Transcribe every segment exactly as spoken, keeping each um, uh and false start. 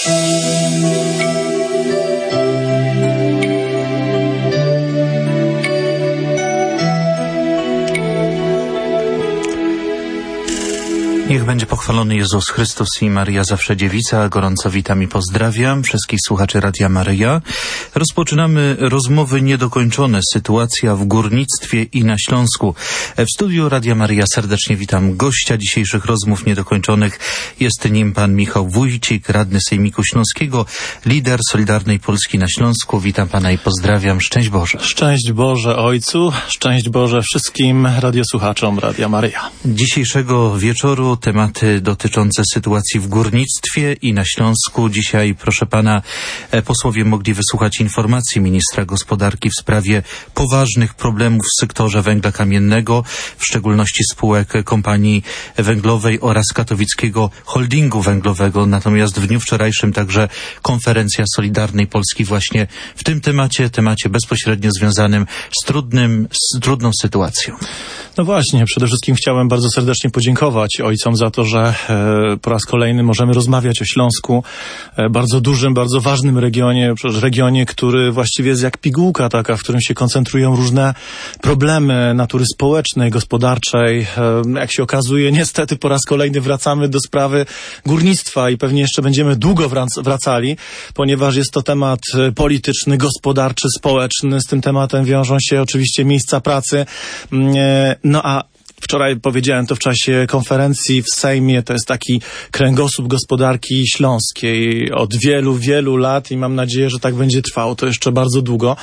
Niech będzie pochwalony Jezus Chrystus i Maria Zawsze Dziewica. Gorąco witam i pozdrawiam wszystkich słuchaczy Radia Maryja. Rozpoczynamy rozmowy niedokończone. Sytuacja w górnictwie i na Śląsku. W studiu Radia Maryja serdecznie witam gościa dzisiejszych rozmów niedokończonych. Jest nim pan Michał Wójcik, radny Sejmiku Śląskiego, lider Solidarnej Polski na Śląsku. Witam pana i pozdrawiam. Szczęść Boże. Szczęść Boże Ojcu, szczęść Boże wszystkim radiosłuchaczom Radia Maryja. Dzisiejszego wieczoru tematy dotyczące sytuacji w górnictwie i na Śląsku. Dzisiaj, proszę pana, posłowie mogli wysłuchać informacji ministra gospodarki w sprawie poważnych problemów w sektorze węgla kamiennego, w szczególności spółek kompanii węglowej oraz katowickiego holdingu węglowego. Natomiast w dniu wczorajszym także konferencja Solidarnej Polski właśnie w tym temacie, temacie bezpośrednio związanym z trudnym, z trudną sytuacją. No właśnie, przede wszystkim chciałem bardzo serdecznie podziękować ojcom za to, że e, po raz kolejny możemy rozmawiać o Śląsku, e, bardzo dużym, bardzo ważnym regionie, przecież regionie, który właściwie jest jak pigułka taka, w którym się koncentrują różne problemy natury społecznej, gospodarczej. E, jak się okazuje, niestety po raz kolejny wracamy do sprawy górnictwa i pewnie jeszcze będziemy długo wrac- wracali, ponieważ jest to temat polityczny, gospodarczy, społeczny. Z tym tematem wiążą się oczywiście miejsca pracy. E, no a Wczoraj powiedziałem to w czasie konferencji w Sejmie, to jest taki kręgosłup gospodarki śląskiej od wielu, wielu lat i mam nadzieję, że tak będzie trwało to jeszcze bardzo długo.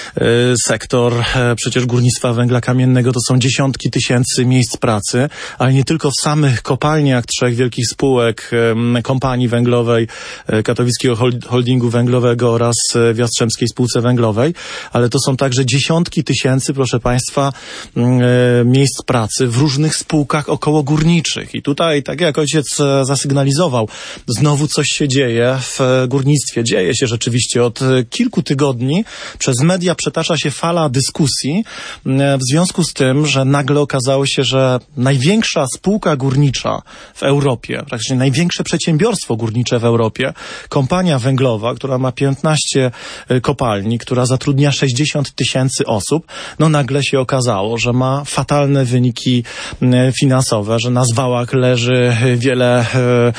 Sektor przecież górnictwa węgla kamiennego to są dziesiątki tysięcy miejsc pracy, ale nie tylko w samych kopalniach trzech wielkich spółek, kompanii węglowej, katowickiego holdingu węglowego oraz w Jastrzębskiej Spółce Węglowej, ale to są także dziesiątki tysięcy, proszę państwa, miejsc pracy w różnych spółkach okołogórniczych. I tutaj, tak jak ojciec zasygnalizował, znowu coś się dzieje w górnictwie. Dzieje się rzeczywiście od kilku tygodni. Przez media przetacza się fala dyskusji w związku z tym, że nagle okazało się, że największa spółka górnicza w Europie, praktycznie największe przedsiębiorstwo górnicze w Europie, kompania węglowa, która ma piętnaście kopalni, która zatrudnia sześćdziesiąt tysięcy osób, no nagle się okazało, że ma fatalne wyniki finansowe, że na zwałach leży wiele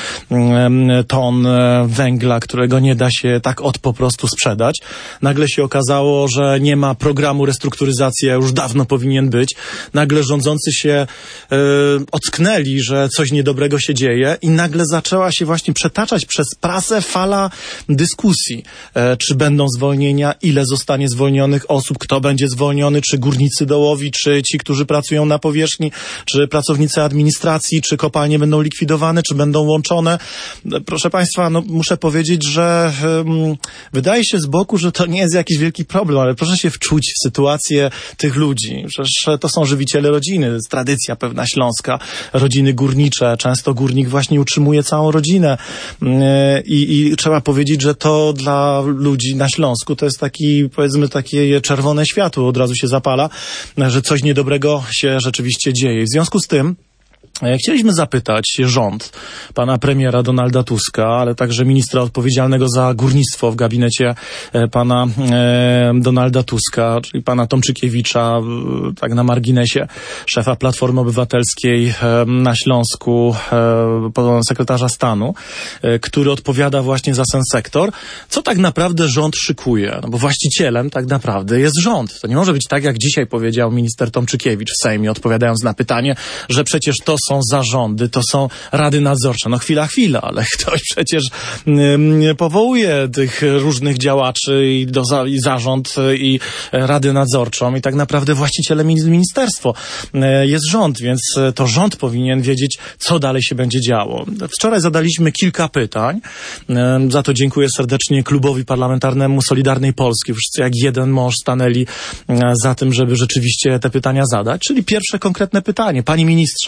ton węgla, którego nie da się tak od po prostu sprzedać. Nagle się okazało, że nie ma programu restrukturyzacji, a już dawno powinien być. Nagle rządzący się e, ocknęli, że coś niedobrego się dzieje i nagle zaczęła się właśnie przetaczać przez prasę fala dyskusji. E, czy będą zwolnienia, ile zostanie zwolnionych osób, kto będzie zwolniony, czy górnicy dołowi, czy ci, którzy pracują na powierzchni, czy pracownicy administracji, czy kopalnie będą likwidowane, czy będą łączone. Proszę państwa, no muszę powiedzieć, że um, wydaje się z boku, że to nie jest jakiś wielki problem, ale proszę się wczuć w sytuację tych ludzi. Przecież to są żywiciele rodziny, jest tradycja pewna śląska, rodziny górnicze. Często górnik właśnie utrzymuje całą rodzinę i, i trzeba powiedzieć, że to dla ludzi na Śląsku to jest taki, powiedzmy, takie czerwone światło od razu się zapala, że coś niedobrego się rzeczywiście dzieje. W związku z tym chcieliśmy zapytać rząd, pana premiera Donalda Tuska, ale także ministra odpowiedzialnego za górnictwo w gabinecie pana e, Donalda Tuska, czyli pana Tomczykiewicza, tak na marginesie, szefa Platformy Obywatelskiej e, na Śląsku, e, sekretarza stanu, e, który odpowiada właśnie za ten sektor. Co tak naprawdę rząd szykuje? No bo właścicielem tak naprawdę jest rząd. To nie może być tak, jak dzisiaj powiedział minister Tomczykiewicz w Sejmie, odpowiadając na pytanie, że przecież to są zarządy, to są rady nadzorcze. No chwila, chwila, ale ktoś przecież y, powołuje tych różnych działaczy i, do, i zarząd i radę nadzorczą i tak naprawdę właścicielem jest ministerstwo. Y, jest rząd, więc to rząd powinien wiedzieć, co dalej się będzie działo. Wczoraj zadaliśmy kilka pytań. Y, za to dziękuję serdecznie klubowi parlamentarnemu Solidarnej Polski. Wszyscy jak jeden mąż stanęli y, za tym, żeby rzeczywiście te pytania zadać. Czyli pierwsze konkretne pytanie. Panie ministrze,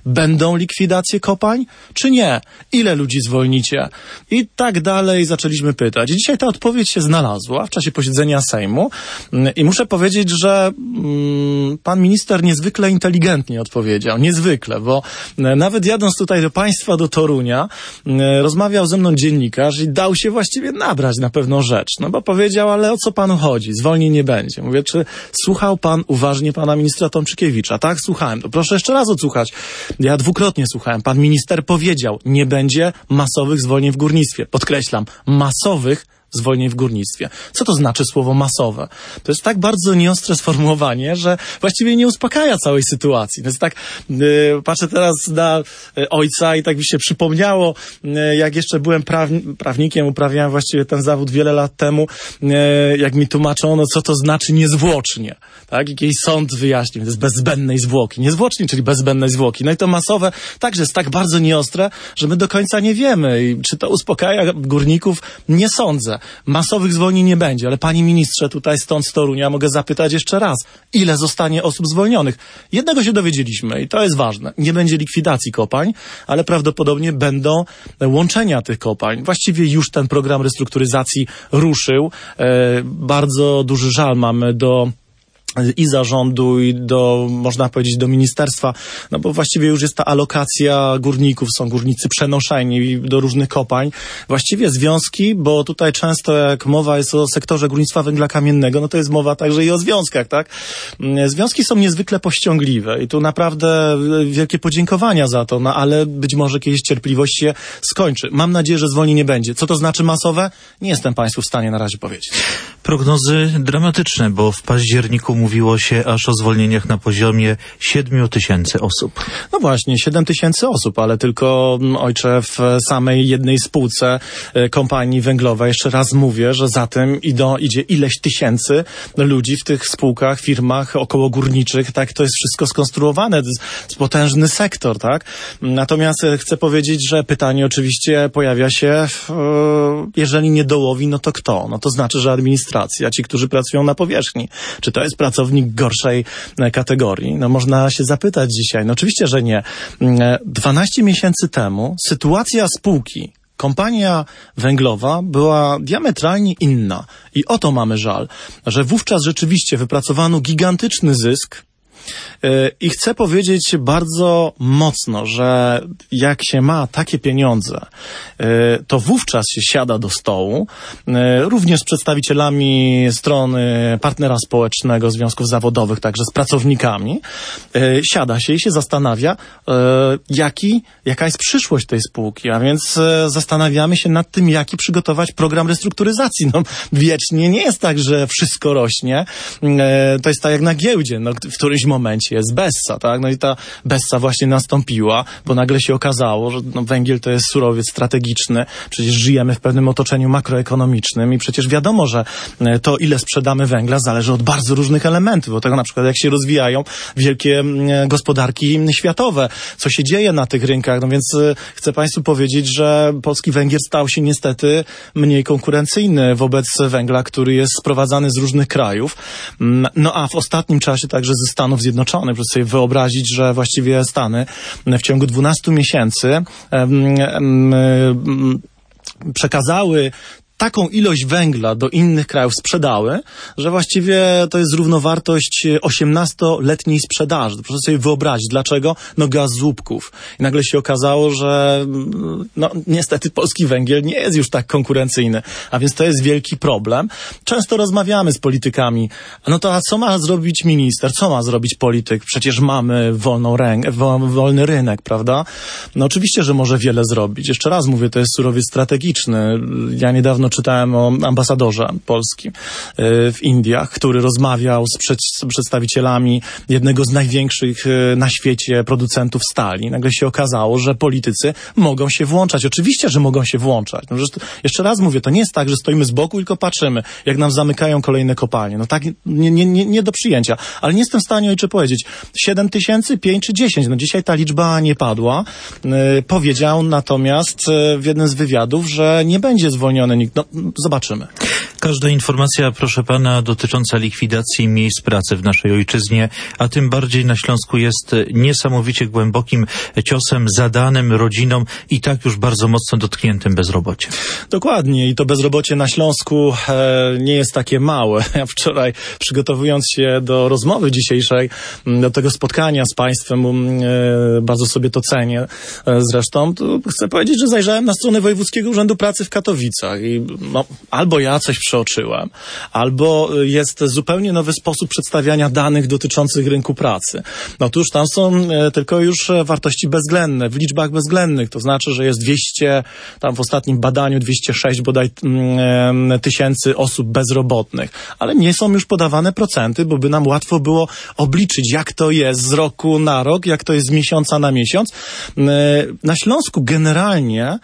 Będą likwidacje kopalń, czy nie? Ile ludzi zwolnicie? I tak dalej zaczęliśmy pytać. I dzisiaj ta odpowiedź się znalazła w czasie posiedzenia Sejmu i muszę powiedzieć, że mm, pan minister niezwykle inteligentnie odpowiedział. Niezwykle, bo nawet jadąc tutaj do państwa, do Torunia, rozmawiał ze mną dziennikarz i dał się właściwie nabrać na pewną rzecz. No bo powiedział, ale o co panu chodzi? Zwolnień nie będzie. Mówię, czy słuchał pan uważnie pana ministra Tomczykiewicza? Tak, słuchałem. To proszę jeszcze raz odsłuchać. Ja dwukrotnie słuchałem. Pan minister powiedział, nie będzie masowych zwolnień w górnictwie. Podkreślam, masowych zwolnień w górnictwie. Co to znaczy słowo masowe? To jest tak bardzo nieostre sformułowanie, że właściwie nie uspokaja całej sytuacji. To jest tak, yy, patrzę teraz na yy, ojca i tak mi się przypomniało, yy, jak jeszcze byłem prawni- prawnikiem, uprawiałem właściwie ten zawód wiele lat temu, yy, jak mi tłumaczono, co to znaczy niezwłocznie. Tak? Jakiś sąd wyjaśnił, to jest bez zbędnej zwłoki. Niezwłocznie, czyli bez zbędnej zwłoki. No i to masowe także jest tak bardzo nieostre, że my do końca nie wiemy. I czy to uspokaja górników? Nie sądzę. Masowych zwolnień nie będzie, ale panie ministrze, tutaj stąd z Torunia mogę zapytać jeszcze raz, ile zostanie osób zwolnionych? Jednego się dowiedzieliśmy i to jest ważne. Nie będzie likwidacji kopalń, ale prawdopodobnie będą łączenia tych kopalń. Właściwie już ten program restrukturyzacji ruszył. E, bardzo duży żal mamy do i zarządu, i do, można powiedzieć, do ministerstwa, no bo właściwie już jest ta alokacja górników, są górnicy przenoszeni do różnych kopalń. Właściwie związki, bo tutaj często jak mowa jest o sektorze górnictwa węgla kamiennego, no to jest mowa także i o związkach, tak? Związki są niezwykle pościągliwe i tu naprawdę wielkie podziękowania za to, no ale być może kiedyś cierpliwość się skończy. Mam nadzieję, że zwolnień nie będzie. Co to znaczy masowe? Nie jestem państwu w stanie na razie powiedzieć. Prognozy dramatyczne, bo w październiku mówiło się aż o zwolnieniach na poziomie siedmiu tysięcy osób. No właśnie, siedem tysięcy osób, ale tylko, ojcze, w samej jednej spółce kompanii węglowej. Jeszcze raz mówię, że za tym idą, idzie ileś tysięcy ludzi w tych spółkach, firmach okołogórniczych. Tak, to jest wszystko skonstruowane. To jest potężny sektor, tak? Natomiast chcę powiedzieć, że pytanie oczywiście pojawia się, jeżeli nie dołowi, no to kto? No to znaczy, że administracja, ci, którzy pracują na powierzchni. Czy to jest pracownik gorszej kategorii? No można się zapytać dzisiaj. No oczywiście, że nie. dwanaście miesięcy temu sytuacja spółki, kompania węglowa była diametralnie inna. I o to mamy żal, że wówczas rzeczywiście wypracowano gigantyczny zysk. I chcę powiedzieć bardzo mocno, że jak się ma takie pieniądze, to wówczas się siada do stołu, również z przedstawicielami strony partnera społecznego, związków zawodowych, także z pracownikami, siada się i się zastanawia, jaki, jaka jest przyszłość tej spółki, a więc zastanawiamy się nad tym, jaki przygotować program restrukturyzacji. No, wiecznie nie jest tak, że wszystko rośnie, to jest tak jak na giełdzie, no, w którymś momencie jest bessa, tak? No i ta bessa właśnie nastąpiła, bo nagle się okazało, że no, węgiel to jest surowiec strategiczny, przecież żyjemy w pewnym otoczeniu makroekonomicznym i przecież wiadomo, że to, ile sprzedamy węgla, zależy od bardzo różnych elementów, od tego na przykład, jak się rozwijają wielkie gospodarki światowe, co się dzieje na tych rynkach, no więc chcę państwu powiedzieć, że polski węgiel stał się niestety mniej konkurencyjny wobec węgla, który jest sprowadzany z różnych krajów, no a w ostatnim czasie także ze Stanów Zjednoczonych. Proszę sobie wyobrazić, że właściwie Stany w ciągu dwunastu miesięcy um, um, przekazały taką ilość węgla do innych krajów, sprzedały, że właściwie to jest równowartość osiemnastoletniej sprzedaży. Proszę sobie wyobrazić, dlaczego? No gaz z łupków. I nagle się okazało, że no niestety polski węgiel nie jest już tak konkurencyjny, a więc to jest wielki problem. Często rozmawiamy z politykami, no to a co ma zrobić minister? Co ma zrobić polityk? Przecież mamy wolną rękę, wolny rynek, prawda? No oczywiście, że może wiele zrobić. Jeszcze raz mówię, to jest surowiec strategiczny. Ja niedawno czytałem o ambasadorze polskim w Indiach, który rozmawiał z, przed, z przedstawicielami jednego z największych na świecie producentów stali. Nagle się okazało, że politycy mogą się włączać. Oczywiście, że mogą się włączać. No, jeszcze raz mówię, to nie jest tak, że stoimy z boku, tylko patrzymy, jak nam zamykają kolejne kopalnie. No tak nie, nie, nie, nie do przyjęcia. Ale nie jestem w stanie, ojcze, powiedzieć siedem tysięcy, pięć czy dziesięć. No dzisiaj ta liczba nie padła. Yy, powiedział natomiast yy, w jednym z wywiadów, że nie będzie zwolniony nikt. No, zobaczymy. Każda informacja, proszę pana, dotycząca likwidacji miejsc pracy w naszej ojczyźnie, a tym bardziej na Śląsku, jest niesamowicie głębokim ciosem zadanym rodzinom i tak już bardzo mocno dotkniętym bezrobociem. Dokładnie, i to bezrobocie na Śląsku e, nie jest takie małe. Ja wczoraj, przygotowując się do rozmowy dzisiejszej, do tego spotkania z państwem, e, bardzo sobie to cenię e, zresztą, to chcę powiedzieć, że zajrzałem na stronę Wojewódzkiego Urzędu Pracy w Katowicach i no, albo ja coś przeoczyłem, albo jest zupełnie nowy sposób przedstawiania danych dotyczących rynku pracy. Otóż tam są e, tylko już wartości bezwzględne, w liczbach bezwzględnych, to znaczy, że jest dwieście, tam w ostatnim badaniu dwieście sześć bodaj e, tysięcy osób bezrobotnych, ale nie są już podawane procenty, bo by nam łatwo było obliczyć, jak to jest z roku na rok, jak to jest z miesiąca na miesiąc. E, na Śląsku generalnie e,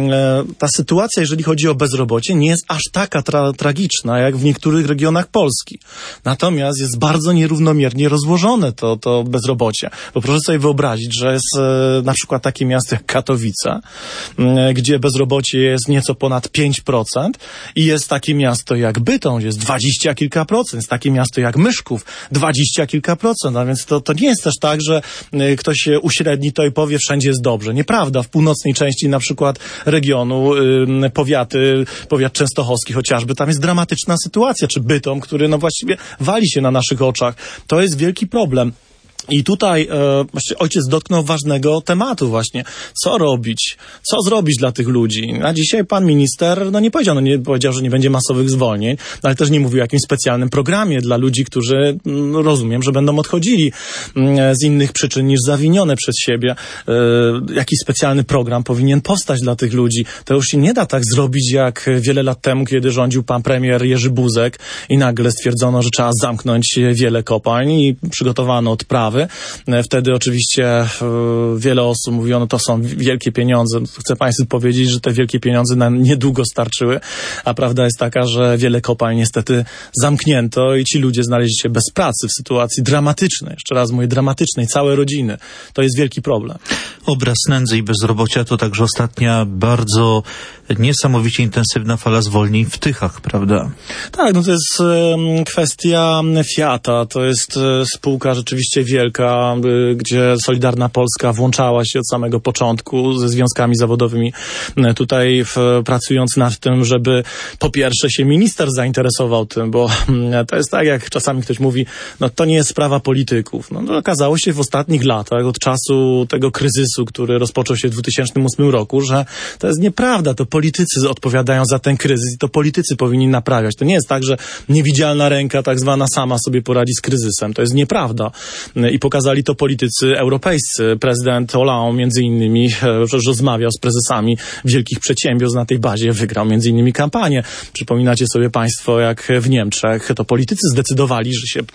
ta sytuacja, jeżeli chodzi o bezrobocie, nie jest aż taka tra- tragiczna, jak w niektórych regionach Polski. Natomiast jest bardzo nierównomiernie rozłożone to, to bezrobocie. Bo proszę sobie wyobrazić, że jest e, na przykład takie miasto jak Katowice, e, gdzie bezrobocie jest nieco ponad pięć procent i jest takie miasto jak Bytom, jest dwadzieścia kilka procent, jest takie miasto jak Myszków, dwadzieścia kilka procent, a więc to, to nie jest też tak, że e, ktoś się uśredni to i powie, wszędzie jest dobrze. Nieprawda. W północnej części na przykład regionu, e, powiaty, powiat częstochowski chociażby, tam jest dramatyczna sytuacja, czy Bytom, który no właściwie wali się na naszych oczach. To jest wielki problem. I tutaj e, właśnie ojciec dotknął ważnego tematu właśnie. Co robić? Co zrobić dla tych ludzi? A dzisiaj pan minister, no nie powiedział, no nie powiedział, że nie będzie masowych zwolnień, no ale też nie mówił o jakimś specjalnym programie dla ludzi, którzy, no, rozumiem, że będą odchodzili mm, z innych przyczyn niż zawinione przez siebie. E, jakiś specjalny program powinien powstać dla tych ludzi. To już się nie da tak zrobić, jak wiele lat temu, kiedy rządził pan premier Jerzy Buzek i nagle stwierdzono, że trzeba zamknąć wiele kopalń i przygotowano odprawy. Wtedy oczywiście wiele osób mówiono, to są wielkie pieniądze. Chcę państwu powiedzieć, że te wielkie pieniądze nam niedługo starczyły, a prawda jest taka, że wiele kopalń niestety zamknięto i ci ludzie znaleźli się bez pracy w sytuacji dramatycznej. Jeszcze raz mówię, dramatycznej, całe rodziny. To jest wielki problem. Obraz nędzy i bezrobocia to także ostatnia bardzo niesamowicie intensywna fala zwolnień w Tychach, prawda? Tak, no to jest um, kwestia Fiata. To jest um, spółka rzeczywiście wielka, y, gdzie Solidarna Polska włączała się od samego początku ze związkami zawodowymi. Y, tutaj w, pracując nad tym, żeby po pierwsze się minister zainteresował tym, bo y, to jest tak, jak czasami ktoś mówi, no to nie jest sprawa polityków. No to okazało się w ostatnich latach, od czasu tego kryzysu, który rozpoczął się w dwa tysiące ósmym roku, że to jest nieprawda, to politycy odpowiadają za ten kryzys i to politycy powinni naprawiać. To nie jest tak, że niewidzialna ręka tak zwana sama sobie poradzi z kryzysem. To jest nieprawda. I pokazali to politycy europejscy. Prezydent Hollande między innymi przecież rozmawiał z prezesami wielkich przedsiębiorstw na tej bazie, wygrał między innymi kampanię. Przypominacie sobie państwo, jak w Niemczech to politycy zdecydowali, że się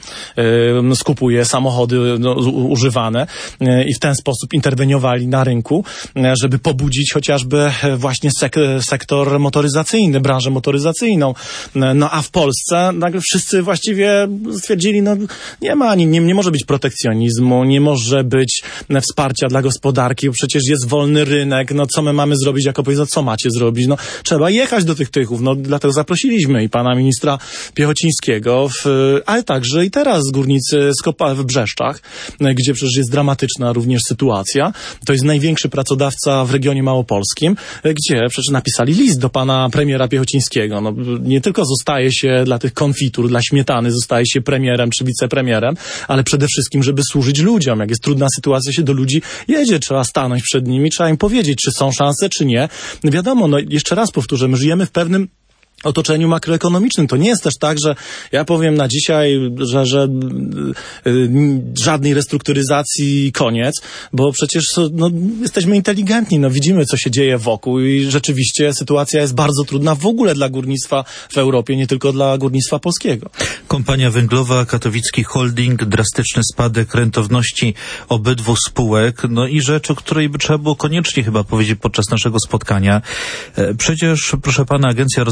y, skupuje samochody no, używane y, i w ten sposób interweniowali na rynku, y, żeby pobudzić chociażby właśnie sek- sektor motoryzacyjny, branżę motoryzacyjną. Y, no a w Polsce nagle wszyscy właściwie stwierdzili, no nie ma, nie, nie może być protekcjonizmu, nie może być wsparcia dla gospodarki, bo przecież jest wolny rynek, no co my mamy zrobić, jako powiedzieć, co macie zrobić? No trzeba jechać do tych Tychów, no dlatego zaprosiliśmy i pana ministra Piechocińskiego, w, ale także i teraz górnicy z Kopa w Brzeszczach, gdzie przecież jest dramatyczna również sytuacja. To jest największy pracodawca w regionie małopolskim, gdzie przecież napisali list do pana premiera Piechocińskiego. No nie tylko zostaje się dla tych konfitur, dla śmietany, zostaje się premierem czy wicepremierem, ale przede wszystkim, żeby służyć ludziom. Jak jest trudna sytuacja, się do ludzi jedzie, trzeba stanąć przed nimi, trzeba im powiedzieć, czy są szanse, czy nie. Wiadomo, no jeszcze raz powtórzę, my żyjemy w pewnym otoczeniu makroekonomicznym. To nie jest też tak, że ja powiem na dzisiaj, że, że y, y, żadnej restrukturyzacji koniec, bo przecież no, jesteśmy inteligentni, no widzimy, co się dzieje wokół i rzeczywiście sytuacja jest bardzo trudna w ogóle dla górnictwa w Europie, nie tylko dla górnictwa polskiego. Kompania węglowa, katowicki holding, drastyczny spadek rentowności obydwu spółek, no i rzecz, o której by trzeba było koniecznie chyba powiedzieć podczas naszego spotkania. Przecież, proszę pana, Agencja Rozwoju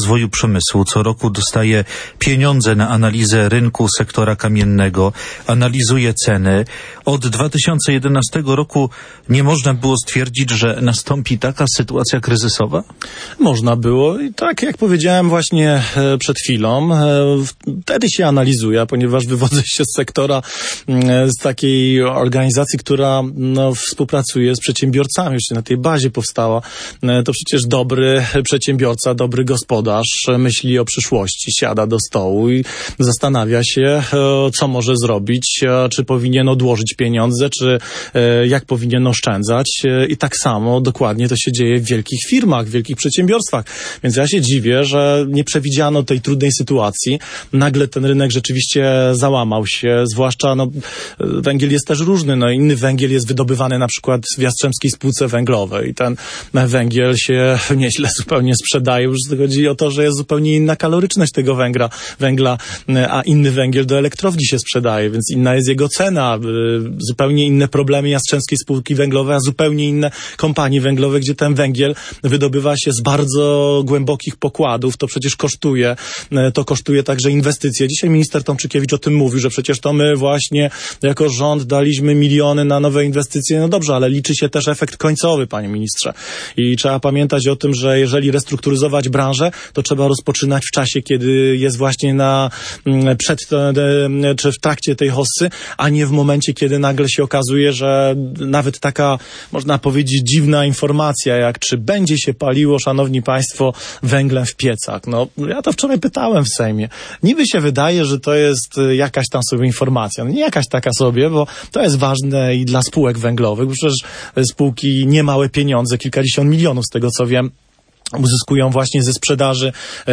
Przemysłu co roku dostaje pieniądze na analizę rynku sektora kamiennego, analizuje ceny. Od dwa tysiące jedenastego roku nie można było stwierdzić, że nastąpi taka sytuacja kryzysowa? Można było i tak jak powiedziałem właśnie e, przed chwilą, e, wtedy się analizuje, ponieważ wywodzę się z sektora, e, z takiej organizacji, która no, współpracuje z przedsiębiorcami, jeszcze na tej bazie powstała. E, to przecież dobry przedsiębiorca, dobry gospodarz myśli o przyszłości, siada do stołu i zastanawia się, e, co może zrobić, e, czy powinien odłożyć pieniądze, czy e, jak powinien oszczędzać e, i tak samo dokładnie to się dzieje w wielkich firmach, w wielkich przedsiębiorstwach. Więc ja się dziwię, że nie przewidziano tej trudnej sytuacji. Nagle ten rynek rzeczywiście załamał się, zwłaszcza no, węgiel jest też różny. No, inny węgiel jest wydobywany na przykład w Jastrzębskiej Spółce Węglowej i ten węgiel się nieźle zupełnie sprzedaje. Już chodzi o to, że jest zupełnie inna kaloryczność tego węgla, węgla, a inny węgiel do elektrowni się sprzedaje, więc inna jest jego cena. Zupełnie inne problemy Jastrzębskiej Spółki Węglowej, a zupełnie inne kompanii węglowe, gdzie ten węgiel wydobywa się z bardzo głębokich pokładów. To przecież kosztuje. To kosztuje także inwestycje. Dzisiaj minister Tomczykiewicz o tym mówił, że przecież to my właśnie jako rząd daliśmy miliony na nowe inwestycje. No dobrze, ale liczy się też efekt końcowy, panie ministrze. I trzeba pamiętać o tym, że jeżeli restrukturyzować branżę, to trzeba rozpoczynać w czasie, kiedy jest właśnie na, przed, czy w trakcie tej hossy, a nie w momencie, kiedy nagle się okazuje, że nawet taka, można powiedzieć, dziwna informacja, jak czy będzie się paliło, szanowni państwo, węglem w piecach. No, ja to wczoraj pytałem w Sejmie. Niby się wydaje, że to jest jakaś tam sobie informacja. No nie jakaś taka sobie, bo to jest ważne i dla spółek węglowych, bo przecież spółki niemałe pieniądze, kilkadziesiąt milionów z tego co wiem, uzyskują właśnie ze sprzedaży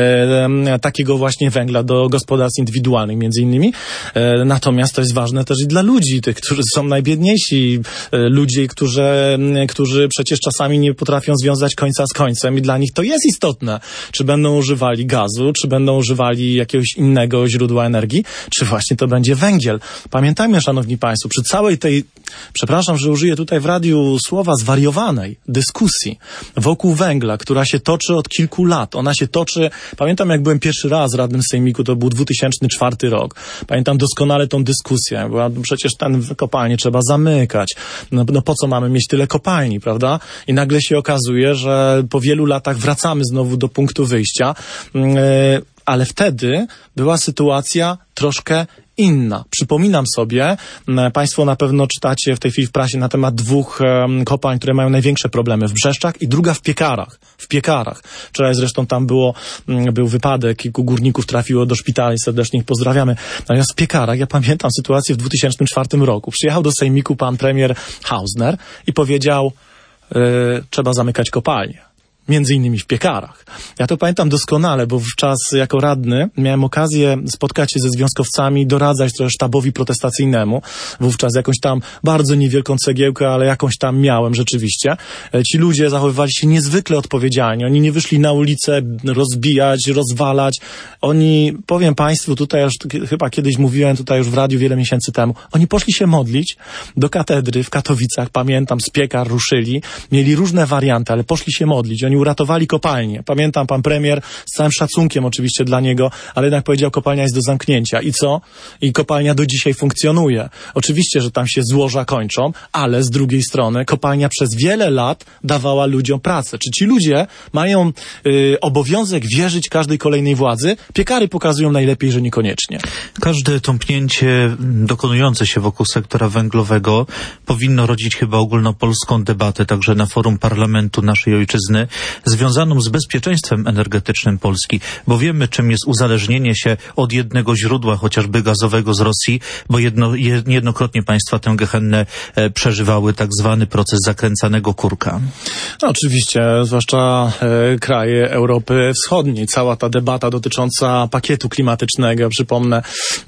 e, takiego właśnie węgla do gospodarstw indywidualnych między innymi. E, natomiast to jest ważne też i dla ludzi, tych, którzy są najbiedniejsi, e, ludzi, którzy, którzy przecież czasami nie potrafią związać końca z końcem i dla nich to jest istotne, czy będą używali gazu, czy będą używali jakiegoś innego źródła energii, czy właśnie to będzie węgiel. Pamiętajmy, szanowni państwo, przy całej tej, przepraszam, że użyję tutaj w radiu słowa zwariowanej dyskusji wokół węgla, która się toczy od kilku lat. Ona się toczy, pamiętam jak byłem pierwszy raz radnym sejmiku, to był dwa tysiące czwarty rok. Pamiętam doskonale tą dyskusję. Była, przecież ten kopalnię trzeba zamykać. No, no po co mamy mieć tyle kopalni, prawda? I nagle się okazuje, że po wielu latach wracamy znowu do punktu wyjścia. Yy, ale wtedy była sytuacja troszkę inna. Przypominam sobie, państwo na pewno czytacie w tej chwili w prasie na temat dwóch um, kopalń, które mają największe problemy w Brzeszczach i druga w Piekarach. W Piekarach. Wczoraj zresztą tam było, um, był wypadek, kilku górników trafiło do szpitala i serdecznie ich pozdrawiamy. Natomiast w Piekarach, ja pamiętam sytuację w dwa tysiące czwartym roku. Przyjechał do sejmiku pan premier Hausner i powiedział, yy, trzeba zamykać kopalnie. Między innymi w Piekarach. Ja to pamiętam doskonale, bo wówczas jako radny miałem okazję spotkać się ze związkowcami, doradzać trochę sztabowi protestacyjnemu. Wówczas jakąś tam bardzo niewielką cegiełkę, ale jakąś tam miałem rzeczywiście. Ci ludzie zachowywali się niezwykle odpowiedzialnie. Oni nie wyszli na ulicę rozbijać, rozwalać. Oni, powiem państwu, tutaj już chyba kiedyś mówiłem tutaj już w radiu wiele miesięcy temu, oni poszli się modlić do katedry w Katowicach, pamiętam, z Piekar ruszyli. Mieli różne warianty, ale poszli się modlić. Oni uratowali kopalnię. Pamiętam, pan premier, z całym szacunkiem oczywiście dla niego, ale jednak powiedział, kopalnia jest do zamknięcia. I co? I kopalnia do dzisiaj funkcjonuje. Oczywiście, że tam się złoża kończą, ale z drugiej strony kopalnia przez wiele lat dawała ludziom pracę. Czy ci ludzie mają y, obowiązek wierzyć każdej kolejnej władzy? Piekary pokazują najlepiej, że niekoniecznie. Każde tąpnięcie dokonujące się wokół sektora węglowego powinno rodzić chyba ogólnopolską debatę, także na forum parlamentu naszej ojczyzny, związaną z bezpieczeństwem energetycznym Polski, bo wiemy, czym jest uzależnienie się od jednego źródła, chociażby gazowego z Rosji, bo jedno, jednokrotnie państwa tę gehennę e, przeżywały, tak zwany proces zakręcanego kurka. No, oczywiście, zwłaszcza e, kraje Europy Wschodniej. Cała ta debata dotycząca pakietu klimatycznego, przypomnę,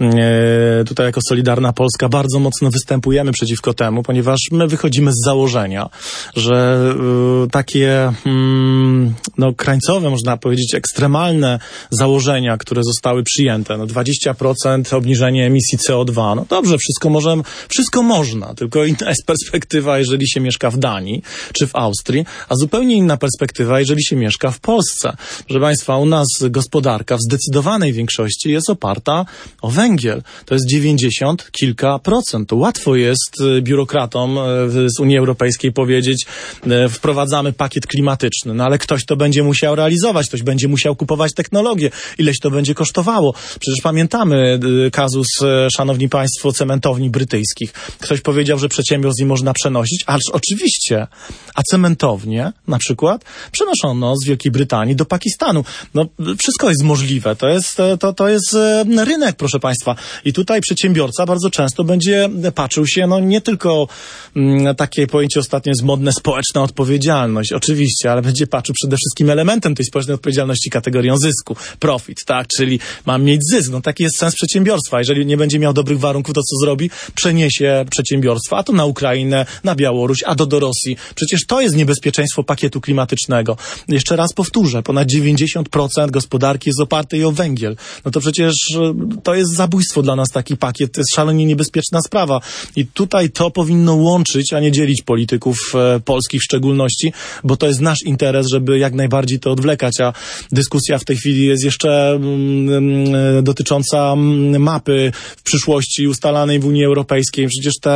e, tutaj jako Solidarna Polska bardzo mocno występujemy przeciwko temu, ponieważ my wychodzimy z założenia, że e, takie mm, mm, no, krańcowe, można powiedzieć, ekstremalne założenia, które zostały przyjęte. No, dwadzieścia procent obniżenie emisji C O dwa. No dobrze, wszystko możemy, wszystko można, tylko inna jest perspektywa, jeżeli się mieszka w Danii czy w Austrii, a zupełnie inna perspektywa, jeżeli się mieszka w Polsce. Proszę Państwa, u nas gospodarka w zdecydowanej większości jest oparta o węgiel. To jest dziewięćdziesiąt kilka procent. To łatwo jest biurokratom z Unii Europejskiej powiedzieć, wprowadzamy pakiet klimatyczny, no ale ktoś to będzie musiał realizować, ktoś będzie musiał kupować technologię, ileś to będzie kosztowało. Przecież pamiętamy kazus, szanowni państwo, cementowni brytyjskich. Ktoś powiedział, że przedsiębiorstw nie można przenosić, ale oczywiście, a cementownie na przykład przenoszono z Wielkiej Brytanii do Pakistanu. No wszystko jest możliwe, to jest, to, to jest rynek, proszę państwa. I tutaj przedsiębiorca bardzo często będzie patrzył się, no nie tylko mm, takie pojęcie ostatnio jest modne, społeczna odpowiedzialność, oczywiście, ale będzie patrzył przede wszystkim elementem tej społecznej odpowiedzialności kategorią zysku, profit, tak, czyli mam mieć zysk, no taki jest sens przedsiębiorstwa. Jeżeli nie będzie miał dobrych warunków, to co zrobi? Przeniesie przedsiębiorstwa, a to na Ukrainę, na Białoruś, a do, do Rosji. Przecież to jest niebezpieczeństwo pakietu klimatycznego. Jeszcze raz powtórzę, ponad dziewięćdziesiąt procent gospodarki jest oparte o węgiel. No to przecież to jest zabójstwo dla nas taki pakiet, to jest szalenie niebezpieczna sprawa. I tutaj to powinno łączyć, a nie dzielić polityków e, polskich w szczególności, bo to jest nasz interes, żeby jak najbardziej to odwlekać, a dyskusja w tej chwili jest jeszcze mm, e, dotycząca mm, mapy w przyszłości ustalanej w Unii Europejskiej. Przecież te,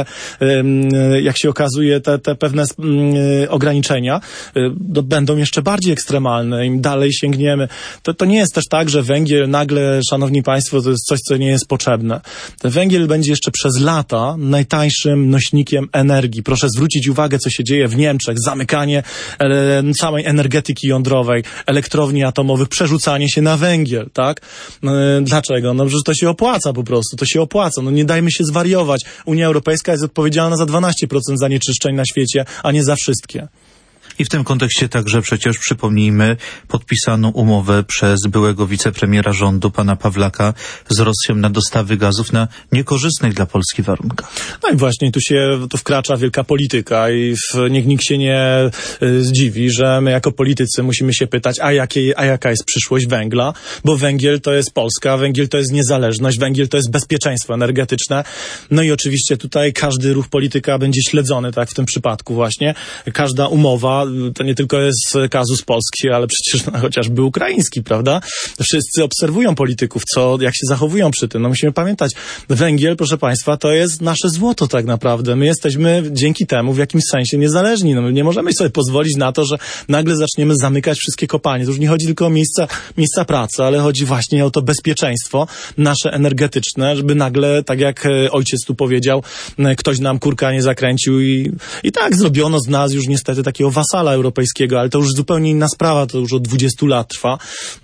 e, jak się okazuje, te, te pewne e, ograniczenia e, do, będą jeszcze bardziej ekstremalne. Im dalej sięgniemy, to, to nie jest też tak, że węgiel nagle, szanowni państwo, to jest coś, co nie jest potrzebne. Ten węgiel będzie jeszcze przez lata najtańszym nośnikiem energii. Proszę zwrócić uwagę, co się dzieje w Niemczech. Zamykanie e, całej energetyki jądrowej, elektrowni atomowych, przerzucanie się na węgiel, tak? E, dlaczego? No, że to się opłaca po prostu, to się opłaca. No nie dajmy się zwariować. Unia Europejska jest odpowiedzialna za dwanaście procent zanieczyszczeń na świecie, a nie za wszystkie. I w tym kontekście także przecież przypomnijmy podpisaną umowę przez byłego wicepremiera rządu pana Pawlaka z Rosją na dostawy gazów na niekorzystnych dla Polski warunkach. No i właśnie tu się tu wkracza wielka polityka i w, niech nikt się nie y, zdziwi, że my jako politycy musimy się pytać, a, jakie, a jaka jest przyszłość węgla, bo węgiel to jest Polska, węgiel to jest niezależność, węgiel to jest bezpieczeństwo energetyczne. No i oczywiście tutaj każdy ruch polityka będzie śledzony, tak w tym przypadku właśnie. Każda umowa to nie tylko jest kazus polski, ale przecież no, chociażby ukraiński, prawda? Wszyscy obserwują polityków, co, jak się zachowują przy tym. No musimy pamiętać, węgiel, proszę państwa, to jest nasze złoto tak naprawdę. My jesteśmy dzięki temu w jakimś sensie niezależni. No, my nie możemy sobie pozwolić na to, że nagle zaczniemy zamykać wszystkie kopalnie. To już nie chodzi tylko o miejsca, miejsca pracy, ale chodzi właśnie o to bezpieczeństwo nasze energetyczne, żeby nagle, tak jak ojciec tu powiedział, ktoś nam kurka nie zakręcił i, i tak zrobiono z nas już niestety takiego wasala europejskiego, ale to już zupełnie inna sprawa, to już od dwudziestu lat trwa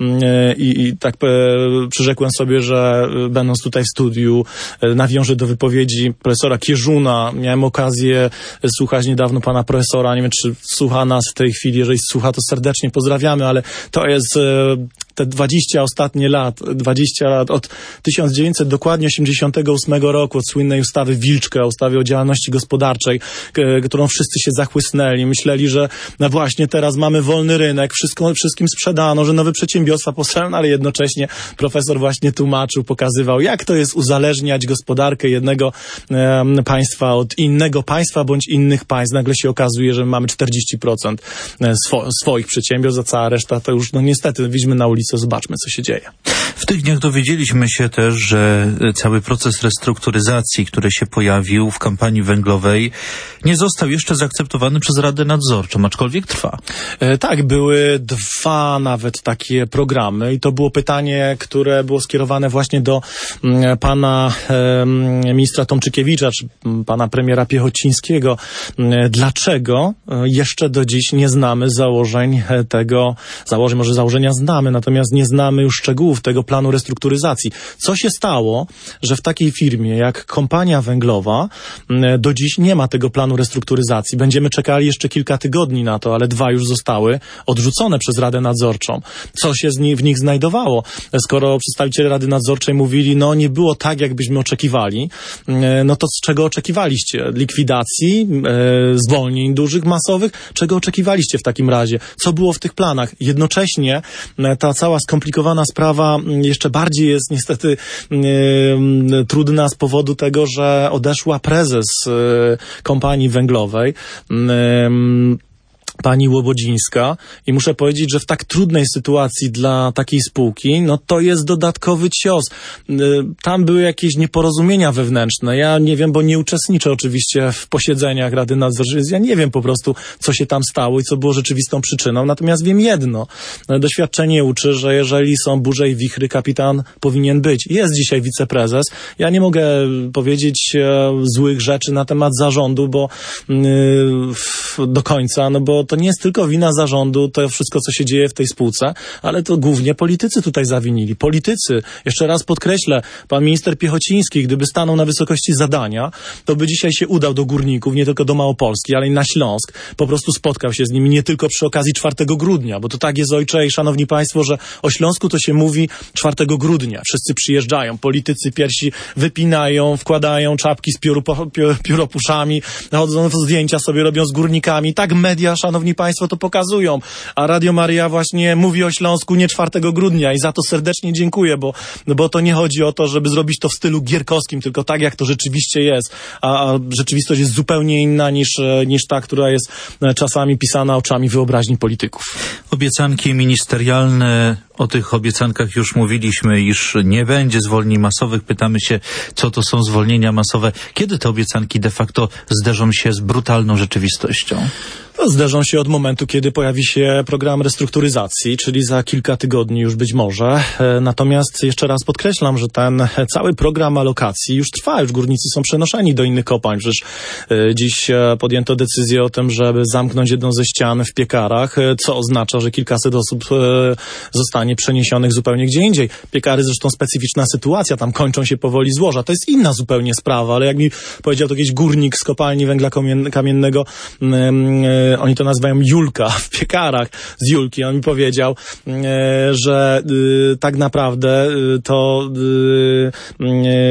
i, i tak e, przyrzekłem sobie, że będąc tutaj w studiu e, nawiążę do wypowiedzi profesora Kieżuna. Miałem okazję słuchać niedawno pana profesora, nie wiem czy słucha nas w tej chwili, jeżeli słucha, to serdecznie pozdrawiamy, ale to jest e, te dwadzieścia ostatnie lat, dwadzieścia lat od tysiąc dziewięćset dokładnie osiemdziesiątego ósmego roku, od słynnej ustawy Wilczka, ustawy o działalności gospodarczej, k- którą wszyscy się zachłysnęli. Myśleli, że no właśnie teraz mamy wolny rynek, wszystko, wszystkim sprzedano, że nowe przedsiębiorstwa powstają, ale jednocześnie profesor właśnie tłumaczył, pokazywał, jak to jest uzależniać gospodarkę jednego e, państwa od innego państwa bądź innych państw. Nagle się okazuje, że mamy czterdzieści procent swo- swoich przedsiębiorstw, a cała reszta to już, no niestety, widzimy na ulicy, zobaczmy, co się dzieje. W tych dniach dowiedzieliśmy się też, że cały proces restrukturyzacji, który się pojawił w kampanii węglowej, nie został jeszcze zaakceptowany przez Radę Nadzorczą, aczkolwiek trwa. E, tak, były dwa nawet takie programy i to było pytanie, które było skierowane właśnie do m, pana e, ministra Tomczykiewicza, czy m, pana premiera Piechocińskiego. E, dlaczego e, jeszcze do dziś nie znamy założeń tego, założeń, może założenia znamy, natomiast nie znamy już szczegółów tego planu planu restrukturyzacji. Co się stało, że w takiej firmie jak Kompania Węglowa do dziś nie ma tego planu restrukturyzacji? Będziemy czekali jeszcze kilka tygodni na to, ale dwa już zostały odrzucone przez Radę Nadzorczą. Co się z nich, w nich znajdowało? Skoro przedstawiciele Rady Nadzorczej mówili, no nie było tak, jakbyśmy oczekiwali, no to z czego oczekiwaliście? Likwidacji, e, zwolnień dużych, masowych? Czego oczekiwaliście w takim razie? Co było w tych planach? Jednocześnie e, ta cała skomplikowana sprawa jeszcze bardziej jest niestety e, trudna z powodu tego, że odeszła prezes e, kompanii węglowej, e, pani Łobodzińska, i muszę powiedzieć, że w tak trudnej sytuacji dla takiej spółki, no to jest dodatkowy cios. Tam były jakieś nieporozumienia wewnętrzne. Ja nie wiem, bo nie uczestniczę oczywiście w posiedzeniach Rady Nadzorczej, ja nie wiem po prostu, co się tam stało i co było rzeczywistą przyczyną. Natomiast wiem jedno. Doświadczenie uczy, że jeżeli są burze i wichry, kapitan powinien być. Jest dzisiaj wiceprezes. Ja nie mogę powiedzieć e, złych rzeczy na temat zarządu, bo e, do końca, no bo to nie jest tylko wina zarządu, to wszystko, co się dzieje w tej spółce, ale to głównie politycy tutaj zawinili. Politycy, jeszcze raz podkreślę, pan minister Piechociński, gdyby stanął na wysokości zadania, to by dzisiaj się udał do górników, nie tylko do Małopolski, ale i na Śląsk. Po prostu spotkał się z nimi nie tylko przy okazji czwartego grudnia, bo to tak jest, ojcze i szanowni państwo, że o Śląsku to się mówi czwartego grudnia. Wszyscy przyjeżdżają, politycy piersi wypinają, wkładają czapki z piórupo, pióropuszami, chodzą zdjęcia sobie robią z górnikami. Tak media, szanowni państwo, to pokazują. A Radio Maryja właśnie mówi o Śląsku nie czwartego grudnia i za to serdecznie dziękuję, bo, bo to nie chodzi o to, żeby zrobić to w stylu gierkowskim, tylko tak, jak to rzeczywiście jest. A, a rzeczywistość jest zupełnie inna niż, niż ta, która jest czasami pisana oczami wyobraźni polityków. Obiecanki ministerialne, o tych obiecankach już mówiliśmy, iż nie będzie zwolnień masowych. Pytamy się, co to są zwolnienia masowe. Kiedy te obiecanki de facto zderzą się z brutalną rzeczywistością? To zderzą się od momentu, kiedy pojawi się program restrukturyzacji, czyli za kilka tygodni już być może. Natomiast jeszcze raz podkreślam, że ten cały program alokacji już trwa, już górnicy są przenoszeni do innych kopalń. Przecież dziś podjęto decyzję o tym, żeby zamknąć jedną ze ścian w Piekarach, co oznacza, że kilkaset osób zostanie przeniesionych zupełnie gdzie indziej. Piekary zresztą specyficzna sytuacja, tam kończą się powoli złoża. To jest inna zupełnie sprawa, ale jak mi powiedział to jakiś górnik z kopalni węgla kamiennego, oni to nazywają Julka w Piekarach z Julki. On mi powiedział, e, że e, tak naprawdę e, to e,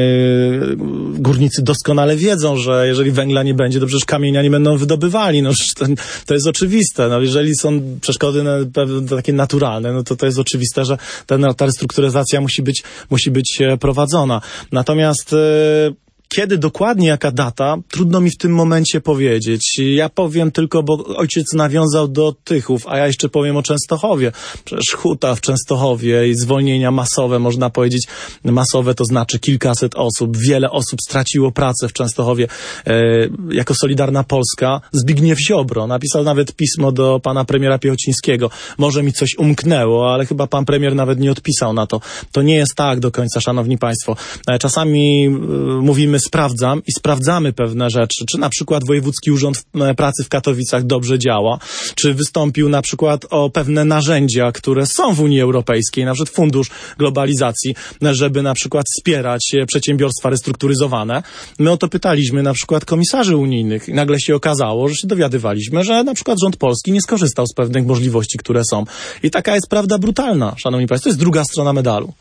e, górnicy doskonale wiedzą, że jeżeli węgla nie będzie, to przecież kamienia nie będą wydobywali. No, to, to jest oczywiste. No, jeżeli są przeszkody na, takie naturalne, no to to jest oczywiste, że ta, ta restrukturyzacja musi być, musi być prowadzona. Natomiast e, kiedy dokładnie, jaka data, trudno mi w tym momencie powiedzieć. Ja powiem tylko, bo ojciec nawiązał do Tychów, a ja jeszcze powiem o Częstochowie. Przecież huta w Częstochowie i zwolnienia masowe, można powiedzieć, masowe to znaczy kilkaset osób. Wiele osób straciło pracę w Częstochowie. E, jako Solidarna Polska Zbigniew Ziobro napisał nawet pismo do pana premiera Piechocińskiego. Może mi coś umknęło, ale chyba pan premier nawet nie odpisał na to. To nie jest tak do końca, szanowni państwo. E, czasami e, mówimy sprawdzam i sprawdzamy pewne rzeczy, czy na przykład Wojewódzki Urząd Pracy w Katowicach dobrze działa, czy wystąpił na przykład o pewne narzędzia, które są w Unii Europejskiej, na przykład Fundusz Globalizacji, żeby na przykład wspierać przedsiębiorstwa restrukturyzowane. My o to pytaliśmy na przykład komisarzy unijnych i nagle się okazało, że się dowiadywaliśmy, że na przykład rząd polski nie skorzystał z pewnych możliwości, które są. I taka jest prawda brutalna, szanowni państwo. To jest druga strona medalu.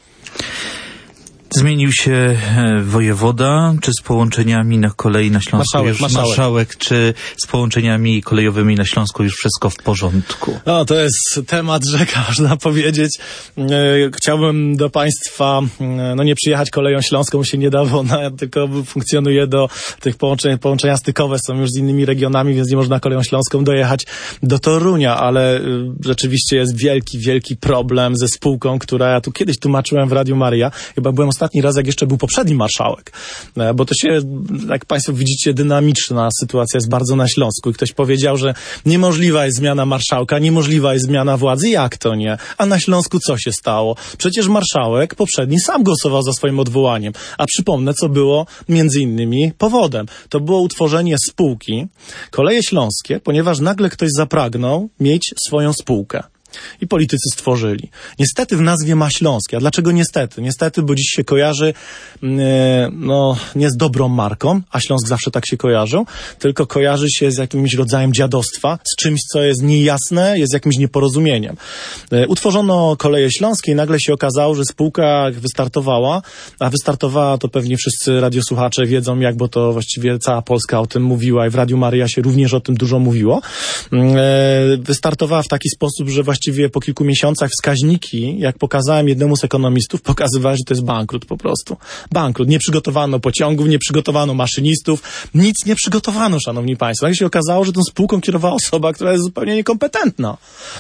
Zmienił się wojewoda, czy z połączeniami na kolei na Śląsku marszałek, już marszałek. marszałek, czy z połączeniami kolejowymi na Śląsku już wszystko w porządku? No, to jest temat rzeka, można powiedzieć. Chciałbym do państwa, no nie przyjechać koleją śląską się nie da, bo ona tylko funkcjonuje do tych połączeń, połączenia stykowe są już z innymi regionami, więc nie można koleją śląską dojechać do Torunia, ale rzeczywiście jest wielki, wielki problem ze spółką, która ja tu kiedyś tłumaczyłem w Radiu Maryja. Chyba byłem ostatni raz, jak jeszcze był poprzedni marszałek, bo to się, jak państwo widzicie, dynamiczna sytuacja jest bardzo na Śląsku i ktoś powiedział, że niemożliwa jest zmiana marszałka, niemożliwa jest zmiana władzy. Jak to nie? A na Śląsku co się stało? Przecież marszałek poprzedni sam głosował za swoim odwołaniem, a przypomnę, co było między innymi powodem. To było utworzenie spółki Koleje Śląskie, ponieważ nagle ktoś zapragnął mieć swoją spółkę. I politycy stworzyli. Niestety w nazwie ma Śląskie. A dlaczego niestety? Niestety, bo dziś się kojarzy yy, no, nie z dobrą marką, a Śląsk zawsze tak się kojarzył, tylko kojarzy się z jakimś rodzajem dziadostwa, z czymś, co jest niejasne, jest jakimś nieporozumieniem. Yy, utworzono Koleje Śląskie i nagle się okazało, że spółka wystartowała, a wystartowała, to pewnie wszyscy radiosłuchacze wiedzą jak, bo to właściwie cała Polska o tym mówiła i w Radiu Maryja się również o tym dużo mówiło. Yy, wystartowała w taki sposób, że właściwie po kilku miesiącach wskaźniki, jak pokazałem jednemu z ekonomistów, pokazywały, że to jest bankrut po prostu. Bankrut. Nie przygotowano pociągów, nie przygotowano maszynistów, nic nie przygotowano, szanowni państwo. Tak się okazało, że tą spółką kierowała osoba, która jest zupełnie niekompetentna,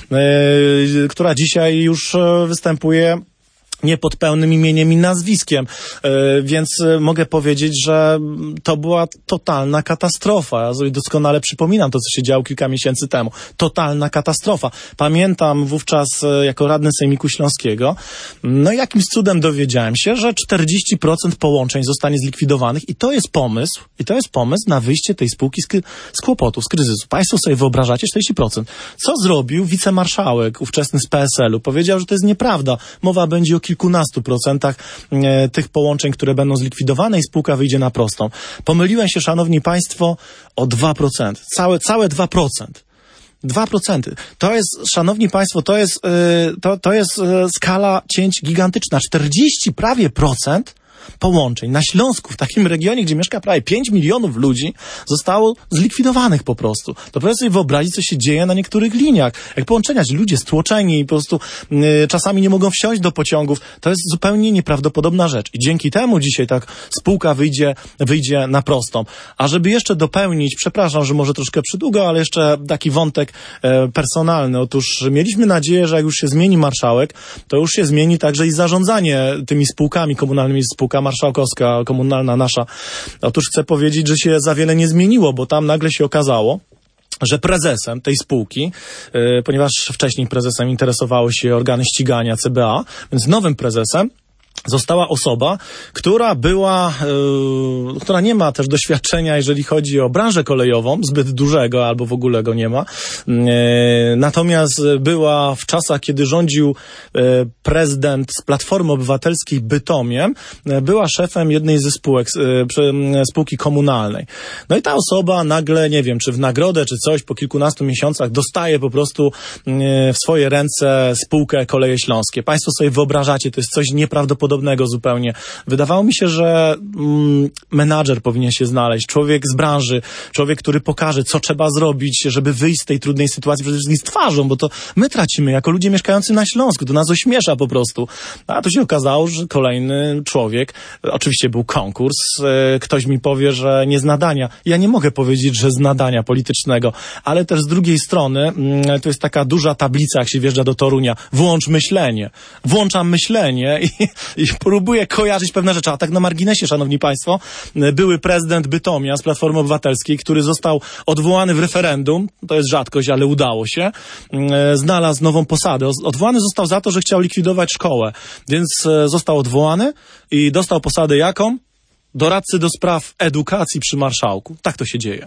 yy, która dzisiaj już występuje nie pod pełnym imieniem i nazwiskiem, yy, więc yy, mogę powiedzieć, że to była totalna katastrofa. Ja sobie doskonale przypominam to, co się działo kilka miesięcy temu. Totalna katastrofa. Pamiętam wówczas yy, jako radny Sejmiku Śląskiego, no jakimś cudem dowiedziałem się, że czterdzieści procent połączeń zostanie zlikwidowanych i to jest pomysł, i to jest pomysł na wyjście tej spółki z, z kłopotów, z kryzysu. Państwo sobie wyobrażacie czterdzieści procent. Co zrobił wicemarszałek ówczesny z P S L u? Powiedział, że to jest nieprawda. Mowa będzie o kilkunastu procentach e, tych połączeń, które będą zlikwidowane i spółka wyjdzie na prostą. Pomyliłem się, szanowni państwo, o dwa procent. Całe, całe dwa procent. dwa procent. To jest, szanowni państwo, to jest, yy, to, to jest yy, skala cięć gigantyczna. czterdzieści prawie procent połączeń na Śląsku, w takim regionie, gdzie mieszka prawie pięć milionów ludzi, zostało zlikwidowanych po prostu. To proszę sobie wyobrazić, co się dzieje na niektórych liniach. Jak połączenia, że ludzie stłoczeni i po prostu yy, czasami nie mogą wsiąść do pociągów. To jest zupełnie nieprawdopodobna rzecz. I dzięki temu dzisiaj tak spółka wyjdzie, wyjdzie na prostą. A żeby jeszcze dopełnić, przepraszam, że może troszkę przydługo, ale jeszcze taki wątek e, personalny. Otóż mieliśmy nadzieję, że jak już się zmieni marszałek, to już się zmieni także i zarządzanie tymi spółkami komunalnymi, spółka marszałkowska, komunalna nasza. Otóż chcę powiedzieć, że się za wiele nie zmieniło, bo tam nagle się okazało, że prezesem tej spółki, yy, ponieważ wcześniej prezesem interesowały się organy ścigania C B A, więc nowym prezesem została osoba, która była, yy, która nie ma też doświadczenia, jeżeli chodzi o branżę kolejową, zbyt dużego, albo w ogóle go nie ma. Yy, natomiast była w czasach, kiedy rządził yy, prezydent z Platformy Obywatelskiej Bytomiem, yy, była szefem jednej ze spółek, yy, spółki komunalnej. No i ta osoba nagle, nie wiem, czy w nagrodę, czy coś, po kilkunastu miesiącach dostaje po prostu yy, w swoje ręce spółkę Koleje Śląskie. Państwo sobie wyobrażacie, to jest coś nieprawdopodobnego zupełnie. Wydawało mi się, że mm, menadżer powinien się znaleźć, człowiek z branży, człowiek, który pokaże, co trzeba zrobić, żeby wyjść z tej trudnej sytuacji, przede wszystkim z twarzą, bo to my tracimy jako ludzie mieszkający na Śląsku, to nas ośmiesza po prostu. A tu się okazało, że kolejny człowiek, oczywiście był konkurs, e, ktoś mi powie, że nie z nadania. Ja nie mogę powiedzieć, że z nadania politycznego, ale też z drugiej strony mm, to jest taka duża tablica, jak się wjeżdża do Torunia, włącz myślenie. Włączam myślenie i I próbuję kojarzyć pewne rzeczy. A tak na marginesie, szanowni państwo, były prezydent Bytomia z Platformy Obywatelskiej, który został odwołany w referendum, to jest rzadkość, ale udało się, znalazł nową posadę. Odwołany został za to, że chciał likwidować szkołę, więc został odwołany i dostał posadę jaką? Doradcy do spraw edukacji przy marszałku. Tak to się dzieje.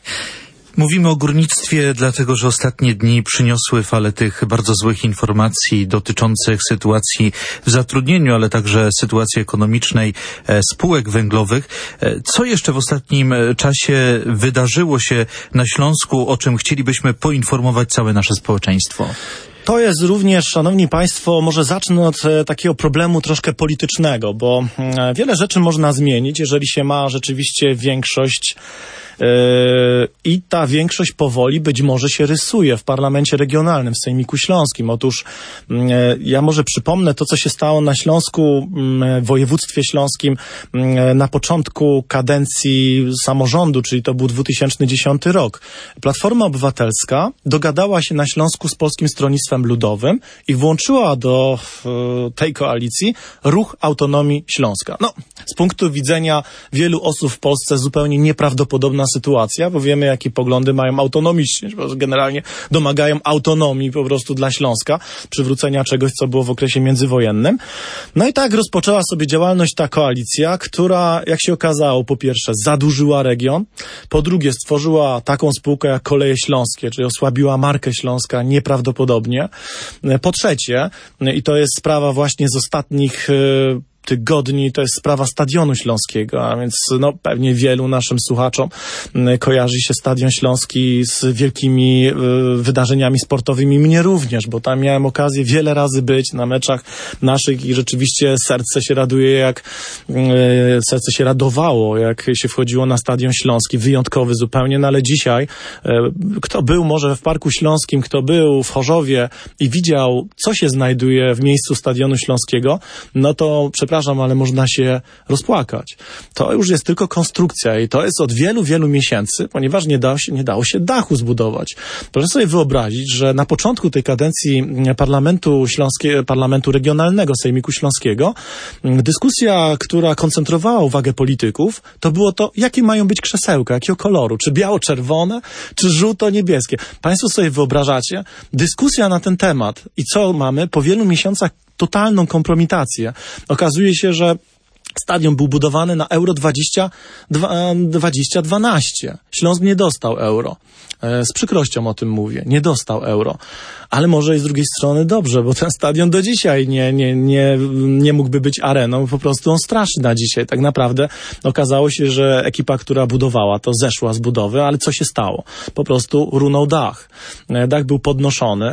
Mówimy o górnictwie, dlatego że ostatnie dni przyniosły falę tych bardzo złych informacji dotyczących sytuacji w zatrudnieniu, ale także sytuacji ekonomicznej spółek węglowych. Co jeszcze w ostatnim czasie wydarzyło się na Śląsku, o czym chcielibyśmy poinformować całe nasze społeczeństwo? To jest również, szanowni państwo, może zacznę od e, takiego problemu troszkę politycznego, bo e, wiele rzeczy można zmienić, jeżeli się ma rzeczywiście większość e, i ta większość powoli być może się rysuje w parlamencie regionalnym, w Sejmiku Śląskim. Otóż e, ja może przypomnę to, co się stało na Śląsku, w województwie śląskim e, na początku kadencji samorządu, czyli to był dwa tysiące dziesiąty rok. Platforma Obywatelska dogadała się na Śląsku z Polskim Stronnictwem Ludowym i włączyła do e, tej koalicji Ruch Autonomii Śląska. No, z punktu widzenia wielu osób w Polsce zupełnie nieprawdopodobna sytuacja, bo wiemy, jakie poglądy mają autonomiści, generalnie domagają autonomii po prostu dla Śląska, przywrócenia czegoś, co było w okresie międzywojennym. No i tak rozpoczęła sobie działalność ta koalicja, która, jak się okazało, po pierwsze zadłużyła region, po drugie stworzyła taką spółkę jak Koleje Śląskie, czyli osłabiła markę Śląska nieprawdopodobnie. zupełnie. Po trzecie, i to jest sprawa właśnie z ostatnich tygodni, to jest sprawa Stadionu Śląskiego, a więc no, pewnie wielu naszym słuchaczom y, kojarzy się Stadion Śląski z wielkimi y, wydarzeniami sportowymi, mnie również, bo tam miałem okazję wiele razy być na meczach naszych i rzeczywiście serce się raduje, jak y, serce się radowało, jak się wchodziło na Stadion Śląski, wyjątkowy zupełnie, no ale dzisiaj y, kto był może w Parku Śląskim, kto był w Chorzowie i widział, co się znajduje w miejscu Stadionu Śląskiego, no to przepraszam, ale można się rozpłakać. To już jest tylko konstrukcja i to jest od wielu, wielu miesięcy, ponieważ nie dało się, nie dało się dachu zbudować. Proszę sobie wyobrazić, że na początku tej kadencji Parlamentu Śląskiego, Parlamentu Regionalnego Sejmiku Śląskiego, dyskusja, która koncentrowała uwagę polityków, to było to, jakie mają być krzesełka, jakiego koloru, czy biało-czerwone, czy żółto-niebieskie. Państwo sobie wyobrażacie? Dyskusja na ten temat i co mamy po wielu miesiącach totalną kompromitację. Okazuje się, że stadion był budowany na Euro dwadzieścia dwanaście. Śląsk nie dostał euro. Z przykrością o tym mówię. Nie dostał euro. Ale może i z drugiej strony dobrze, bo ten stadion do dzisiaj nie, nie, nie, nie mógłby być areną. Po prostu on straszy na dzisiaj. Tak naprawdę okazało się, że ekipa, która budowała to, zeszła z budowy, ale co się stało? Po prostu runął dach. Dach był podnoszony.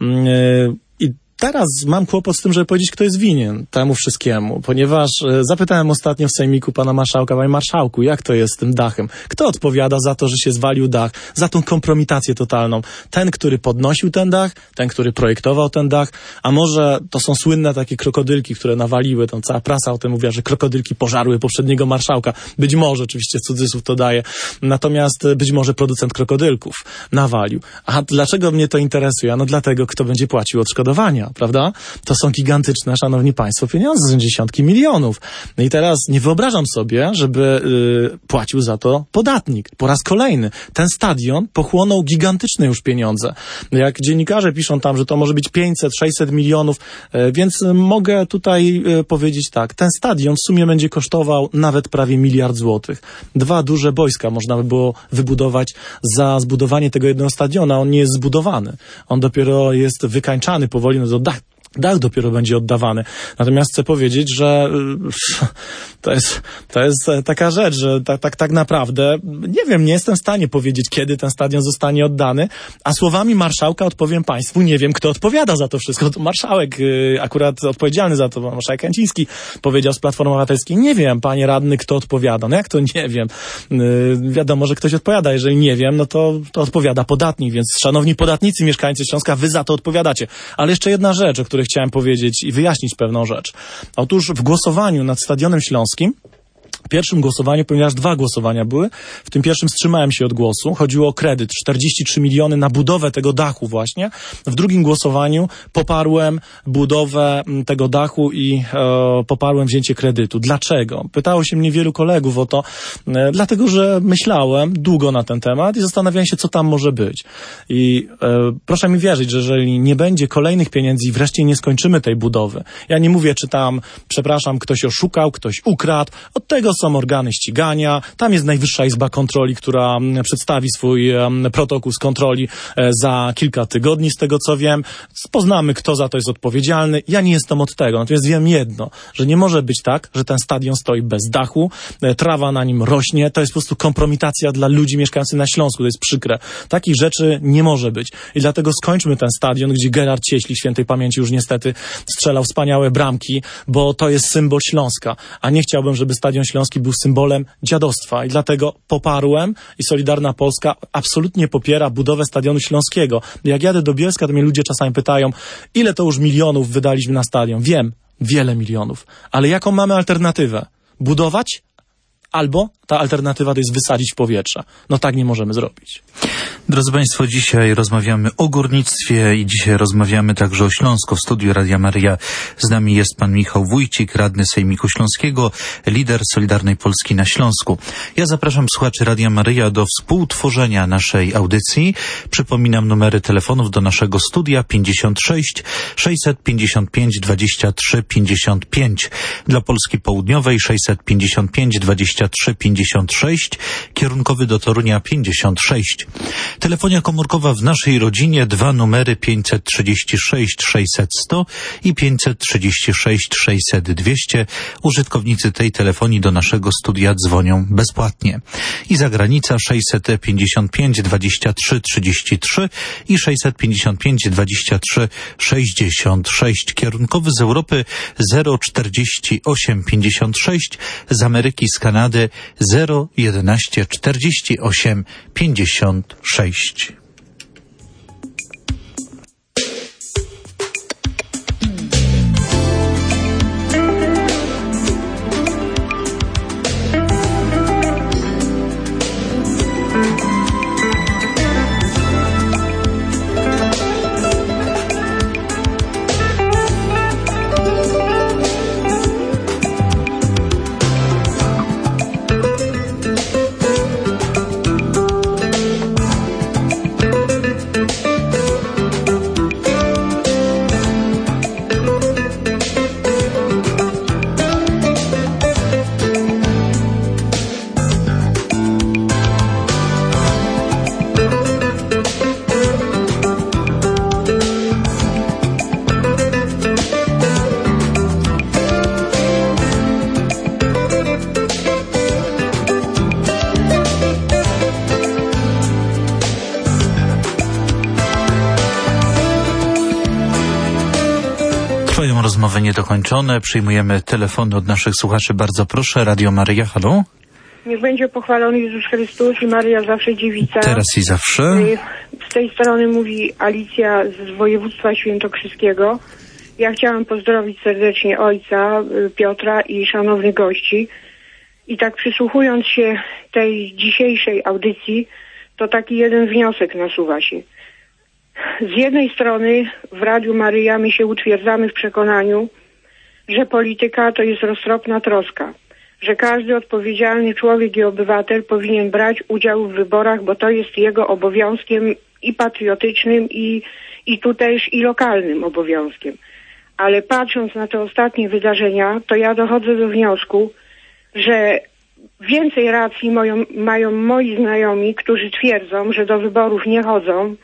Teraz mam kłopot z tym, żeby powiedzieć, kto jest winien temu wszystkiemu, ponieważ e, zapytałem ostatnio w sejmiku pana marszałka, panie marszałku, jak to jest z tym dachem? Kto odpowiada za to, że się zwalił dach, za tą kompromitację totalną? Ten, który podnosił ten dach, ten, który projektował ten dach, a może to są słynne takie krokodylki, które nawaliły, tam cała prasa o tym mówiła, że krokodylki pożarły poprzedniego marszałka. Być może, oczywiście cudzysłów to daje, natomiast być może producent krokodylków nawalił. A dlaczego mnie to interesuje? No dlatego, kto będzie płacił odszkodowania, prawda? To są gigantyczne, szanowni państwo, pieniądze, są dziesiątki milionów. No i teraz nie wyobrażam sobie, żeby yy, płacił za to podatnik. Po raz kolejny. Ten stadion pochłonął gigantyczne już pieniądze. Jak dziennikarze piszą tam, że to może być pięćset sześćset milionów, yy, więc mogę tutaj yy, powiedzieć tak. Ten stadion w sumie będzie kosztował nawet prawie miliard złotych. Dwa duże boiska można by było wybudować za zbudowanie tego jednego stadiona. On nie jest zbudowany. On dopiero jest wykańczany powoli, no to dach, dach dopiero będzie oddawany. Natomiast chcę powiedzieć, że to jest, to jest taka rzecz, że tak, tak, tak naprawdę, nie wiem, nie jestem w stanie powiedzieć, kiedy ten stadion zostanie oddany, a słowami marszałka odpowiem państwu, nie wiem, kto odpowiada za to wszystko. To marszałek yy, akurat odpowiedzialny za to, marszałek Kęciński powiedział z Platformy Obywatelskiej, nie wiem, panie radny, kto odpowiada. No jak to nie wiem? Yy, wiadomo, że ktoś odpowiada. Jeżeli nie wiem, no to, to odpowiada podatnik, więc szanowni podatnicy, mieszkańcy Śląska, wy za to odpowiadacie. Ale jeszcze jedna rzecz, o której chciałem powiedzieć i wyjaśnić pewną rzecz. Otóż w głosowaniu nad Stadionem Śląskim, w pierwszym głosowaniu, ponieważ dwa głosowania były, w tym pierwszym wstrzymałem się od głosu. Chodziło o kredyt, czterdzieści trzy miliony na budowę tego dachu właśnie. W drugim głosowaniu poparłem budowę tego dachu i e, poparłem wzięcie kredytu. Dlaczego? Pytało się mnie wielu kolegów o to, e, dlatego, że myślałem długo na ten temat i zastanawiałem się, co tam może być. I e, proszę mi wierzyć, że jeżeli nie będzie kolejnych pieniędzy i wreszcie nie skończymy tej budowy, ja nie mówię, czy tam, przepraszam, ktoś oszukał, ktoś ukradł, od tego są organy ścigania, tam jest Najwyższa Izba Kontroli, która przedstawi swój um, protokół z kontroli e, za kilka tygodni, z tego co wiem. Poznamy, kto za to jest odpowiedzialny. Ja nie jestem od tego, natomiast wiem jedno, że nie może być tak, że ten stadion stoi bez dachu, e, trawa na nim rośnie, to jest po prostu kompromitacja dla ludzi mieszkających na Śląsku, to jest przykre. Takich rzeczy nie może być i dlatego skończmy ten stadion, gdzie Gerard Cieśli, świętej pamięci, już niestety strzelał wspaniałe bramki, bo to jest symbol Śląska, a nie chciałbym, żeby stadion Śląski był symbolem dziadostwa i dlatego poparłem i Solidarna Polska absolutnie popiera budowę Stadionu Śląskiego. Jak jadę do Bielska, to mnie ludzie czasami pytają, ile to już milionów wydaliśmy na stadion. Wiem, wiele milionów, ale jaką mamy alternatywę? Budować? Albo ta alternatywa to jest wysadzić w powietrze. No tak nie możemy zrobić. Drodzy Państwo, dzisiaj rozmawiamy o górnictwie i dzisiaj rozmawiamy także o Śląsku. W studiu Radia Maryja z nami jest pan Michał Wójcik, radny Sejmiku Śląskiego, lider Solidarnej Polski na Śląsku. Ja zapraszam słuchaczy Radia Maryja do współtworzenia naszej audycji. Przypominam numery telefonów do naszego studia pięćdziesiąt sześć sześćset pięćdziesiąt pięć dwadzieścia trzy pięćdziesiąt pięć. Dla Polski Południowej sześćset pięćdziesiąt pięć dwadzieścia dwadzieścia trzy pięćdziesiąt sześć, kierunkowy do Torunia pięćdziesiąt sześć. Telefonia komórkowa w naszej rodzinie, dwa numery pięćset trzydzieści sześć sześćset sto i pięćset trzydzieści sześć sześćset dwieście. Użytkownicy tej telefonii do naszego studia dzwonią bezpłatnie. I zagranica sześćset pięćdziesiąt pięć dwadzieścia trzy trzydzieści trzy i sześćset pięćdziesiąt pięć dwadzieścia trzy sześćdziesiąt sześć. Kierunkowy z Europy zero czterdzieści osiem pięćdziesiąt sześć, z Ameryki, z Kanady zero jedenaście czterdzieści osiem pięćdziesiąt sześć. Trwają rozmowy niedokończone. Przyjmujemy telefony od naszych słuchaczy. Bardzo proszę. Radio Maryja, halo? Niech będzie pochwalony Jezus Chrystus i Maryja zawsze dziewica. Teraz i zawsze. Z tej strony mówi Alicja z województwa świętokrzyskiego. Ja chciałam pozdrowić serdecznie ojca Piotra i szanownych gości. I tak przysłuchując się tej dzisiejszej audycji, to taki jeden wniosek nasuwa się. Z jednej strony w Radiu Maryja my się utwierdzamy w przekonaniu, że polityka to jest roztropna troska, że każdy odpowiedzialny człowiek i obywatel powinien brać udział w wyborach, bo to jest jego obowiązkiem i patriotycznym, i, i tutejż i lokalnym obowiązkiem. Ale patrząc na te ostatnie wydarzenia, to ja dochodzę do wniosku, że więcej racji moją, mają moi znajomi, którzy twierdzą, że do wyborów nie chodzą.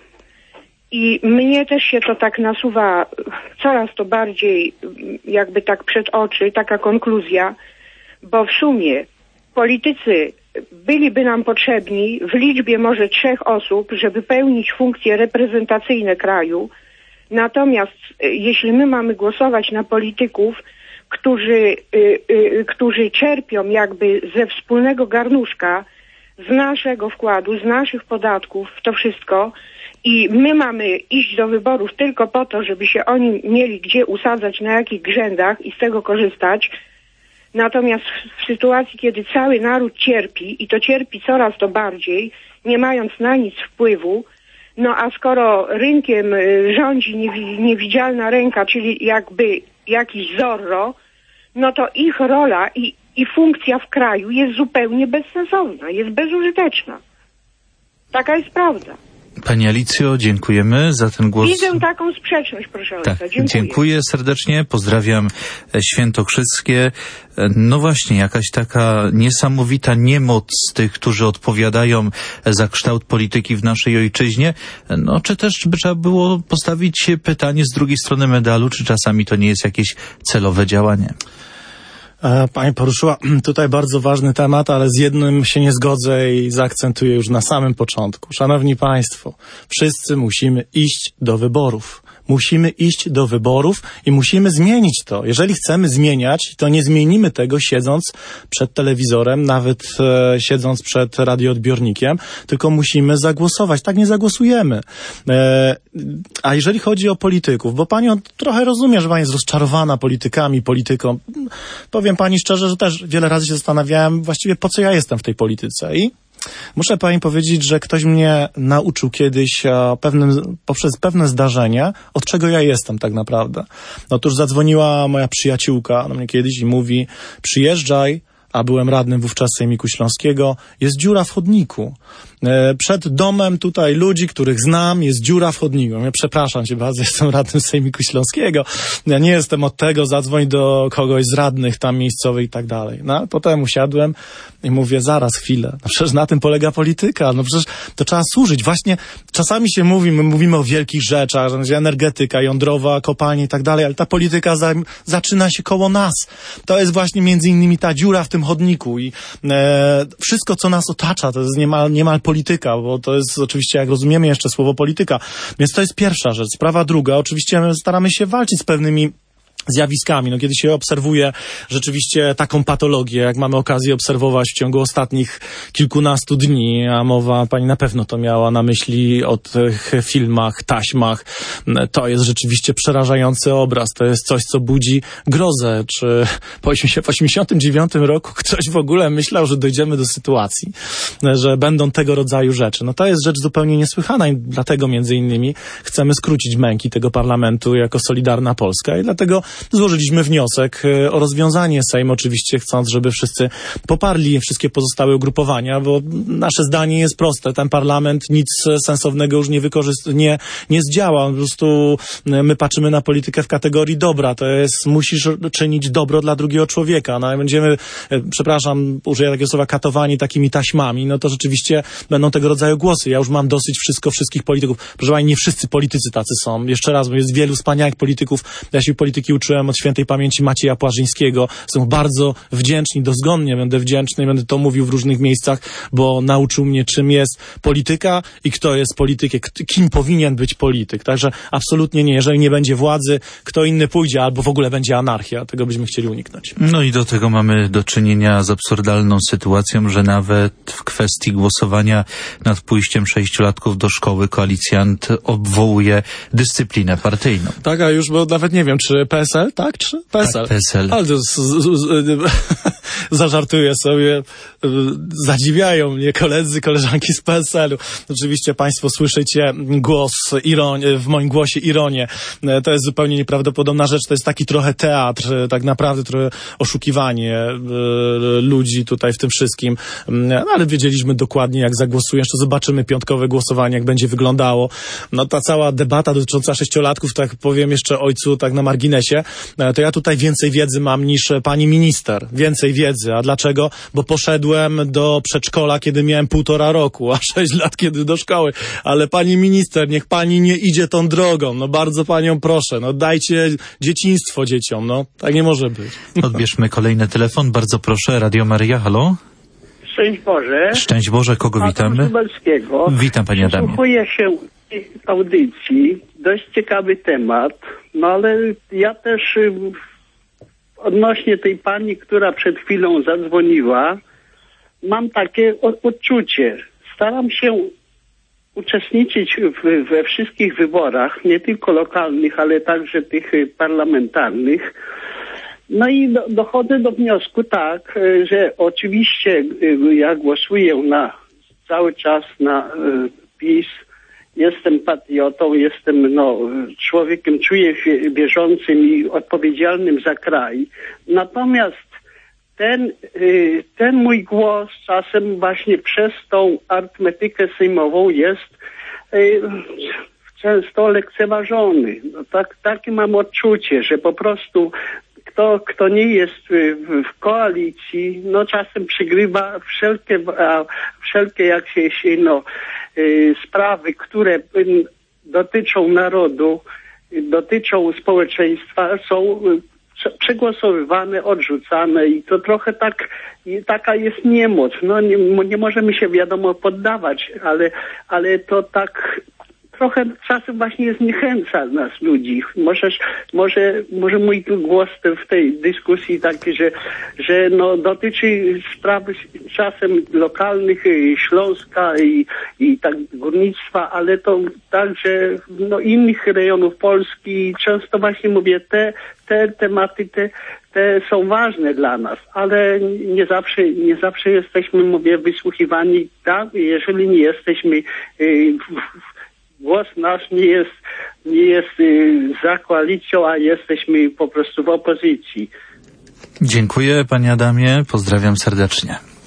I mnie też się to tak nasuwa coraz to bardziej jakby tak przed oczy, taka konkluzja, bo w sumie politycy byliby nam potrzebni w liczbie może trzech osób, żeby pełnić funkcje reprezentacyjne kraju. Natomiast jeśli my mamy głosować na polityków, którzy, y, y, którzy czerpią jakby ze wspólnego garnuszka, z naszego wkładu, z naszych podatków, w to wszystko, i my mamy iść do wyborów tylko po to, żeby się oni mieli gdzie usadzać, na jakich grzędach i z tego korzystać. Natomiast w, w sytuacji, kiedy cały naród cierpi i to cierpi coraz to bardziej, nie mając na nic wpływu, no a skoro rynkiem y, rządzi niewi- niewidzialna ręka, czyli jakby jakiś Zorro, no to ich rola i, i funkcja w kraju jest zupełnie bezsensowna, jest bezużyteczna. Taka jest prawda. Pani Alicjo, dziękujemy za ten głos. Widzę taką sprzeczność, proszę ojca. Tak, dziękuję. dziękuję serdecznie, pozdrawiam świętokrzyskie. No właśnie, jakaś taka niesamowita niemoc tych, którzy odpowiadają za kształt polityki w naszej ojczyźnie. No, czy też by trzeba było postawić pytanie z drugiej strony medalu, czy czasami to nie jest jakieś celowe działanie? Pani poruszyła tutaj bardzo ważny temat, ale z jednym się nie zgodzę i zaakcentuję już na samym początku. Szanowni Państwo, wszyscy musimy iść do wyborów. Musimy iść do wyborów i musimy zmienić to. Jeżeli chcemy zmieniać, to nie zmienimy tego siedząc przed telewizorem, nawet e, siedząc przed radioodbiornikiem, tylko musimy zagłosować. Tak nie zagłosujemy. E, a jeżeli chodzi o polityków, bo Pani trochę rozumie, że Pani jest rozczarowana politykami, polityką. Powiem Pani szczerze, że też wiele razy się zastanawiałem właściwie, po co ja jestem w tej polityce. I muszę Pani powiedzieć, że ktoś mnie nauczył kiedyś a, pewnym, poprzez pewne zdarzenia, od czego ja jestem tak naprawdę. Otóż zadzwoniła moja przyjaciółka do mnie kiedyś i mówi: przyjeżdżaj, a byłem radnym wówczas Sejmiku Śląskiego, jest dziura w chodniku. E, przed domem tutaj ludzi, których znam, jest dziura w chodniku. Ja przepraszam cię bardzo, jestem radnym Sejmiku Śląskiego. Ja nie jestem od tego, zadzwoń do kogoś z radnych tam miejscowych i tak dalej. No, potem usiadłem i mówię, zaraz, chwilę. No przecież na tym polega polityka. No przecież to trzeba służyć. Właśnie czasami się mówi, my mówimy o wielkich rzeczach, że będzie energetyka jądrowa, kopalnie i tak dalej, ale ta polityka za, zaczyna się koło nas. To jest właśnie między innymi ta dziura w tym chodniku i e, wszystko, co nas otacza, to jest niemal, niemal polityka, bo to jest oczywiście, jak rozumiemy jeszcze słowo polityka. Więc to jest pierwsza rzecz. Sprawa druga, oczywiście staramy się walczyć z pewnymi zjawiskami. No, kiedy się obserwuje rzeczywiście taką patologię, jak mamy okazję obserwować w ciągu ostatnich kilkunastu dni, a mowa, pani na pewno to miała na myśli o tych filmach, taśmach, to jest rzeczywiście przerażający obraz. To jest coś, co budzi grozę. Czy po osiemdziesiątym dziewiątym roku ktoś w ogóle myślał, że dojdziemy do sytuacji, że będą tego rodzaju rzeczy? No to jest rzecz zupełnie niesłychana i dlatego między innymi chcemy skrócić męki tego parlamentu jako Solidarna Polska i dlatego złożyliśmy wniosek o rozwiązanie. Sejm oczywiście chcąc, żeby wszyscy poparli wszystkie pozostałe ugrupowania, bo nasze zdanie jest proste. Ten parlament nic sensownego już nie wykorzyst- nie, nie zdziała. Po prostu my patrzymy na politykę w kategorii dobra. To jest, musisz czynić dobro dla drugiego człowieka. No i będziemy, przepraszam, użyję takiego słowa, katowani takimi taśmami, no to rzeczywiście będą tego rodzaju głosy. Ja już mam dosyć wszystko, wszystkich polityków. Proszę pani, nie wszyscy politycy tacy są. Jeszcze raz, bo jest wielu wspaniałych polityków. Ja się polityki uczyłem od świętej pamięci Macieja Płażyńskiego. Są bardzo wdzięczni, dozgonnie będę wdzięczny, będę to mówił w różnych miejscach, bo nauczył mnie, czym jest polityka i kto jest politykiem, kim powinien być polityk. Także absolutnie nie. Jeżeli nie będzie władzy, kto inny pójdzie, albo w ogóle będzie anarchia. Tego byśmy chcieli uniknąć. No i do tego mamy do czynienia z absurdalną sytuacją, że nawet w kwestii głosowania nad pójściem sześciolatków do szkoły koalicjant obwołuje dyscyplinę partyjną. Tak, a już, bo nawet nie wiem, czy P S L, tak? Czy P S L? Tak, P S L. Ale to z, z, z, zażartuję sobie. Zadziwiają mnie koledzy, koleżanki z P S L-u. Oczywiście państwo słyszycie głos, ironię, w moim głosie ironię. To jest zupełnie nieprawdopodobna rzecz. To jest taki trochę teatr, tak naprawdę trochę oszukiwanie ludzi tutaj w tym wszystkim. No, ale wiedzieliśmy dokładnie, jak zagłosują. Jeszcze zobaczymy piątkowe głosowanie, jak będzie wyglądało. No ta cała debata dotycząca sześciolatków, tak powiem jeszcze ojcu, tak na marginesie, to ja tutaj więcej wiedzy mam niż pani minister. Więcej wiedzy. A dlaczego? Bo poszedłem do przedszkola, kiedy miałem półtora roku, a sześć lat, kiedy do szkoły. Ale pani minister, niech pani nie idzie tą drogą. No bardzo panią proszę. No dajcie dzieciństwo dzieciom. No tak nie może być. Odbierzmy kolejny telefon. Bardzo proszę. Radio Maryja, halo? Szczęść Boże. Szczęść Boże, kogo witamy? Witam pani Adamie. Przysłuchuję się audycji. Dość ciekawy temat. No ale ja też odnośnie tej pani, która przed chwilą zadzwoniła, mam takie odczucie. Staram się uczestniczyć w, we wszystkich wyborach, nie tylko lokalnych, ale także tych parlamentarnych. No i do, dochodzę do wniosku tak, że oczywiście ja głosuję na cały czas na PiS. Jestem patriotą, jestem no, człowiekiem, czuję się wierzącym i odpowiedzialnym za kraj. Natomiast ten, ten mój głos czasem właśnie przez tą arytmetykę sejmową jest często lekceważony. No, tak, takie mam odczucie, że po prostu kto, kto nie jest w, w koalicji, no czasem przygrywa wszelkie, wszelkie jakieś no, sprawy, które dotyczą narodu, dotyczą społeczeństwa, są przegłosowywane, odrzucane i to trochę tak, taka jest niemoc. No nie, nie możemy się wiadomo poddawać, ale, ale to tak trochę czasem właśnie zniechęca nas ludzi. Możesz, może, może mój głos w tej dyskusji taki, że, że no dotyczy spraw czasem lokalnych, Śląska i, i tak górnictwa, ale to także no, innych rejonów Polski. Często właśnie mówię, te, te tematy, te, te są ważne dla nas, ale nie zawsze, nie zawsze jesteśmy, mówię, wysłuchiwani. Tak? Jeżeli nie jesteśmy yy, głos nasz nie jest, nie jest y, za koalicją, a jesteśmy po prostu w opozycji. Dziękuję panie Adamie, pozdrawiam serdecznie.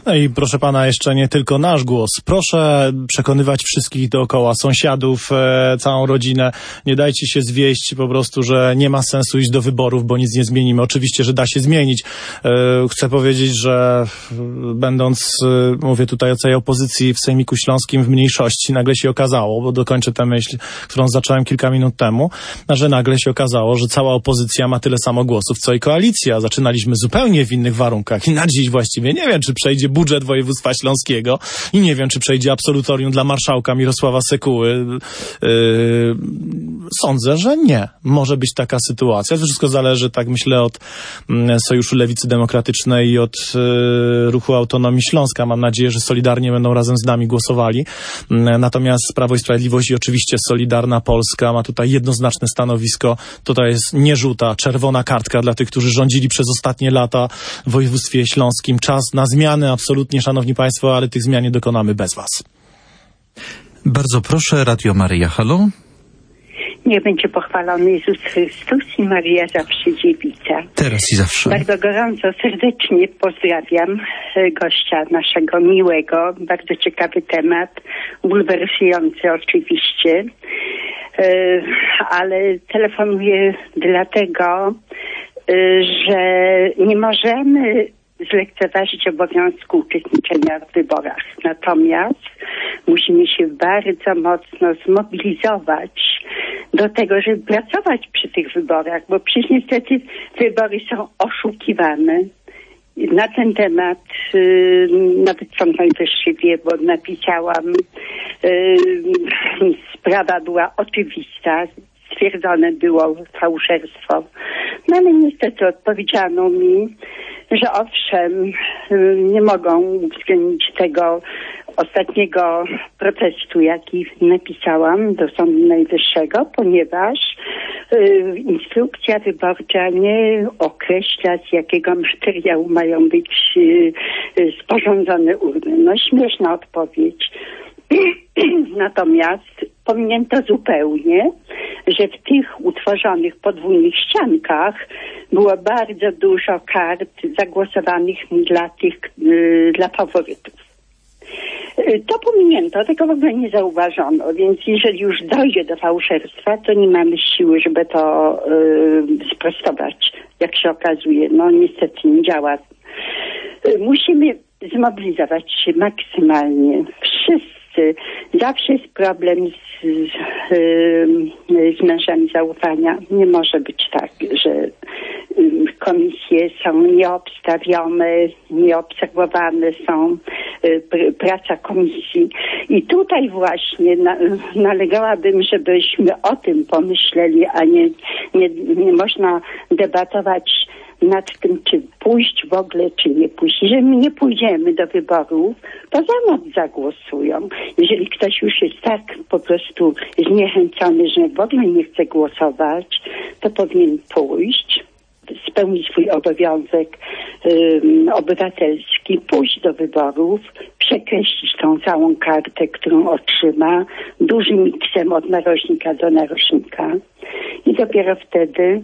No i proszę pana, jeszcze nie tylko nasz głos. Proszę przekonywać wszystkich dookoła, sąsiadów, e, całą rodzinę. Nie dajcie się zwieść po prostu, że nie ma sensu iść do wyborów, bo nic nie zmienimy. Oczywiście, że da się zmienić. E, chcę powiedzieć, że będąc, e, mówię tutaj o całej opozycji w Sejmiku Śląskim w mniejszości, nagle się okazało, bo dokończę tę myśl, którą zacząłem kilka minut temu, że nagle się okazało, że cała opozycja ma tyle samo głosów, co i koalicja. Zaczynaliśmy zupełnie w innych warunkach i na dziś właściwie nie wiem, czy przejdzie budżet województwa śląskiego i nie wiem, czy przejdzie absolutorium dla marszałka Mirosława Sekuły. Yy, sądzę, że nie. Może być taka sytuacja. To wszystko zależy, tak myślę, od mm, Sojuszu Lewicy Demokratycznej i od yy, Ruchu Autonomii Śląska. Mam nadzieję, że solidarnie będą razem z nami głosowali. Yy, natomiast Prawo i Sprawiedliwość i oczywiście Solidarna Polska ma tutaj jednoznaczne stanowisko. To jest nie żółta, czerwona kartka dla tych, którzy rządzili przez ostatnie lata w województwie śląskim. Czas na zmiany, absolutnie, szanowni państwo, ale tych zmian nie dokonamy bez was. Bardzo proszę, Radio Maryja, halo? Niech będzie pochwalony Jezus Chrystus i Maryja zawsze dziewica. Teraz i zawsze. Bardzo gorąco, serdecznie pozdrawiam gościa naszego miłego. Bardzo ciekawy temat, bulwersujący oczywiście. Ale telefonuję dlatego, że nie możemy zlekceważyć obowiązku uczestniczenia w wyborach. Natomiast musimy się bardzo mocno zmobilizować do tego, żeby pracować przy tych wyborach, bo przecież niestety wybory są oszukiwane. Na ten temat yy, nawet Sąd Najwyższy wie, bo napisałam, yy, sprawa była oczywista, stwierdzone było fałszerstwo. No ale niestety odpowiedziano mi, że owszem, nie mogą uwzględnić tego ostatniego protestu, jaki napisałam do Sądu Najwyższego, ponieważ y, instrukcja wyborcza nie określa, z jakiego materiału mają być y, y, sporządzone urny. No śmieszna odpowiedź. Natomiast pominięto zupełnie, że w tych utworzonych podwójnych ściankach było bardzo dużo kart zagłosowanych dla tych, yy, dla faworytów. Yy, to pominięto, tego w ogóle nie zauważono, więc jeżeli już dojdzie do fałszerstwa, to nie mamy siły, żeby to yy, sprostować, jak się okazuje. No niestety nie działa. Yy, musimy zmobilizować się maksymalnie. Wszyscy. Zawsze jest problem z, z, z mężami zaufania. Nie może być tak, że komisje są nieobstawione, nieobserwowane są, praca komisji. I tutaj właśnie na, nalegałabym, żebyśmy o tym pomyśleli, a nie, nie, nie można debatować nad tym, czy pójść w ogóle, czy nie pójść. Jeżeli my nie pójdziemy do wyborów, to za nas zagłosują. Jeżeli ktoś już jest tak po prostu zniechęcony, że w ogóle nie chce głosować, to powinien pójść, spełnić swój obowiązek um, obywatelski, pójść do wyborów, przekreślić tą całą kartę, którą otrzyma, dużym miksem od narożnika do narożnika. I dopiero wtedy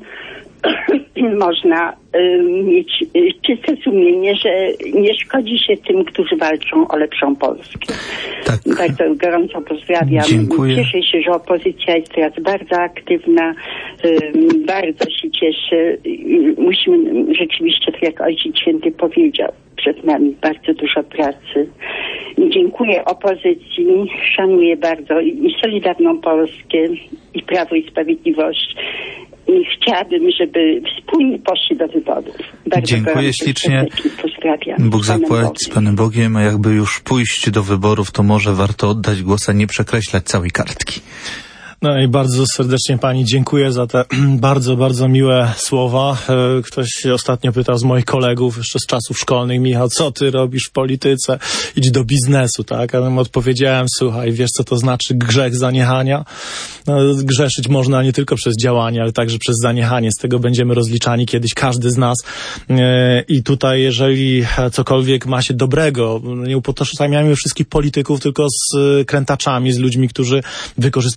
można y, mieć y, czyste sumienie, że nie szkodzi się tym, którzy walczą o lepszą Polskę. Tak. Bardzo gorąco pozdrawiam. Dziękuję. Cieszę się, że opozycja jest teraz bardzo aktywna. Y, bardzo się cieszę. Y, musimy rzeczywiście, tak jak Ojciec Święty powiedział, przed nami bardzo dużo pracy. Dziękuję opozycji, szanuję bardzo i Solidarną Polskę, i Prawo i Sprawiedliwość. I chciałabym, żeby wspólnie poszli do wyborów. Bardzo dziękuję ślicznie. Pozdrawiam. Bóg zapłać z Panem Bogiem, a jakby już pójść do wyborów, to może warto oddać głos, a nie przekreślać całej kartki. No i bardzo serdecznie pani dziękuję za te bardzo, bardzo miłe słowa. Ktoś ostatnio pytał z moich kolegów jeszcze z czasów szkolnych: Michał, co ty robisz w polityce? Idź do biznesu, tak? A ja mu odpowiedziałem: słuchaj, wiesz co to znaczy grzech zaniechania? No, grzeszyć można nie tylko przez działanie, ale także przez zaniechanie. Z tego będziemy rozliczani kiedyś każdy z nas. I tutaj, jeżeli cokolwiek ma się dobrego, nie upotoczniajmy wszystkich polityków tylko z krętaczami, z ludźmi, którzy wykorzystują politykę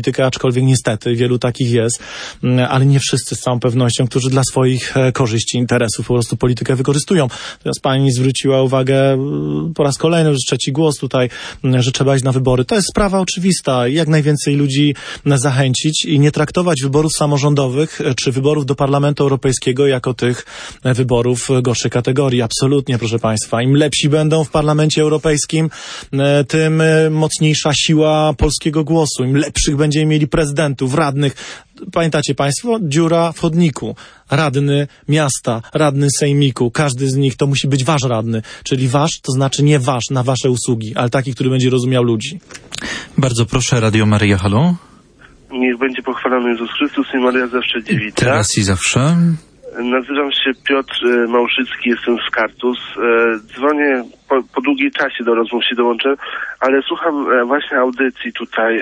politykę, aczkolwiek niestety wielu takich jest, ale nie wszyscy z całą pewnością, którzy dla swoich korzyści, interesów po prostu politykę wykorzystują. Teraz pani zwróciła uwagę po raz kolejny, że trzeci głos tutaj, że trzeba iść na wybory. To jest sprawa oczywista. Jak najwięcej ludzi zachęcić i nie traktować wyborów samorządowych czy wyborów do Parlamentu Europejskiego jako tych wyborów gorszej kategorii. Absolutnie, proszę państwa. Im lepsi będą w Parlamencie Europejskim, tym mocniejsza siła polskiego głosu. Im lepszych będziemy mieli prezydentów, radnych. Pamiętacie państwo? Dziura w chodniku. Radny miasta, radny sejmiku. Każdy z nich to musi być wasz radny. Czyli wasz to znaczy nie wasz na wasze usługi, ale taki, który będzie rozumiał ludzi. Bardzo proszę, Radio Maryja, halo. Niech będzie pochwalony Jezus Chrystus i Maria zawsze dziewica. Teraz i zawsze. Nazywam się Piotr Małszycki, jestem z Kartus. Dzwonię po, po długim czasie do rozmów się dołączę, ale słucham właśnie audycji tutaj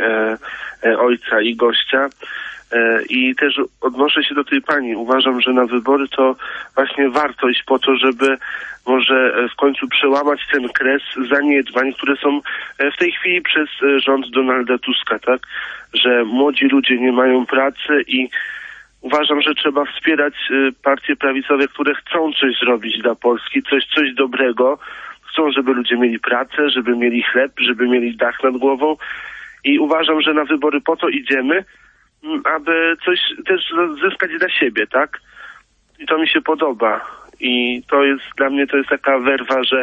ojca i gościa i też odnoszę się do tej pani. Uważam, że na wybory to właśnie warto iść po to, żeby może w końcu przełamać ten kres zaniedbań, które są w tej chwili przez rząd Donalda Tuska, tak? Że młodzi ludzie nie mają pracy i uważam, że trzeba wspierać partie prawicowe, które chcą coś zrobić dla Polski, coś, coś dobrego. Chcą, żeby ludzie mieli pracę, żeby mieli chleb, żeby mieli dach nad głową i uważam, że na wybory po to idziemy, aby coś też zyskać dla siebie, tak? I to mi się podoba. I to jest dla mnie to jest taka werwa, że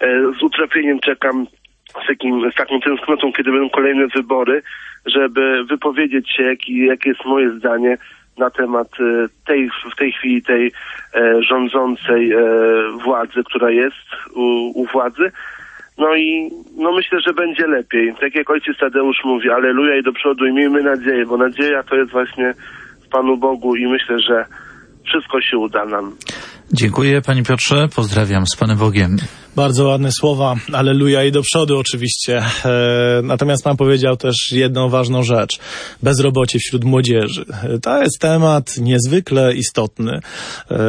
z utrapieniem czekam z, takim, z taką tęsknotą, kiedy będą kolejne wybory, żeby wypowiedzieć się, jak, jakie jest moje zdanie na temat tej, w tej chwili tej e, rządzącej e, władzy, która jest u, u władzy. No i no myślę, że będzie lepiej. Tak jak ojciec Tadeusz mówi, alleluja i do przodu i miejmy nadzieję, bo nadzieja to jest właśnie w Panu Bogu i myślę, że wszystko się uda nam. Dziękuję, panie Piotrze, pozdrawiam, z Panem Bogiem. Bardzo ładne słowa, alleluja i do przodu oczywiście. E, natomiast pan powiedział też jedną ważną rzecz. Bezrobocie wśród młodzieży. To jest temat niezwykle istotny, e,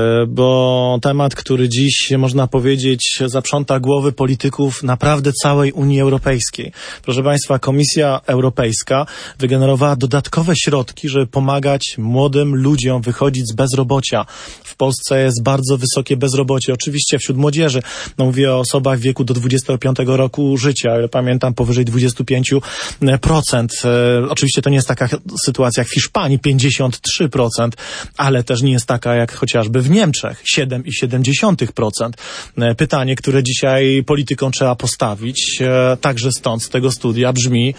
bo temat, który dziś, można powiedzieć, zaprząta głowy polityków naprawdę całej Unii Europejskiej. Proszę państwa, Komisja Europejska wygenerowała dodatkowe środki, żeby pomagać młodym ludziom wychodzić z bezrobocia. W Polsce jest bardzo wysokie bezrobocie, oczywiście wśród młodzieży. No mówię o osobach w wieku do dwudziestego piątego roku życia, ale pamiętam powyżej dwadzieścia pięć procent. E, oczywiście to nie jest taka sytuacja jak w Hiszpanii, pięćdziesiąt trzy procent, ale też nie jest taka jak chociażby w Niemczech, siedem przecinek siedem procent. E, pytanie, które dzisiaj politykom trzeba postawić, e, także stąd, z tego studia brzmi: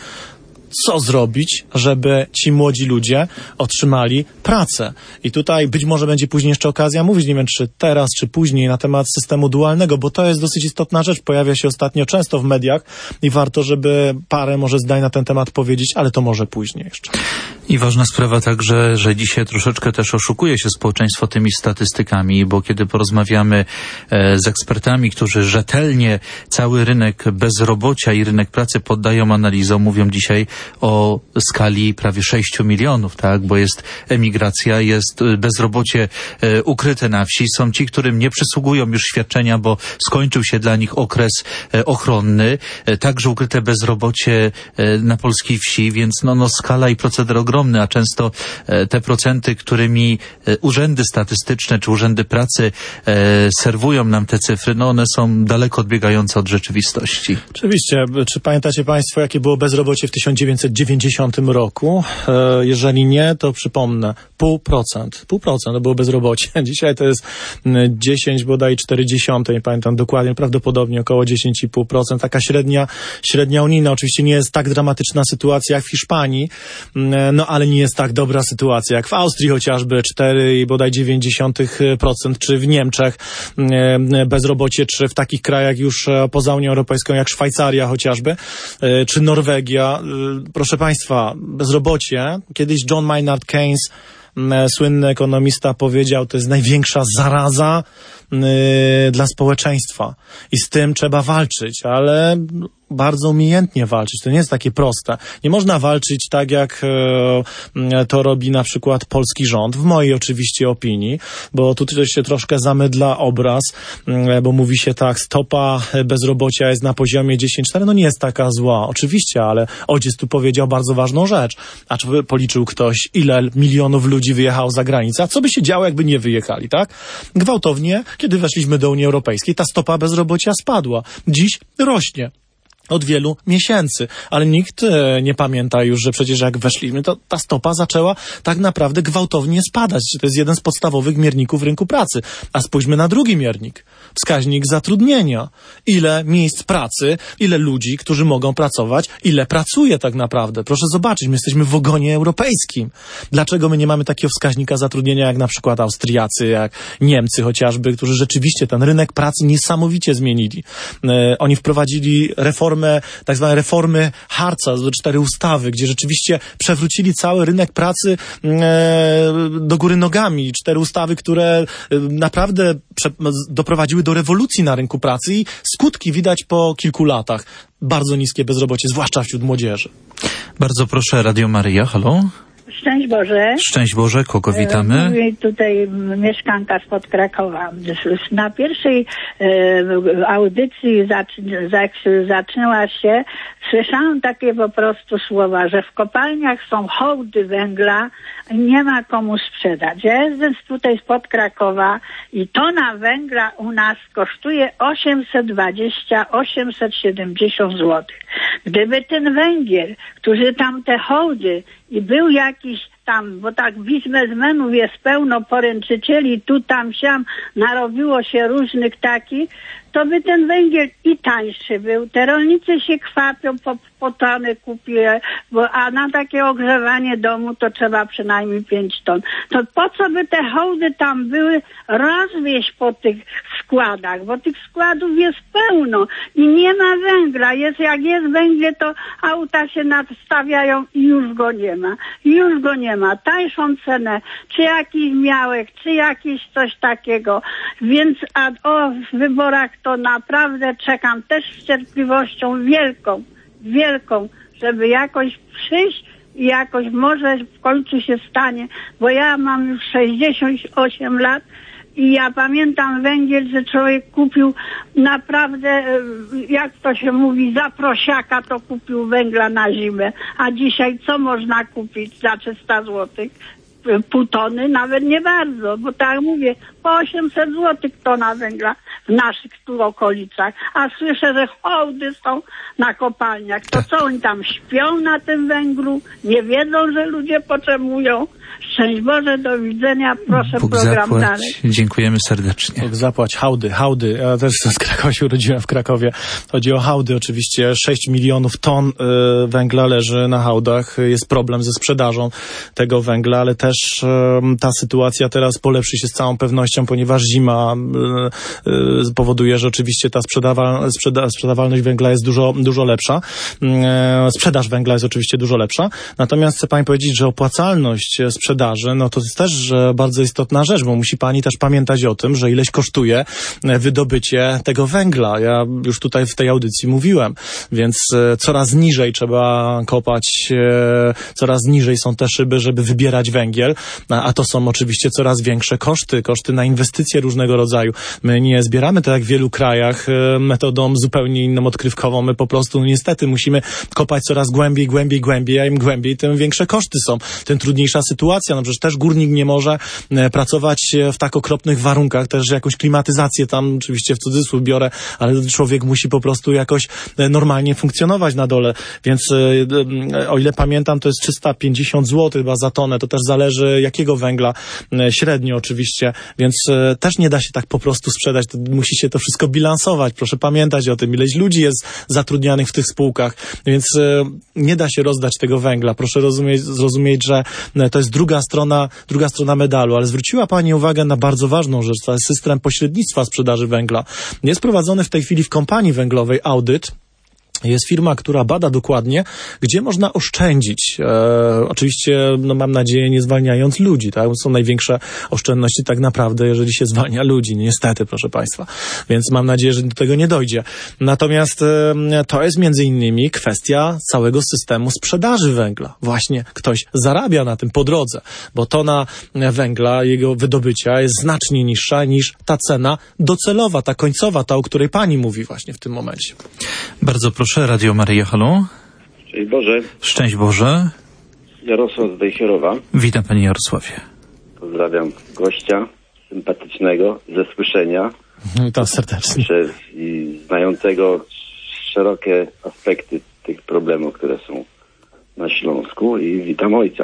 co zrobić, żeby ci młodzi ludzie otrzymali pracę? I tutaj być może będzie później jeszcze okazja mówić, nie wiem, czy teraz, czy później, na temat systemu dualnego, bo to jest dosyć istotna rzecz, pojawia się ostatnio często w mediach i warto, żeby parę może zdań na ten temat powiedzieć, ale to może później jeszcze. I ważna sprawa także, że dzisiaj troszeczkę też oszukuje się społeczeństwo tymi statystykami, bo kiedy porozmawiamy e, z ekspertami, którzy rzetelnie cały rynek bezrobocia i rynek pracy poddają analizom, mówią dzisiaj o skali prawie sześciu milionów, tak? Bo jest emigracja, jest bezrobocie e, ukryte na wsi. Są ci, którym nie przysługują już świadczenia, bo skończył się dla nich okres e, ochronny. E, także ukryte bezrobocie e, na polskiej wsi, więc no, no skala i proceder ogromny, a często e, te procenty, którymi e, urzędy statystyczne czy urzędy pracy e, serwują nam te cyfry, no one są daleko odbiegające od rzeczywistości. Oczywiście. Czy pamiętacie państwo, jakie było bezrobocie w tysiąc dziewięćset dziewięćdziesiątym roku? E, jeżeli nie, to przypomnę. Pół procent. Pół procent to było bezrobocie. Dzisiaj to jest dziesięć, bodaj czterdzieści, nie pamiętam dokładnie, prawdopodobnie około dziesięć i pół procent. Taka średnia, średnia unijna. Oczywiście nie jest tak dramatyczna sytuacja jak w Hiszpanii, no ale nie jest tak dobra sytuacja jak w Austrii chociażby, cztery i bodaj dziewięćdziesiąt procent, czy w Niemczech bezrobocie, czy w takich krajach już poza Unią Europejską jak Szwajcaria chociażby, czy Norwegia. Proszę państwa, bezrobocie, kiedyś John Maynard Keynes, słynny ekonomista, powiedział, to jest największa zaraza yy, dla społeczeństwa i z tym trzeba walczyć, ale bardzo umiejętnie walczyć. To nie jest takie proste. Nie można walczyć tak, jak e, to robi na przykład polski rząd, w mojej oczywiście opinii, bo tutaj się troszkę zamydla obraz, e, bo mówi się tak, stopa bezrobocia jest na poziomie dziesięć przecinek cztery, no nie jest taka zła, oczywiście, ale ojciec tu powiedział bardzo ważną rzecz. A czy by policzył ktoś, ile milionów ludzi wyjechało za granicę? A co by się działo, jakby nie wyjechali, tak? Gwałtownie, kiedy weszliśmy do Unii Europejskiej, ta stopa bezrobocia spadła. Dziś rośnie. Od wielu miesięcy, ale nikt e, nie pamięta już, że przecież jak weszliśmy, to ta stopa zaczęła tak naprawdę gwałtownie spadać. To jest jeden z podstawowych mierników rynku pracy. A spójrzmy na drugi miernik. Wskaźnik zatrudnienia. Ile miejsc pracy, ile ludzi, którzy mogą pracować, ile pracuje tak naprawdę. Proszę zobaczyć, my jesteśmy w ogonie europejskim. Dlaczego my nie mamy takiego wskaźnika zatrudnienia jak na przykład Austriacy, jak Niemcy chociażby, którzy rzeczywiście ten rynek pracy niesamowicie zmienili. E, oni wprowadzili reformę tak zwane reformy Harca, do cztery ustawy, gdzie rzeczywiście przewrócili cały rynek pracy e, do góry nogami. Cztery ustawy, które e, naprawdę prze, doprowadziły do rewolucji na rynku pracy i skutki widać po kilku latach. Bardzo niskie bezrobocie, zwłaszcza wśród młodzieży. Bardzo proszę, Radio Maryja, halo? Szczęść Boże. Szczęść Boże, kogo witamy? Mówię tutaj mieszkanka spod Krakowa. Na pierwszej e, audycji zac- jak zaczęła się, słyszałam takie po prostu słowa, że w kopalniach są hołdy węgla i nie ma komu sprzedać. Ja jestem tutaj spod Krakowa i tona węgla u nas kosztuje osiemset dwadzieścia do osiemset siedemdziesiąt złotych. Gdyby ten węgiel, którzy tam te hołdy i był jakiś tam, bo tak biznesmenów jest pełno, poręczycieli, tu, tam, siam, narobiło się różnych takich, to by ten węgiel i tańszy był. Te rolnicy się kwapią, po, po tony kupię, bo, a na takie ogrzewanie domu to trzeba przynajmniej pięć ton. To po co by te hołdy tam były rozwieźć po tych składach, bo tych składów jest pełno i nie ma węgla. Jest, jak jest węgiel, to auta się nadstawiają i już go nie ma. Już go nie ma. Tańszą cenę, czy jakiś miałek, czy jakiś coś takiego. Więc a o wyborach to naprawdę czekam też z cierpliwością wielką, wielką, żeby jakoś przyjść i jakoś może w końcu się stanie, bo ja mam już sześćdziesiąt osiem lat i ja pamiętam węgiel, że człowiek kupił naprawdę, jak to się mówi, za prosiaka to kupił węgla na zimę, a dzisiaj co można kupić za trzysta złotych? Pół tony, nawet nie bardzo, bo tak jak mówię, po osiemset złotych tona węgla w naszych tu okolicach, a słyszę, że hołdy są na kopalniach. To co oni tam śpią na tym węglu? Nie wiedzą, że ludzie potrzebują. Szczęść Boże, do widzenia, proszę Bóg program zapłać. dalej. Dziękujemy serdecznie. Bóg zapłać, hałdy, hałdy. Ja też z Krakowa się urodziłem, w Krakowie. Chodzi o hałdy oczywiście. sześć milionów ton y, węgla leży na hałdach. Jest problem ze sprzedażą tego węgla, ale też y, ta sytuacja teraz polepszy się z całą pewnością, ponieważ zima y, y, powoduje, że oczywiście ta sprzedawa, sprzeda, sprzedawalność węgla jest dużo, dużo lepsza. Y, sprzedaż węgla jest oczywiście dużo lepsza. Natomiast chcę pani powiedzieć, że opłacalność sprzedaży, no to jest też bardzo istotna rzecz, bo musi pani też pamiętać o tym, że ileś kosztuje wydobycie tego węgla. Ja już tutaj w tej audycji mówiłem, więc coraz niżej trzeba kopać, coraz niżej są te szyby, żeby wybierać węgiel, a to są oczywiście coraz większe koszty, koszty na inwestycje różnego rodzaju. My nie zbieramy to jak w wielu krajach metodą zupełnie inną, odkrywkową. My po prostu niestety musimy kopać coraz głębiej, głębiej, głębiej, a im głębiej, tym większe koszty są, tym trudniejsza sytuacja. No przecież też górnik nie może e, pracować w tak okropnych warunkach, też jakąś klimatyzację tam oczywiście w cudzysłów biorę, ale człowiek musi po prostu jakoś e, normalnie funkcjonować na dole, więc e, e, o ile pamiętam, to jest trzysta pięćdziesiąt złotych chyba za tonę, to też zależy jakiego węgla, e, średnio oczywiście, więc e, też nie da się tak po prostu sprzedać, to musi się to wszystko bilansować, proszę pamiętać o tym, ileś ludzi jest zatrudnianych w tych spółkach, więc e, nie da się rozdać tego węgla, proszę rozumieć, zrozumieć, że e, to jest druga strona, druga strona medalu, ale zwróciła pani uwagę na bardzo ważną rzecz, to jest system pośrednictwa sprzedaży węgla. Jest prowadzony w tej chwili w kompanii węglowej audyt Jest firma, która bada dokładnie, gdzie można oszczędzić. E, oczywiście, no mam nadzieję, nie zwalniając ludzi, tak? Są największe oszczędności tak naprawdę, jeżeli się zwalnia ludzi. Niestety, proszę Państwa. Więc mam nadzieję, że do tego nie dojdzie. Natomiast e, to jest między innymi kwestia całego systemu sprzedaży węgla. Właśnie ktoś zarabia na tym po drodze, bo tona węgla, jego wydobycia jest znacznie niższa niż ta cena docelowa, ta końcowa, ta, o której Pani mówi właśnie w tym momencie. Bardzo proszę. Radio Maryja, halo. Szczęść Boże. Szczęść Boże. Jarosław z Wejherowa. Witam Panie Jarosławie. Pozdrawiam gościa sympatycznego, ze słyszenia. Witam serdecznie. Przez, i znającego szerokie aspekty tych problemów, które są na Śląsku, i witam ojca.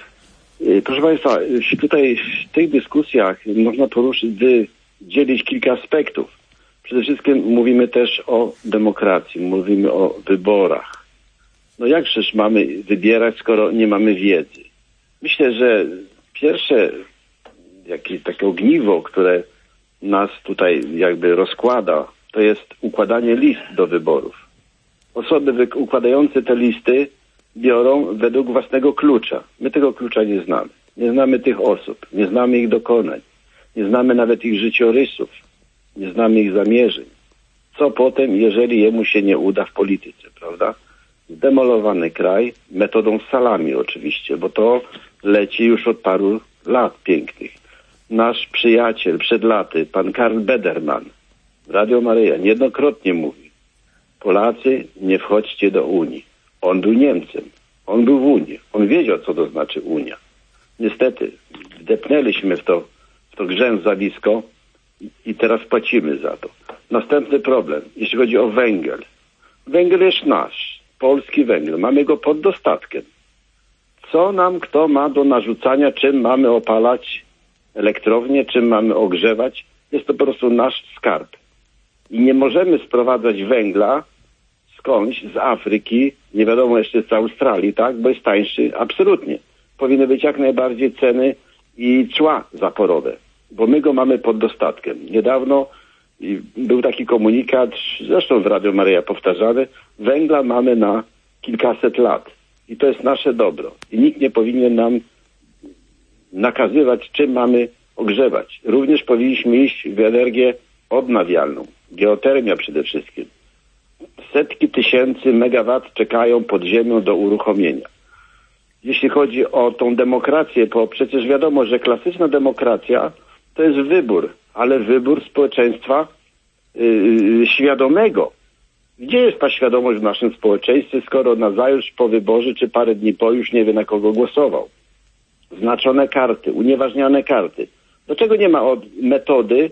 Proszę Państwa, tutaj w tych dyskusjach można poruszyć, dzielić kilka aspektów. Przede wszystkim mówimy też o demokracji, mówimy o wyborach. No jakżeż mamy wybierać, skoro nie mamy wiedzy? Myślę, że pierwsze jakieś takie ogniwo, które nas tutaj jakby rozkłada, to jest układanie list do wyborów. Osoby układające te listy biorą według własnego klucza. My tego klucza nie znamy. Nie znamy tych osób, nie znamy ich dokonań, nie znamy nawet ich życiorysów. Nie znamy ich zamierzeń. Co potem, jeżeli jemu się nie uda w polityce, prawda? Zdemolowany kraj, metodą salami oczywiście, bo to leci już od paru lat pięknych. Nasz przyjaciel przed laty, pan Karl Bederman, Radio Maryja, niejednokrotnie mówi: Polacy, nie wchodźcie do Unii. On był Niemcem, on był w Unii, on wiedział, co to znaczy Unia. Niestety, wdepnęliśmy w to, w to grzęzawisko, i teraz płacimy za to. Następny problem, jeśli chodzi o węgiel. Węgiel jest nasz, polski węgiel. Mamy go pod dostatkiem. Co nam kto ma do narzucania, czym mamy opalać elektrownię, czym mamy ogrzewać? Jest to po prostu nasz skarb. I nie możemy sprowadzać węgla skądś z Afryki, nie wiadomo jeszcze z Australii, tak? Bo jest tańszy. Absolutnie. Powinny być jak najbardziej ceny i cła zaporowe, bo my go mamy pod dostatkiem. Niedawno był taki komunikat, zresztą w Radio Maryja powtarzany, węgla mamy na kilkaset lat. I to jest nasze dobro. I nikt nie powinien nam nakazywać, czym mamy ogrzewać. Również powinniśmy iść w energię odnawialną. Geotermia przede wszystkim. Setki tysięcy megawat czekają pod ziemią do uruchomienia. Jeśli chodzi o tą demokrację, bo przecież wiadomo, że klasyczna demokracja to jest wybór, ale wybór społeczeństwa yy, świadomego. Gdzie jest ta świadomość w naszym społeczeństwie, skoro nazajutrz po wyborze, czy parę dni po, już nie wie, na kogo głosował? Znaczone karty, unieważniane karty. Dlaczego nie ma od metody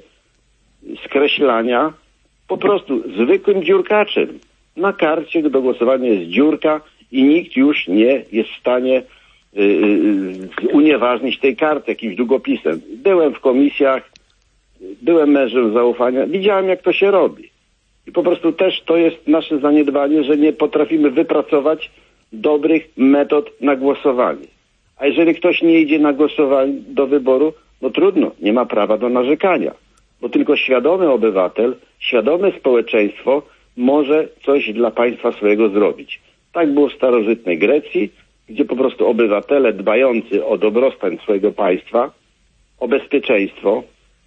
skreślania po prostu zwykłym dziurkaczem? Na karcie do głosowania jest dziurka i nikt już nie jest w stanie yy, yy, unieważnić tej karty jakimś długopisem. Byłem w komisjach, byłem mężem zaufania, widziałem, jak to się robi. I po prostu też to jest nasze zaniedbanie, że nie potrafimy wypracować dobrych metod na głosowanie. A jeżeli ktoś nie idzie na głosowanie do wyboru, no trudno, nie ma prawa do narzekania. Bo tylko świadomy obywatel, świadome społeczeństwo może coś dla państwa swojego zrobić. Tak było w starożytnej Grecji, gdzie po prostu obywatele dbający o dobrostan swojego państwa, o bezpieczeństwo,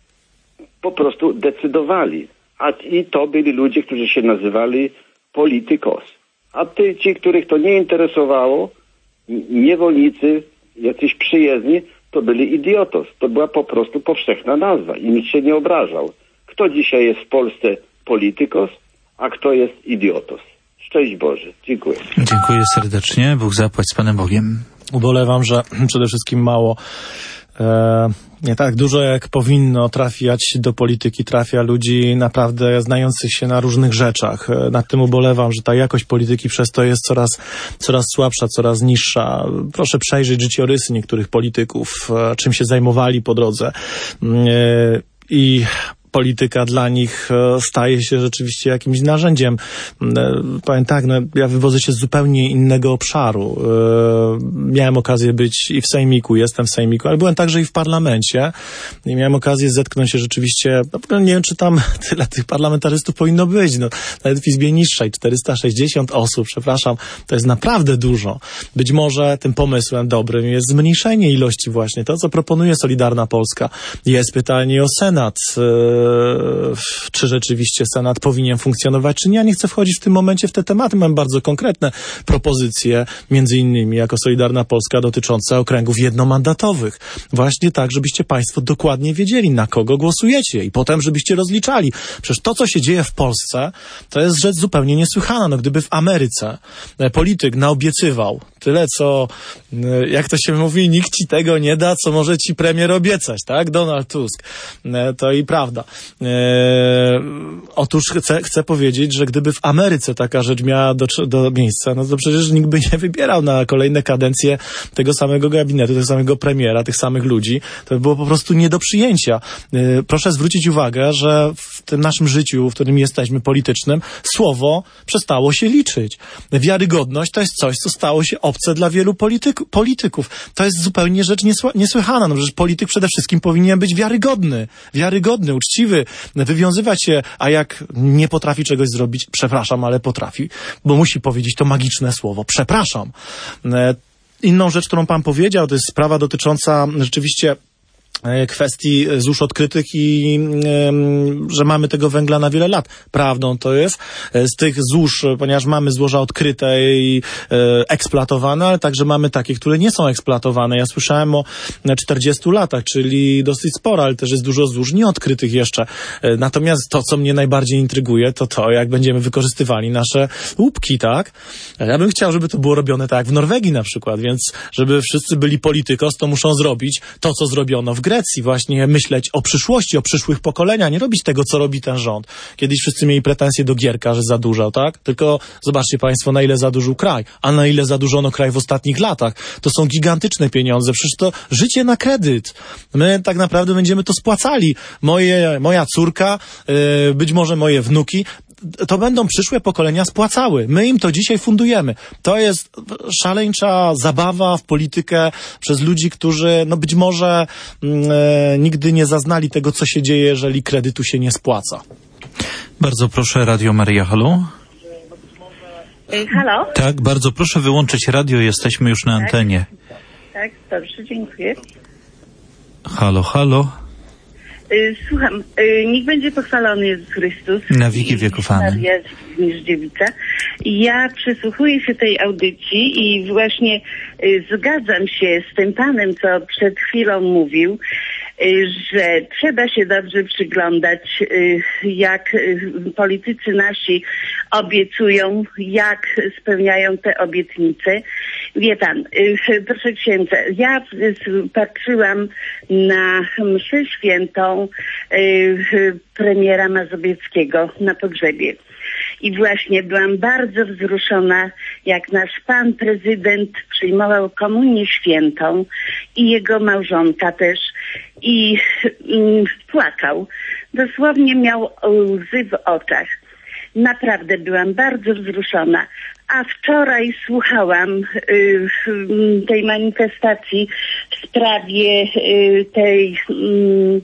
po prostu decydowali. A i to byli ludzie, którzy się nazywali politykos. A ty, ci, których to nie interesowało, niewolnicy, jacyś przyjezdni, to byli idiotos. To była po prostu powszechna nazwa i nikt się nie obrażał. Kto dzisiaj jest w Polsce politykos, a kto jest idiotos? Szczęść Boże. Dziękuję. Dziękuję serdecznie. Bóg zapłać z Panem Bogiem. Ubolewam, że przede wszystkim mało, e, nie tak dużo jak powinno trafiać do polityki, trafia ludzi naprawdę znających się na różnych rzeczach. E, nad tym ubolewam, że ta jakość polityki przez to jest coraz, coraz słabsza, coraz niższa. Proszę przejrzeć życiorysy niektórych polityków, e, czym się zajmowali po drodze. E, I polityka dla nich staje się rzeczywiście jakimś narzędziem. Powiem tak, no, ja wywodzę się z zupełnie innego obszaru. Miałem okazję być i w Sejmiku, jestem w Sejmiku, ale byłem także i w parlamencie i miałem okazję zetknąć się rzeczywiście, no, nie wiem, czy tam tyle tych parlamentarzystów powinno być, no, nawet w Izbie Niższej, czterysta sześćdziesiąt osób, przepraszam, to jest naprawdę dużo. Być może tym pomysłem dobrym jest zmniejszenie ilości właśnie, to co proponuje Solidarna Polska. Jest pytanie o Senat, yy, czy rzeczywiście Senat powinien funkcjonować, czy nie. Ja nie chcę wchodzić w tym momencie w te tematy, mam bardzo konkretne propozycje, między innymi jako Solidarna Polska dotyczące okręgów jednomandatowych. Właśnie tak, żebyście państwo dokładnie wiedzieli, na kogo głosujecie i potem, żebyście rozliczali. Przecież to, co się dzieje w Polsce, to jest rzecz zupełnie niesłychana. No, gdyby w Ameryce polityk naobiecywał tyle, co, jak to się mówi, nikt ci tego nie da, co może ci premier obiecać, tak? Donald Tusk. To i prawda. E, otóż chcę, chcę powiedzieć, że gdyby w Ameryce taka rzecz miała do, do miejsca, no to przecież nikt by nie wybierał na kolejne kadencje tego samego gabinetu, tego samego premiera, tych samych ludzi. To by było po prostu nie do przyjęcia. E, proszę zwrócić uwagę, że w tym naszym życiu, w którym jesteśmy politycznym, słowo przestało się liczyć. Wiarygodność to jest coś, co stało się obce dla wielu polityk- polityków. To jest zupełnie rzecz niesła- niesłychana. No przecież polityk przede wszystkim powinien być wiarygodny. Wiarygodny, uczciwy, wywiązywać się, a jak nie potrafi czegoś zrobić, przepraszam, ale potrafi, bo musi powiedzieć to magiczne słowo. Przepraszam. Inną rzecz, którą pan powiedział, to jest sprawa dotycząca rzeczywiście kwestii złóż odkrytych i y, że mamy tego węgla na wiele lat. Prawdą to jest. Z tych złóż, ponieważ mamy złoża odkryte i y, eksploatowane, ale także mamy takie, które nie są eksploatowane. Ja słyszałem o czterdziestu latach, czyli dosyć sporo, ale też jest dużo złóż nieodkrytych jeszcze. Y, natomiast to, co mnie najbardziej intryguje, to to, jak będziemy wykorzystywali nasze łupki, tak? Ja bym chciał, żeby to było robione tak jak w Norwegii na przykład, więc żeby wszyscy byli politykos, to muszą zrobić to, co zrobiono w Grecji, właśnie myśleć o przyszłości, o przyszłych pokoleniach, nie robić tego, co robi ten rząd. Kiedyś wszyscy mieli pretensje do Gierka, że zadłużał, tak? Tylko zobaczcie państwo, na ile zadłużył kraj, a na ile zadłużono kraj w ostatnich latach. To są gigantyczne pieniądze, przecież to życie na kredyt. My tak naprawdę będziemy to spłacali. Moje, moja córka, yy, być może moje wnuki, to będą przyszłe pokolenia spłacały. My im to dzisiaj fundujemy. To jest szaleńcza zabawa w politykę przez ludzi, którzy no być może e, nigdy nie zaznali tego, co się dzieje, jeżeli kredytu się nie spłaca. Bardzo proszę, Radio Maryja, halo? Halo? Tak, bardzo proszę wyłączyć radio, jesteśmy już na antenie. Tak, tak, dobrze, dziękuję. Halo, halo? Słucham, niech będzie pochwalony Jezus Chrystus. Na wieki wieków, amen. Maria Dziewica. Ja przysłuchuję się tej audycji i właśnie zgadzam się z tym panem, co przed chwilą mówił, że trzeba się dobrze przyglądać, jak politycy nasi obiecują, jak spełniają te obietnice. Wie pan, proszę księdza, ja patrzyłam na mszę świętą premiera Mazowieckiego na pogrzebie. I właśnie byłam bardzo wzruszona, jak nasz pan prezydent przyjmował komunię świętą i jego małżonka też i mm, płakał. Dosłownie miał łzy w oczach. Naprawdę byłam bardzo wzruszona. A wczoraj słuchałam y, tej manifestacji w sprawie y, tej y,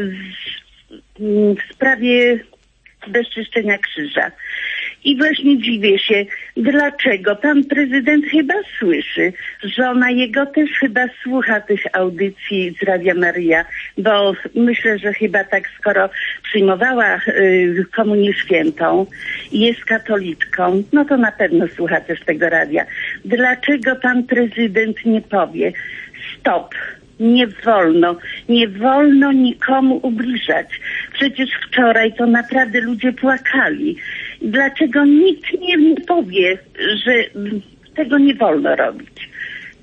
w sprawie bezczyszczenia krzyża. I właśnie dziwię się, dlaczego pan prezydent chyba słyszy, żona jego też chyba słucha tych audycji z Radia Maryja, bo myślę, że chyba tak, skoro przyjmowała y, komunię świętą i jest katoliczką, no to na pewno słucha też tego radia. Dlaczego pan prezydent nie powie stop? Nie wolno, nie wolno nikomu ubliżać. Przecież wczoraj to naprawdę ludzie płakali. Dlaczego nikt nie powie, że tego nie wolno robić?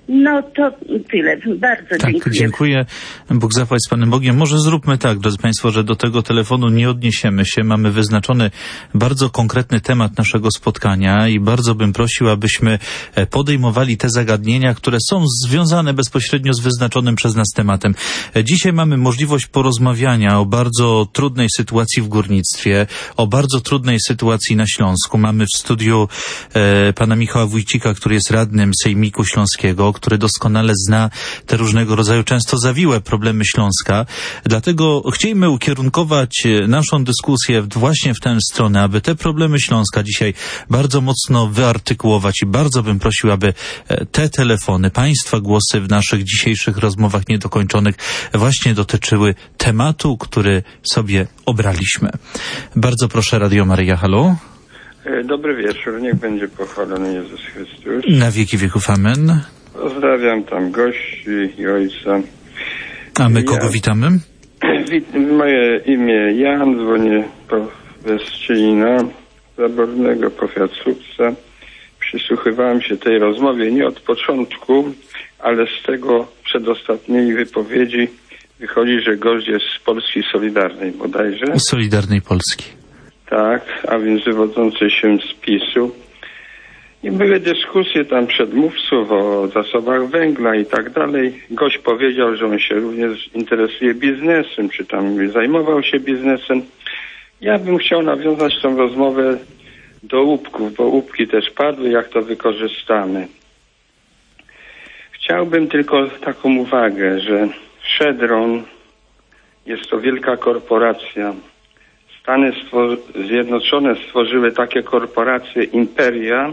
No to tyle. Bardzo tak, dziękuję. dziękuję. Bóg zapłać z Panem Bogiem. Może zróbmy tak, drodzy Państwo, że do tego telefonu nie odniesiemy się. Mamy wyznaczony bardzo konkretny temat naszego spotkania i bardzo bym prosił, abyśmy podejmowali te zagadnienia, które są związane bezpośrednio z wyznaczonym przez nas tematem. Dzisiaj mamy możliwość porozmawiania o bardzo trudnej sytuacji w górnictwie, o bardzo trudnej sytuacji na Śląsku. Mamy w studiu e, pana Michała Wójcika, który jest radnym Sejmiku Śląskiego, który doskonale zna te różnego rodzaju, często zawiłe problemy Śląska. Dlatego chcielibyśmy ukierunkować naszą dyskusję właśnie w tę stronę, aby te problemy Śląska dzisiaj bardzo mocno wyartykułować i bardzo bym prosił, aby te telefony, Państwa głosy w naszych dzisiejszych rozmowach niedokończonych właśnie dotyczyły tematu, który sobie obraliśmy. Bardzo proszę, Radio Maryja, halo. Dobry wieczór, niech będzie pochwalony Jezus Chrystus. Na wieki wieków, amen. Pozdrawiam tam gości i ojca. A my kogo ja, witamy? Wit, moje imię Jan, dzwonię po Westrzylina Zabornego, powiat Słupca. Przysłuchiwałem się tej rozmowie nie od początku, ale z tego przedostatniej wypowiedzi wychodzi, że gość jest z Polski Solidarnej bodajże. Solidarnej Polski. Tak, a więc wywodzący się z PiSu. I były dyskusje tam przedmówców o zasobach węgla i tak dalej. Gość powiedział, że on się również interesuje biznesem, czy tam zajmował się biznesem. Ja bym chciał nawiązać tą rozmowę do łupków, bo łupki też padły, jak to wykorzystamy. Chciałbym tylko taką uwagę, że Chevron jest to wielka korporacja. Stany stwor- Zjednoczone stworzyły takie korporacje, imperia,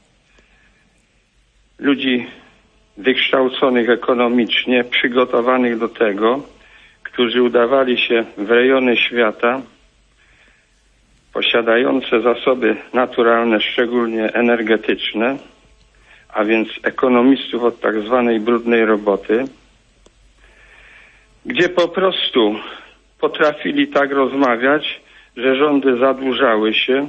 ludzi wykształconych ekonomicznie, przygotowanych do tego, którzy udawali się w rejony świata, posiadające zasoby naturalne, szczególnie energetyczne, a więc ekonomistów od tak zwanej brudnej roboty, gdzie po prostu potrafili tak rozmawiać, że rządy zadłużały się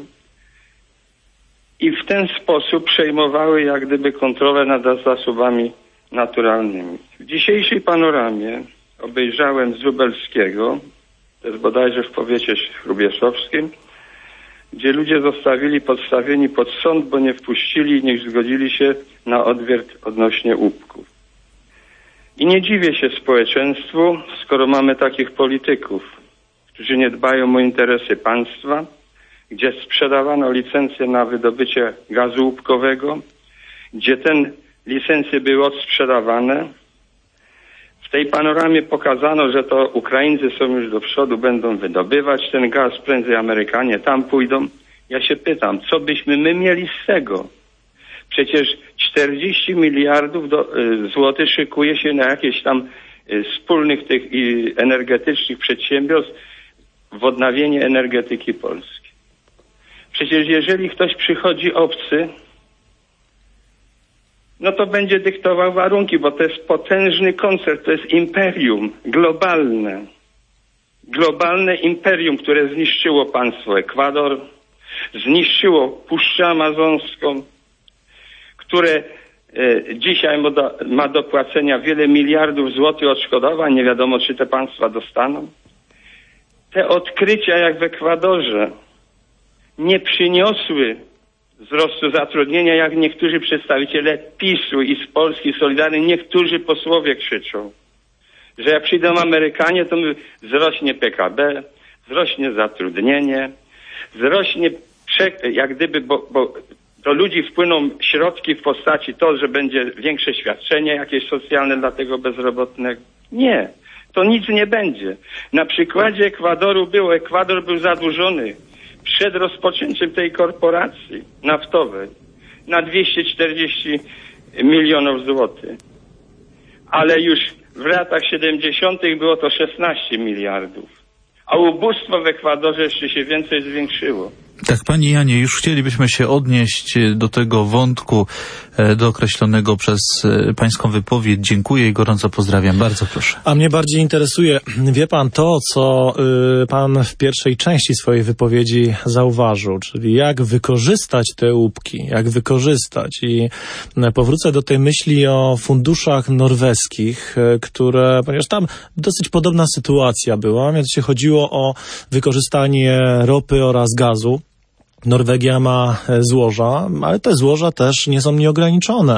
i w ten sposób przejmowały jak gdyby kontrolę nad zasobami naturalnymi. W dzisiejszej panoramie obejrzałem z Lubelskiego, to jest bodajże w powiecie hrubieszowskim, gdzie ludzie zostawili podstawieni pod sąd, bo nie wpuścili i nie zgodzili się na odwiert odnośnie łupków. I nie dziwię się społeczeństwu, skoro mamy takich polityków, którzy nie dbają o interesy państwa, gdzie sprzedawano licencje na wydobycie gazu łupkowego, gdzie te licencje były odsprzedawane. W tej panoramie pokazano, że to Ukraińcy są już do przodu, będą wydobywać ten gaz, prędzej Amerykanie tam pójdą. Ja się pytam, co byśmy my mieli z tego? Przecież czterdzieści miliardów do, y, złotych szykuje się na jakieś tam y, wspólnych tych y, energetycznych przedsiębiorstw w odnawienie energetyki polskiej. Przecież jeżeli ktoś przychodzi obcy, no to będzie dyktował warunki, bo to jest potężny koncern, to jest imperium globalne. Globalne imperium, które zniszczyło państwo Ekwador, zniszczyło Puszczę Amazonską, które e, dzisiaj ma do, ma do płacenia wiele miliardów złotych odszkodowań, nie wiadomo czy te państwa dostaną. Te odkrycia jak w Ekwadorze nie przyniosły wzrostu zatrudnienia, jak niektórzy przedstawiciele PiSu i z Polski Solidarnej, niektórzy posłowie krzyczą, że jak przyjdą Amerykanie, to wzrośnie P K B, wzrośnie zatrudnienie, wzrośnie, jak gdyby, bo, bo do ludzi wpłyną środki w postaci to, że będzie większe świadczenie jakieś socjalne dla tego bezrobotnego. Nie, to nic nie będzie. Na przykładzie Ekwadoru było, Ekwador był zadłużony przed rozpoczęciem tej korporacji naftowej na dwieście czterdzieści milionów złotych. Ale już w latach siedemdziesiątych było to szesnaście miliardów. A ubóstwo w Ekwadorze jeszcze się więcej zwiększyło. Tak, Panie Janie, już chcielibyśmy się odnieść do tego wątku dookreślonego przez Pańską wypowiedź. Dziękuję i gorąco pozdrawiam. Bardzo proszę. A mnie bardziej interesuje, wie Pan, to, co y, Pan w pierwszej części swojej wypowiedzi zauważył, czyli jak wykorzystać te łupki, jak wykorzystać. I powrócę do tej myśli o funduszach norweskich, które, ponieważ tam dosyć podobna sytuacja była, mianowicie chodziło o wykorzystanie ropy oraz gazu. Norwegia ma złoża, ale te złoża też nie są nieograniczone.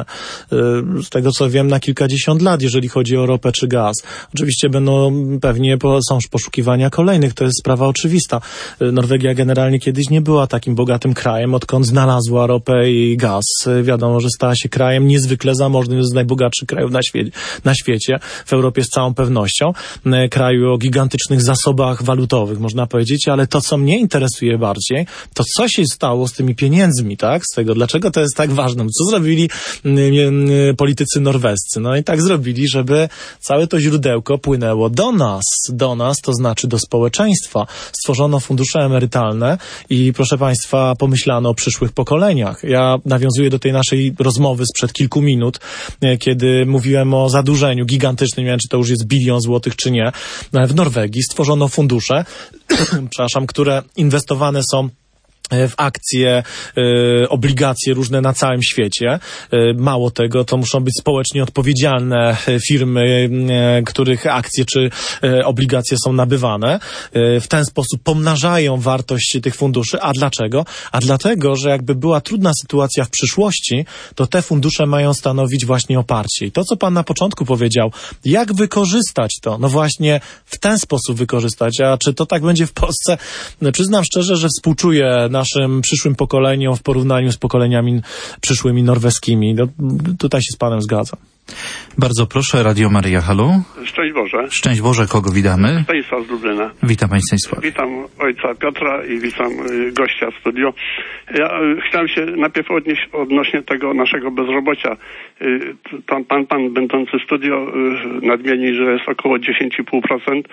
Z tego co wiem, na kilkadziesiąt lat, jeżeli chodzi o ropę czy gaz. Oczywiście będą pewnie są poszukiwania kolejnych, to jest sprawa oczywista. Norwegia generalnie kiedyś nie była takim bogatym krajem, odkąd znalazła ropę i gaz. Wiadomo, że stała się krajem niezwykle zamożnym, z najbogatszych krajów na, świe- na świecie, w Europie z całą pewnością. Kraju o gigantycznych zasobach walutowych, można powiedzieć, ale to, co mnie interesuje bardziej, to co się stało z tymi pieniędzmi, tak? Z tego, dlaczego to jest tak ważne? Co zrobili y, y, politycy norwescy? No i tak zrobili, żeby całe to źródełko płynęło do nas, do nas, to znaczy do społeczeństwa. Stworzono fundusze emerytalne i, proszę Państwa, pomyślano o przyszłych pokoleniach. Ja nawiązuję do tej naszej rozmowy sprzed kilku minut, y, kiedy mówiłem o zadłużeniu gigantycznym, nie wiem, czy to już jest bilion złotych, czy nie. W Norwegii stworzono fundusze, przepraszam, które inwestowane są w akcje, y, obligacje różne na całym świecie. Y, mało tego, to muszą być społecznie odpowiedzialne firmy, y, których akcje czy y, obligacje są nabywane. Y, w ten sposób pomnażają wartość tych funduszy. A dlaczego? A dlatego, że jakby była trudna sytuacja w przyszłości, to te fundusze mają stanowić właśnie oparcie. I to, co Pan na początku powiedział, jak wykorzystać to? No właśnie w ten sposób wykorzystać. A czy to tak będzie w Polsce? No, przyznam szczerze, że współczuję naszym przyszłym pokoleniom w porównaniu z pokoleniami przyszłymi norweskimi. No, tutaj się z Panem zgadzam. Bardzo proszę, Radio Maryja, halo. Szczęść Boże. Szczęść Boże, kogo witamy? Stanisław z Lublina. Witam Panie Stanisławie. Witam ojca Piotra i witam y, gościa w studiu. Ja y, chciałem się najpierw odnieść odnośnie tego naszego bezrobocia. Y, pan, pan, pan będący w studio y, nadmieni, że jest około dziesięć i pół procent.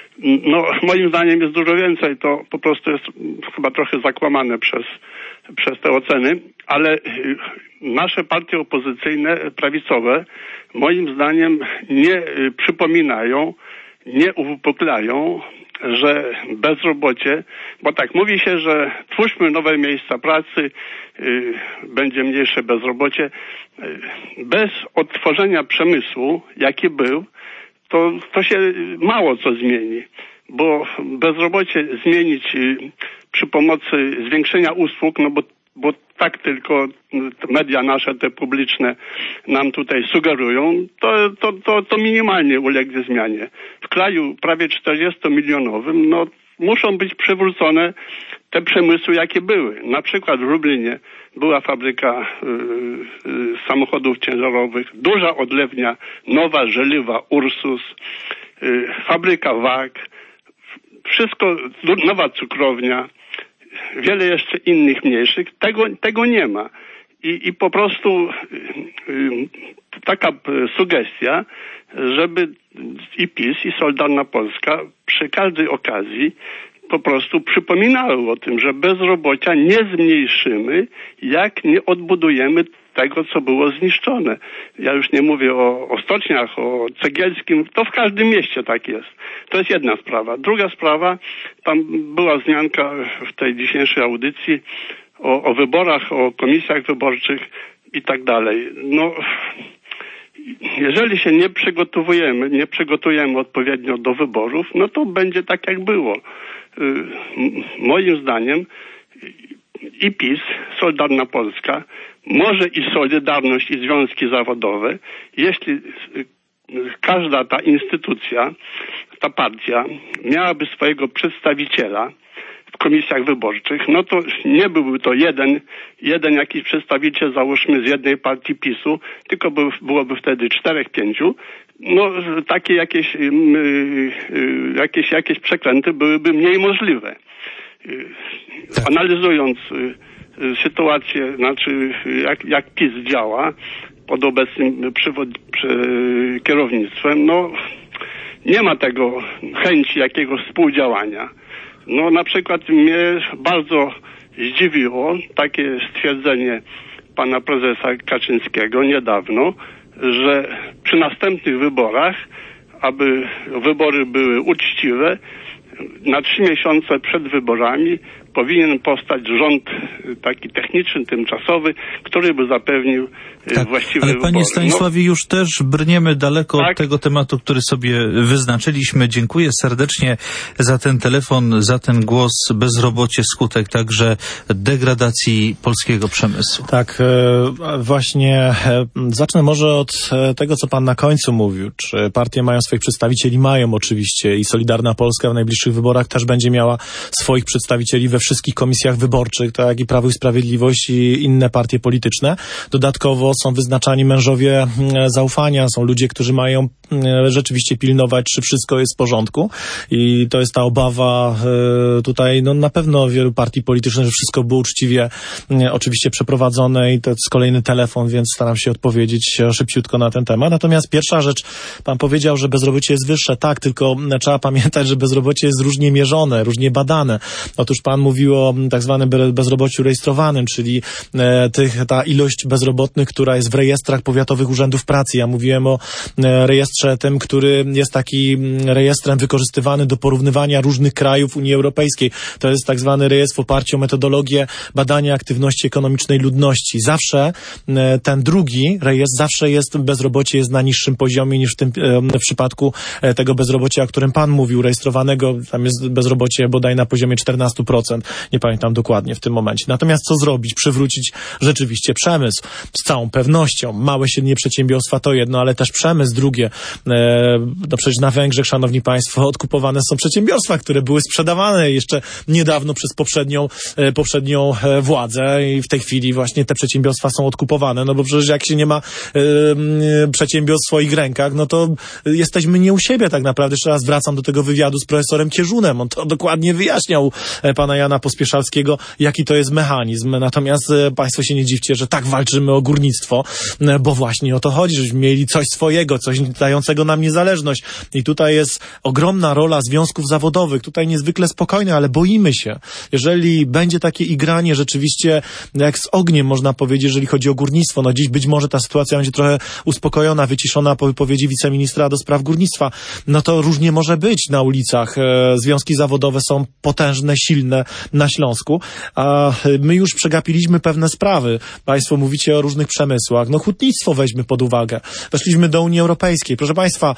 No, moim zdaniem jest dużo więcej. To po prostu jest chyba trochę zakłamane przez, przez te oceny, ale y, nasze partie opozycyjne, prawicowe, moim zdaniem nie y, przypominają, nie uwypuklają, że bezrobocie, bo tak mówi się, że twórzmy nowe miejsca pracy, y, będzie mniejsze bezrobocie. Y, bez odtworzenia przemysłu, jaki był, to, to się mało co zmieni, bo bezrobocie zmienić y, przy pomocy zwiększenia usług, no bo bo tak tylko media nasze, te publiczne nam tutaj sugerują, to, to, to, to minimalnie ulegnie zmianie. W kraju prawie czterdziestomilionowym, no muszą być przywrócone te przemysły, jakie były. Na przykład w Lublinie była fabryka y, y, samochodów ciężarowych, duża odlewnia, nowa żeliwa Ursus, y, fabryka W A G, wszystko, nowa cukrownia, wiele jeszcze innych mniejszych, tego, tego nie ma. I, i po prostu y, y, taka sugestia, żeby i PiS, i Solidarna Polska przy każdej okazji po prostu przypominały o tym, że bezrobocia nie zmniejszymy, jak nie odbudujemy tego, co było zniszczone. Ja już nie mówię o, o stoczniach, o Cegielskim, to w każdym mieście tak jest. To jest jedna sprawa. Druga sprawa, tam była wzmianka w tej dzisiejszej audycji o, o wyborach, o komisjach wyborczych i tak dalej. No, jeżeli się nie przygotowujemy, nie przygotujemy odpowiednio do wyborów, no to będzie tak, jak było. Moim zdaniem i PiS, Solidarna Polska, może i Solidarność, i związki zawodowe, jeśli każda ta instytucja, ta partia miałaby swojego przedstawiciela w komisjach wyborczych, no to nie byłby to jeden, jeden jakiś przedstawiciel, załóżmy, z jednej partii PiSu, tylko by, byłoby wtedy czterech, pięciu. No, takie jakieś, yy, yy, jakieś, jakieś przekręty byłyby mniej możliwe. Yy, analizując yy, sytuację, znaczy jak, jak PiS działa pod obecnym przywod, przy, kierownictwem, no nie ma tego chęci jakiegoś współdziałania. No na przykład mnie bardzo zdziwiło takie stwierdzenie pana prezesa Kaczyńskiego niedawno, że przy następnych wyborach, aby wybory były uczciwe, na trzy miesiące przed wyborami powinien powstać rząd taki techniczny, tymczasowy, który by zapewnił tak, właściwe ale wybory. Panie Stanisławie, no, już też brniemy daleko tak? od tego tematu, który sobie wyznaczyliśmy. Dziękuję serdecznie za ten telefon, za ten głos. Bezrobocie skutek także degradacji polskiego przemysłu. Tak, właśnie zacznę może od tego, co pan na końcu mówił. Czy partie mają swoich przedstawicieli? Mają oczywiście i Solidarna Polska w najbliższych wyborach też będzie miała swoich przedstawicieli we wszystkich komisjach wyborczych, tak jak i Prawo i Sprawiedliwość i inne partie polityczne. Dodatkowo są wyznaczani mężowie zaufania, są ludzie, którzy mają rzeczywiście pilnować, czy wszystko jest w porządku i to jest ta obawa tutaj, no na pewno wielu partii politycznych, że wszystko było uczciwie oczywiście przeprowadzone i to jest kolejny telefon, więc staram się odpowiedzieć szybciutko na ten temat. Natomiast pierwsza rzecz, pan powiedział, że bezrobocie jest wyższe. Tak, tylko trzeba pamiętać, że bezrobocie jest różnie mierzone, różnie badane. Otóż pan mówił o tak zwanym bezrobociu rejestrowanym, czyli e, tych, ta ilość bezrobotnych, która jest w rejestrach powiatowych urzędów pracy. Ja mówiłem o e, rejestrze tym, który jest taki rejestrem wykorzystywany do porównywania różnych krajów Unii Europejskiej. To jest tak zwany rejestr w oparciu o metodologię badania aktywności ekonomicznej ludności. Zawsze e, ten drugi rejestr, zawsze jest bezrobocie jest na niższym poziomie niż w tym e, w przypadku e, tego bezrobocia, o którym pan mówił, rejestrowanego. Tam jest bezrobocie bodaj na poziomie czternaście procent. Nie pamiętam dokładnie w tym momencie. Natomiast co zrobić? Przywrócić rzeczywiście przemysł. Z całą pewnością. Małe, średnie przedsiębiorstwa to jedno, ale też przemysł drugie. E, no przecież na Węgrzech, szanowni państwo, odkupowane są przedsiębiorstwa, które były sprzedawane jeszcze niedawno przez poprzednią, e, poprzednią e, władzę i w tej chwili właśnie te przedsiębiorstwa są odkupowane, no bo przecież jak się nie ma e, e, przedsiębiorstw w swoich rękach, no to jesteśmy nie u siebie tak naprawdę. Jeszcze raz wracam do tego wywiadu z profesorem Kierzunem. On to dokładnie wyjaśniał e, pana Jana Pospieszalskiego, jaki to jest mechanizm. Natomiast e, państwo się nie dziwcie, że tak walczymy o górnictwo, e, bo właśnie o to chodzi, żebyśmy mieli coś swojego, coś dającego nam niezależność. I tutaj jest ogromna rola związków zawodowych. Tutaj niezwykle spokojne, ale boimy się. Jeżeli będzie takie igranie rzeczywiście jak z ogniem, można powiedzieć, jeżeli chodzi o górnictwo, no dziś być może ta sytuacja będzie trochę uspokojona, wyciszona po wypowiedzi wiceministra do spraw górnictwa, no to różnie może być na ulicach. E, związki zawodowe są potężne, silne na Śląsku, a my już przegapiliśmy pewne sprawy. Państwo mówicie o różnych przemysłach. No hutnictwo weźmy pod uwagę. Weszliśmy do Unii Europejskiej. Proszę państwa,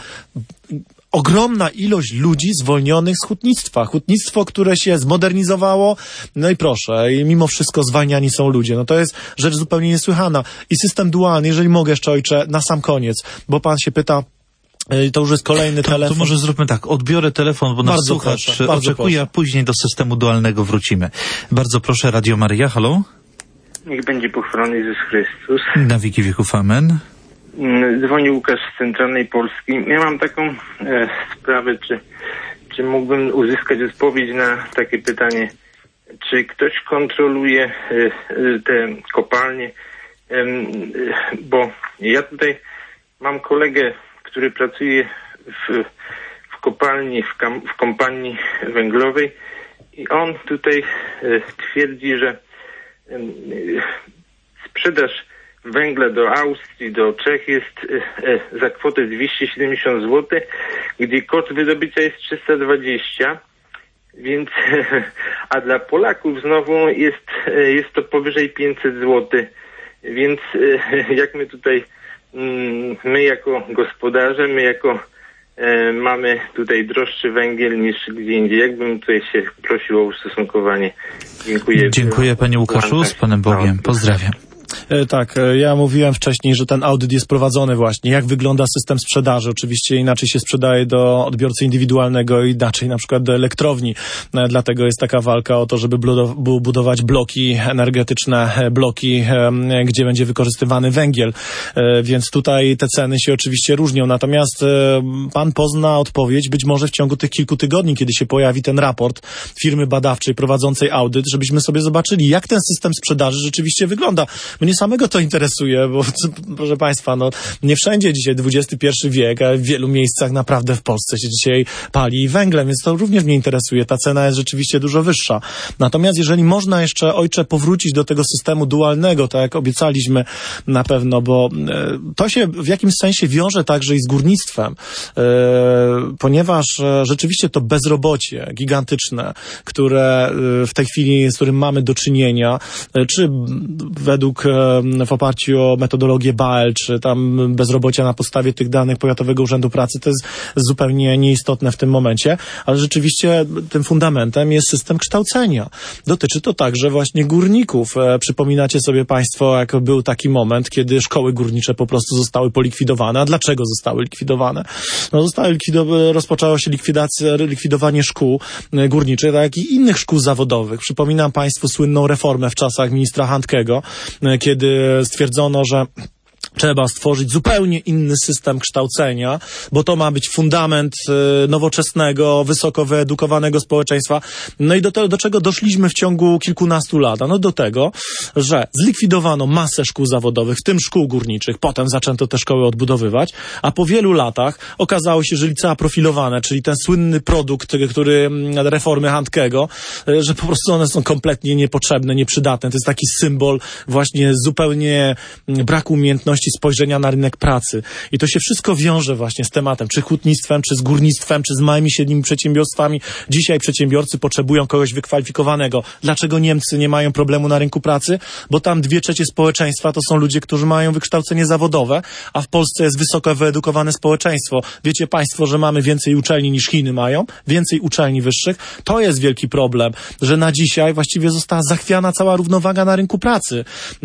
ogromna ilość ludzi zwolnionych z hutnictwa. Hutnictwo, które się zmodernizowało, no i proszę, i mimo wszystko zwalniani są ludzie. No to jest rzecz zupełnie niesłychana. I system dualny, jeżeli mogę jeszcze, ojcze, na sam koniec, bo pan się pyta, to już jest kolejny to, telefon. To może zróbmy tak, odbiorę telefon, bo nasz bardzo słuchacz proszę, oczekuje, a później do systemu dualnego wrócimy. Bardzo proszę, Radio Maryja, halo? Niech będzie pochwalony Jezus Chrystus. Na wieki wieków, amen. Dzwoni Łukasz z Centralnej Polski. Ja mam taką e, sprawę, czy, czy mógłbym uzyskać odpowiedź na takie pytanie, czy ktoś kontroluje e, te kopalnie, e, bo ja tutaj mam kolegę, który pracuje w, w kopalni, w, kam, w kompanii węglowej i on tutaj e, twierdzi, że e, sprzedaż węgla do Austrii, do Czech jest e, za kwotę dwieście siedemdziesiąt złotych, gdzie koszt wydobycia jest trzysta dwadzieścia, więc a dla Polaków znowu jest, jest to powyżej pięćset złotych, więc e, jak my tutaj my jako gospodarze, my jako e, mamy tutaj droższy węgiel niż gdzie indziej. Jakbym tutaj się prosił o ustosunkowanie. Dziękuję. Dziękuję panie Łukaszu, z Panem Bogiem. Pozdrawiam. Tak, ja mówiłem wcześniej, że ten audyt jest prowadzony właśnie. Jak wygląda system sprzedaży? Oczywiście inaczej się sprzedaje do odbiorcy indywidualnego, inaczej na przykład do elektrowni. Dlatego jest taka walka o to, żeby budować bloki energetyczne, bloki, gdzie będzie wykorzystywany węgiel. Więc tutaj te ceny się oczywiście różnią. Natomiast pan pozna odpowiedź być może w ciągu tych kilku tygodni, kiedy się pojawi ten raport firmy badawczej prowadzącej audyt, żebyśmy sobie zobaczyli, jak ten system sprzedaży rzeczywiście wygląda. My nie samego to interesuje, bo proszę Państwa, no nie wszędzie dzisiaj dwudziesty pierwszy wiek, a w wielu miejscach naprawdę w Polsce się dzisiaj pali węglem, więc to również mnie interesuje. Ta cena jest rzeczywiście dużo wyższa. Natomiast jeżeli można jeszcze, ojcze, powrócić do tego systemu dualnego, tak jak obiecaliśmy na pewno, bo e, to się w jakimś sensie wiąże także i z górnictwem, e, ponieważ e, rzeczywiście to bezrobocie gigantyczne, które e, w tej chwili, z którym mamy do czynienia, e, czy według, e, w oparciu o metodologię B A L, czy tam bezrobocia na podstawie tych danych Powiatowego Urzędu Pracy, to jest zupełnie nieistotne w tym momencie, ale rzeczywiście tym fundamentem jest system kształcenia. Dotyczy to także właśnie górników. E, przypominacie sobie Państwo, jak był taki moment, kiedy szkoły górnicze po prostu zostały polikwidowane. A dlaczego zostały likwidowane? No zostały likwidowane, rozpoczęła się likwidacja, likwidowanie szkół e, górniczych, tak jak i innych szkół zawodowych. Przypominam Państwu słynną reformę w czasach ministra Handkego, e, kiedy stwierdzono, że trzeba stworzyć zupełnie inny system kształcenia, bo to ma być fundament y, nowoczesnego, wysoko wyedukowanego społeczeństwa. No i do, te, do czego doszliśmy w ciągu kilkunastu lat? No do tego, że zlikwidowano masę szkół zawodowych, w tym szkół górniczych. Potem zaczęto te szkoły odbudowywać, a po wielu latach okazało się, że licea profilowane, czyli ten słynny produkt, który reformy Handkego, y, że po prostu one są kompletnie niepotrzebne, nieprzydatne. To jest taki symbol właśnie zupełnie braku umiejętności spojrzenia na rynek pracy. I to się wszystko wiąże właśnie z tematem, czy hutnictwem, czy z górnictwem, czy z małymi, średnimi przedsiębiorstwami. Dzisiaj przedsiębiorcy potrzebują kogoś wykwalifikowanego. Dlaczego Niemcy nie mają problemu na rynku pracy? Bo tam dwie trzecie społeczeństwa to są ludzie, którzy mają wykształcenie zawodowe, a w Polsce jest wysoko wyedukowane społeczeństwo. Wiecie Państwo, że mamy więcej uczelni niż Chiny mają, więcej uczelni wyższych. To jest wielki problem, że na dzisiaj właściwie została zachwiana cała równowaga na rynku pracy.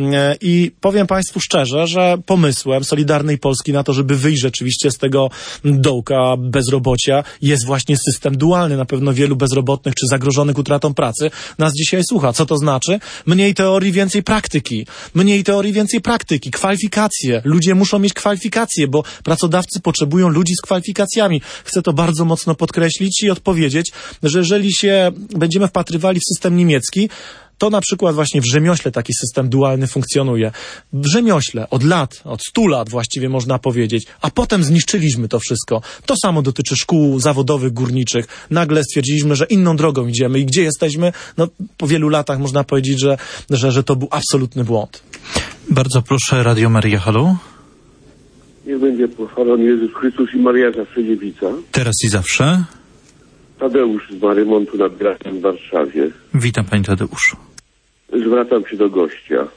I powiem Państwu szczerze, że pomysłem Solidarnej Polski na to, żeby wyjść rzeczywiście z tego dołka bezrobocia, jest właśnie system dualny. Na pewno wielu bezrobotnych czy zagrożonych utratą pracy nas dzisiaj słucha. Co to znaczy? Mniej teorii, więcej praktyki. Mniej teorii, więcej praktyki. Kwalifikacje. Ludzie muszą mieć kwalifikacje, bo pracodawcy potrzebują ludzi z kwalifikacjami. Chcę to bardzo mocno podkreślić i odpowiedzieć, że jeżeli się będziemy wpatrywali w system niemiecki, to na przykład właśnie w rzemiośle taki system dualny funkcjonuje. W rzemiośle od lat, od stu lat właściwie można powiedzieć, a potem zniszczyliśmy to wszystko. To samo dotyczy szkół zawodowych górniczych. Nagle stwierdziliśmy, że inną drogą idziemy i gdzie jesteśmy? No po wielu latach można powiedzieć, że, że, że to był absolutny błąd. Bardzo proszę, Radio Maria, halo. Niech będzie pochwalony Jezus Chrystus i Maria zawsze dziewica. Teraz i zawsze. Tadeusz z Marymontu nad Gracem w Warszawie. Witam, panie Tadeuszu. Zwracam się do gościa.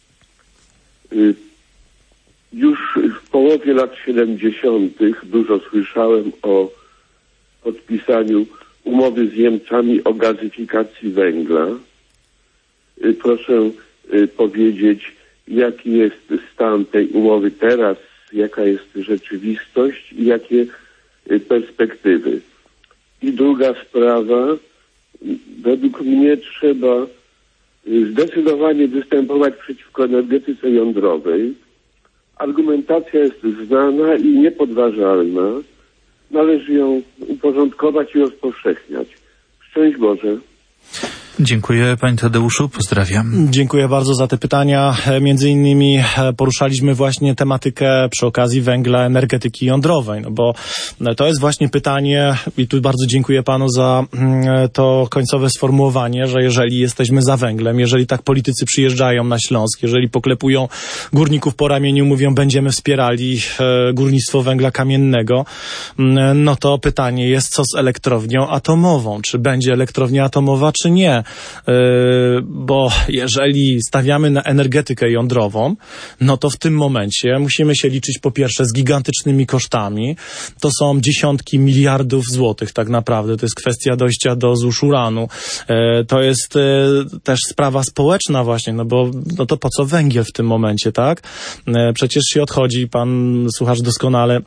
Już w połowie lat siedemdziesiątych dużo słyszałem o podpisaniu umowy z Niemcami o gazyfikacji węgla. Proszę powiedzieć, jaki jest stan tej umowy teraz, jaka jest rzeczywistość i jakie perspektywy. I druga sprawa, według mnie trzeba zdecydowanie występować przeciwko energetyce jądrowej. Argumentacja jest znana i niepodważalna. Należy ją uporządkować i rozpowszechniać. Szczęść Boże. Dziękuję, panie Tadeuszu, pozdrawiam. Dziękuję bardzo za te pytania. Między innymi poruszaliśmy właśnie tematykę przy okazji węgla, energetyki jądrowej, no bo to jest właśnie pytanie i tu bardzo dziękuję panu za to końcowe sformułowanie, że jeżeli jesteśmy za węglem, jeżeli tak politycy przyjeżdżają na Śląsk, jeżeli poklepują górników po ramieniu, mówią, będziemy wspierali górnictwo węgla kamiennego, no to pytanie jest, co z elektrownią atomową? Czy będzie elektrownia atomowa, czy nie? Yy, bo jeżeli stawiamy na energetykę jądrową, no to w tym momencie musimy się liczyć po pierwsze z gigantycznymi kosztami. To są dziesiątki miliardów złotych tak naprawdę. To jest kwestia dojścia do złóż uranu. Yy, to jest yy, też sprawa społeczna właśnie, no bo no to po co węgiel w tym momencie, tak? Yy, przecież się odchodzi, pan słuchacz doskonale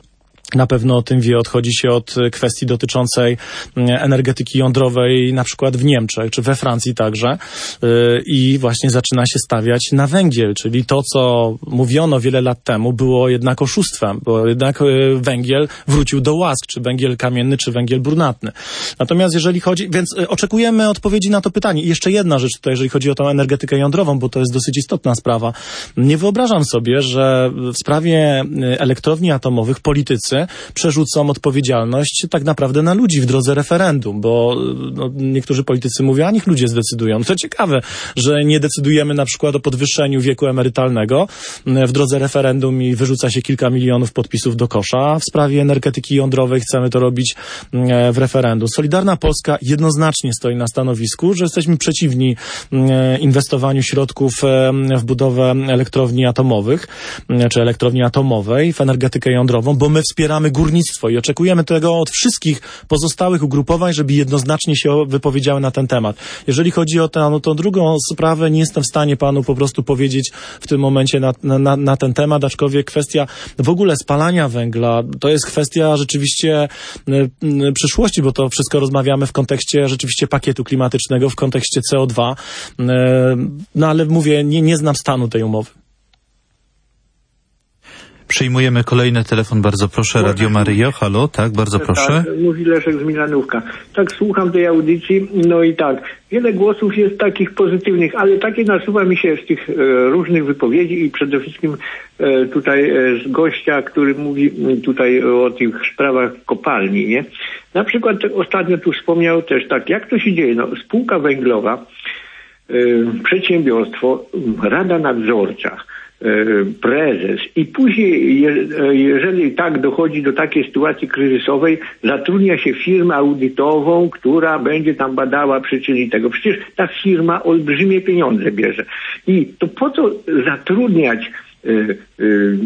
na pewno o tym wie, odchodzi się od kwestii dotyczącej energetyki jądrowej na przykład w Niemczech, czy we Francji także i właśnie zaczyna się stawiać na węgiel, czyli to, co mówiono wiele lat temu, było jednak oszustwem, bo jednak węgiel wrócił do łask, czy węgiel kamienny, czy węgiel brunatny. Natomiast jeżeli chodzi, więc oczekujemy odpowiedzi na to pytanie. I jeszcze jedna rzecz tutaj, jeżeli chodzi o tą energetykę jądrową, bo to jest dosyć istotna sprawa. Nie wyobrażam sobie, że w sprawie elektrowni atomowych politycy przerzucą odpowiedzialność tak naprawdę na ludzi w drodze referendum, bo no, niektórzy politycy mówią, a niech ludzie zdecydują. To ciekawe, że nie decydujemy na przykład o podwyższeniu wieku emerytalnego w drodze referendum i wyrzuca się kilka milionów podpisów do kosza. W sprawie energetyki jądrowej chcemy to robić w referendum. Solidarna Polska jednoznacznie stoi na stanowisku, że jesteśmy przeciwni inwestowaniu środków w budowę elektrowni atomowych, czy elektrowni atomowej w energetykę jądrową, bo my wspieramy górnictwo i oczekujemy tego od wszystkich pozostałych ugrupowań, żeby jednoznacznie się wypowiedziały na ten temat. Jeżeli chodzi o tę, no, tą drugą sprawę, nie jestem w stanie panu po prostu powiedzieć w tym momencie na, na, na ten temat, aczkolwiek kwestia w ogóle spalania węgla to jest kwestia rzeczywiście y, przyszłości, bo to wszystko rozmawiamy w kontekście rzeczywiście pakietu klimatycznego, w kontekście C O dwa. Y, no ale mówię, nie, nie znam stanu tej umowy. Przyjmujemy kolejny telefon, bardzo proszę, Radio Maryjo, halo, tak, bardzo proszę. Tak, mówi Leszek z Milanówka. Tak, słucham tej audycji, no i tak, wiele głosów jest takich pozytywnych, ale takie nasuwa mi się z tych e, różnych wypowiedzi i przede wszystkim e, tutaj e, z gościa, który mówi tutaj o tych sprawach kopalni, nie? Na przykład ostatnio tu wspomniał też tak, jak to się dzieje, no, spółka węglowa, e, przedsiębiorstwo, rada nadzorcza, prezes i później, jeżeli tak dochodzi do takiej sytuacji kryzysowej, zatrudnia się firmę audytową, która będzie tam badała przyczyny tego. Przecież ta firma olbrzymie pieniądze bierze. I to po co zatrudniać y, y,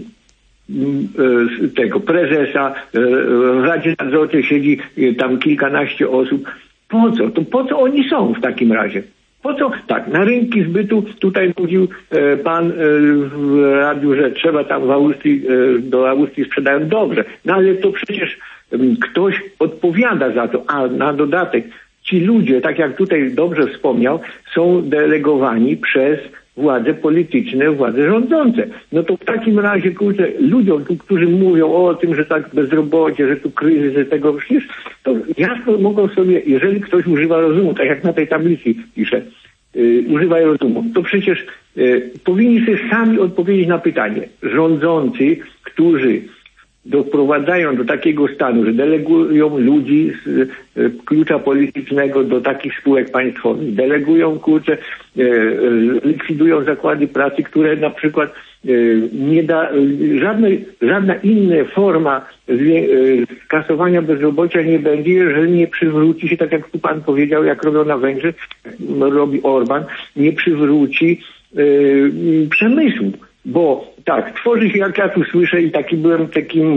tego prezesa, w Radzie Nadzorczej siedzi tam kilkanaście osób. Po co? To po co oni są w takim razie? Po co? Tak, na rynki zbytu, tutaj mówił e, pan e, w radiu, że trzeba tam w Austrii, e, do Austrii sprzedają dobrze. No ale to przecież e, ktoś odpowiada za to, a na dodatek ci ludzie, tak jak tutaj dobrze wspomniał, są delegowani przez władze polityczne, władze rządzące. No to w takim razie, kurczę, ludziom, którzy mówią o tym, że tak bezrobocie, że tu kryzys, że tego przecież, to jasno mogą sobie, jeżeli ktoś używa rozumu, tak jak na tej tablicy pisze, yy, używają rozumu, to przecież yy, powinni sobie sami odpowiedzieć na pytanie. Rządzący, którzy doprowadzają do takiego stanu, że delegują ludzi z e, klucza politycznego do takich spółek państwowych, delegują, kurczę, e, likwidują zakłady pracy, które na przykład e, nie da, żadnej, żadna inna forma zwie, e, kasowania bezrobocia nie będzie, jeżeli nie przywróci się, tak jak tu pan powiedział, jak robią na Węgrzech, robi Orban, nie przywróci e, przemysłu. Bo tak, tworzy się, jak ja tu słyszę i taki byłem takim,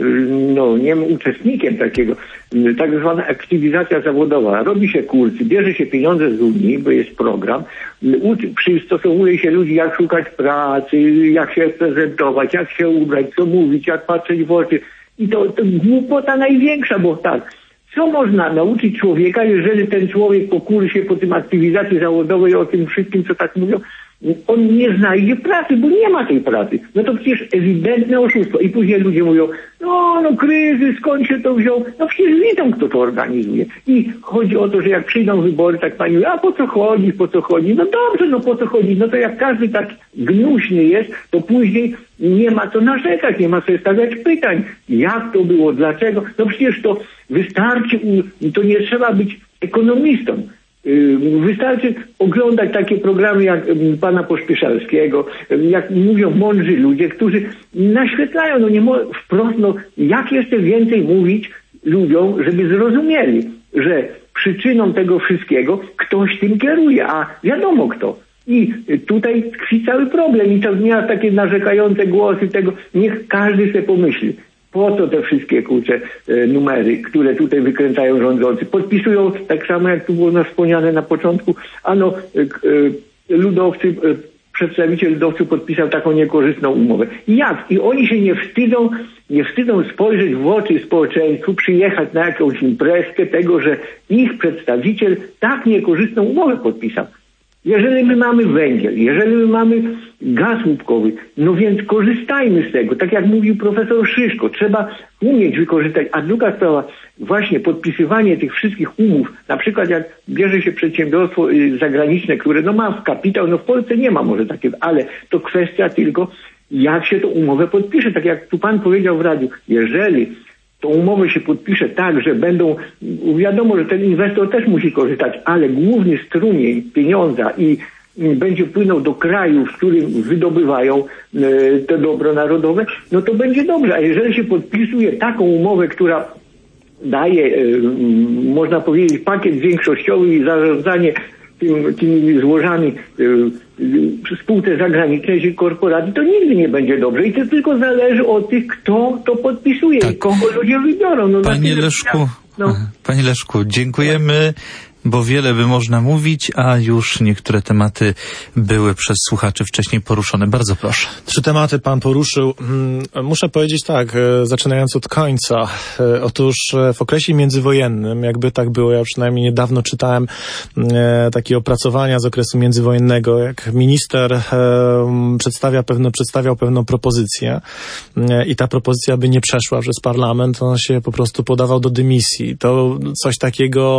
no nie wiem, uczestnikiem takiego, tak zwana aktywizacja zawodowa. Robi się kursy, bierze się pieniądze z Unii, bo jest program, przystosowuje się ludzi, jak szukać pracy, jak się prezentować, jak się ubrać, co mówić, jak patrzeć w oczy. I to, to głupota największa, bo tak, co można nauczyć człowieka, jeżeli ten człowiek po kursie, po tym aktywizacji zawodowej, o tym wszystkim, co tak mówią, on nie znajdzie pracy, bo nie ma tej pracy. No to przecież ewidentne oszustwo. I później ludzie mówią, no, no kryzys, skąd się to wziął? No przecież wiedzą, kto to organizuje. I chodzi o to, że jak przyjdą wybory, tak pani mówi, a po co chodzi, po co chodzi? No dobrze, no po co chodzi? No to jak każdy tak gnuśny jest, to później nie ma co narzekać, nie ma co stawiać pytań. Jak to było, dlaczego? No przecież to wystarczy, to nie trzeba być ekonomistą. Wystarczy oglądać takie programy jak pana Pospieszalskiego, jak mówią mądrzy ludzie, którzy naświetlają, no nie mo- wprost, no jak jeszcze więcej mówić ludziom, żeby zrozumieli, że przyczyną tego wszystkiego ktoś tym kieruje, a wiadomo kto. I tutaj tkwi cały problem i to zmienia takie narzekające głosy tego, niech każdy sobie pomyśli. Po co te wszystkie, kurcze, numery, które tutaj wykręcają rządzący? Podpisują tak samo, jak tu było wspomniane na początku, ano ludowcy przedstawiciel ludowców podpisał taką niekorzystną umowę. Jak? I oni się nie wstydzą, nie wstydzą spojrzeć w oczy społeczeństwu, przyjechać na jakąś imprezkę tego, że ich przedstawiciel tak niekorzystną umowę podpisał. Jeżeli my mamy węgiel, jeżeli my mamy gaz łupkowy, no więc korzystajmy z tego. Tak jak mówił profesor Szyszko, trzeba umieć wykorzystać. A druga sprawa, właśnie podpisywanie tych wszystkich umów, na przykład jak bierze się przedsiębiorstwo zagraniczne, które no ma kapitał, no w Polsce nie ma może takiego, ale to kwestia tylko, jak się tą umowę podpisze. Tak jak tu pan powiedział w radiu, jeżeli tą umowę się podpisze tak, że będą, wiadomo, że ten inwestor też musi korzystać, ale główny strumień pieniądza i będzie płynął do kraju, w którym wydobywają e, te dobro narodowe, no to będzie dobrze. A jeżeli się podpisuje taką umowę, która daje, e, można powiedzieć, pakiet większościowy i zarządzanie tym, tymi złożami e, spółce zagranicznej czy korporacji, to nigdy nie będzie dobrze. I to tylko zależy od tych, kto to podpisuje tak. I kogo ludzie wybiorą. No, Panie Leszku, no. Panie Leszku, dziękujemy. Bo wiele by można mówić, a już niektóre tematy były przez słuchaczy wcześniej poruszone. Bardzo proszę. Trzy tematy pan poruszył. Muszę powiedzieć tak, zaczynając od końca. Otóż w okresie międzywojennym, jakby tak było, ja przynajmniej niedawno czytałem takie opracowania z okresu międzywojennego, jak minister przedstawia pewno, przedstawiał pewną propozycję i ta propozycja by nie przeszła przez parlament, on się po prostu podawał do dymisji. To coś takiego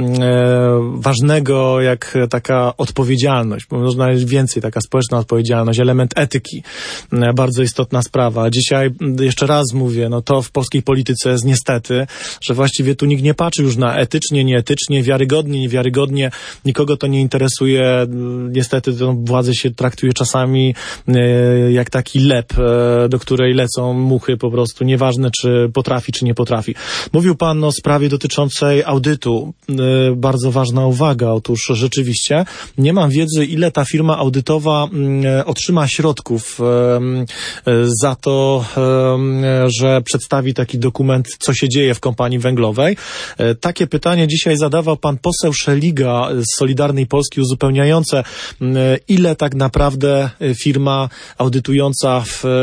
ważnego jak taka odpowiedzialność, bo można powiedzieć więcej, taka społeczna odpowiedzialność, element etyki, bardzo istotna sprawa. Dzisiaj jeszcze raz mówię, no to w polskiej polityce jest niestety, że właściwie tu nikt nie patrzy już na etycznie, nieetycznie, wiarygodnie, niewiarygodnie, nikogo to nie interesuje, niestety tą władzę się traktuje czasami jak taki lep, do której lecą muchy po prostu, nieważne czy potrafi, czy nie potrafi. Mówił pan o sprawie dotyczącej audytu, bardzo ważna uwaga. Otóż rzeczywiście nie mam wiedzy, ile ta firma audytowa e, otrzyma środków e, e, za to, e, że przedstawi taki dokument, co się dzieje w kompanii węglowej. E, takie pytanie dzisiaj zadawał pan poseł Szeliga z Solidarnej Polski, uzupełniające, e, ile tak naprawdę firma audytująca w, e,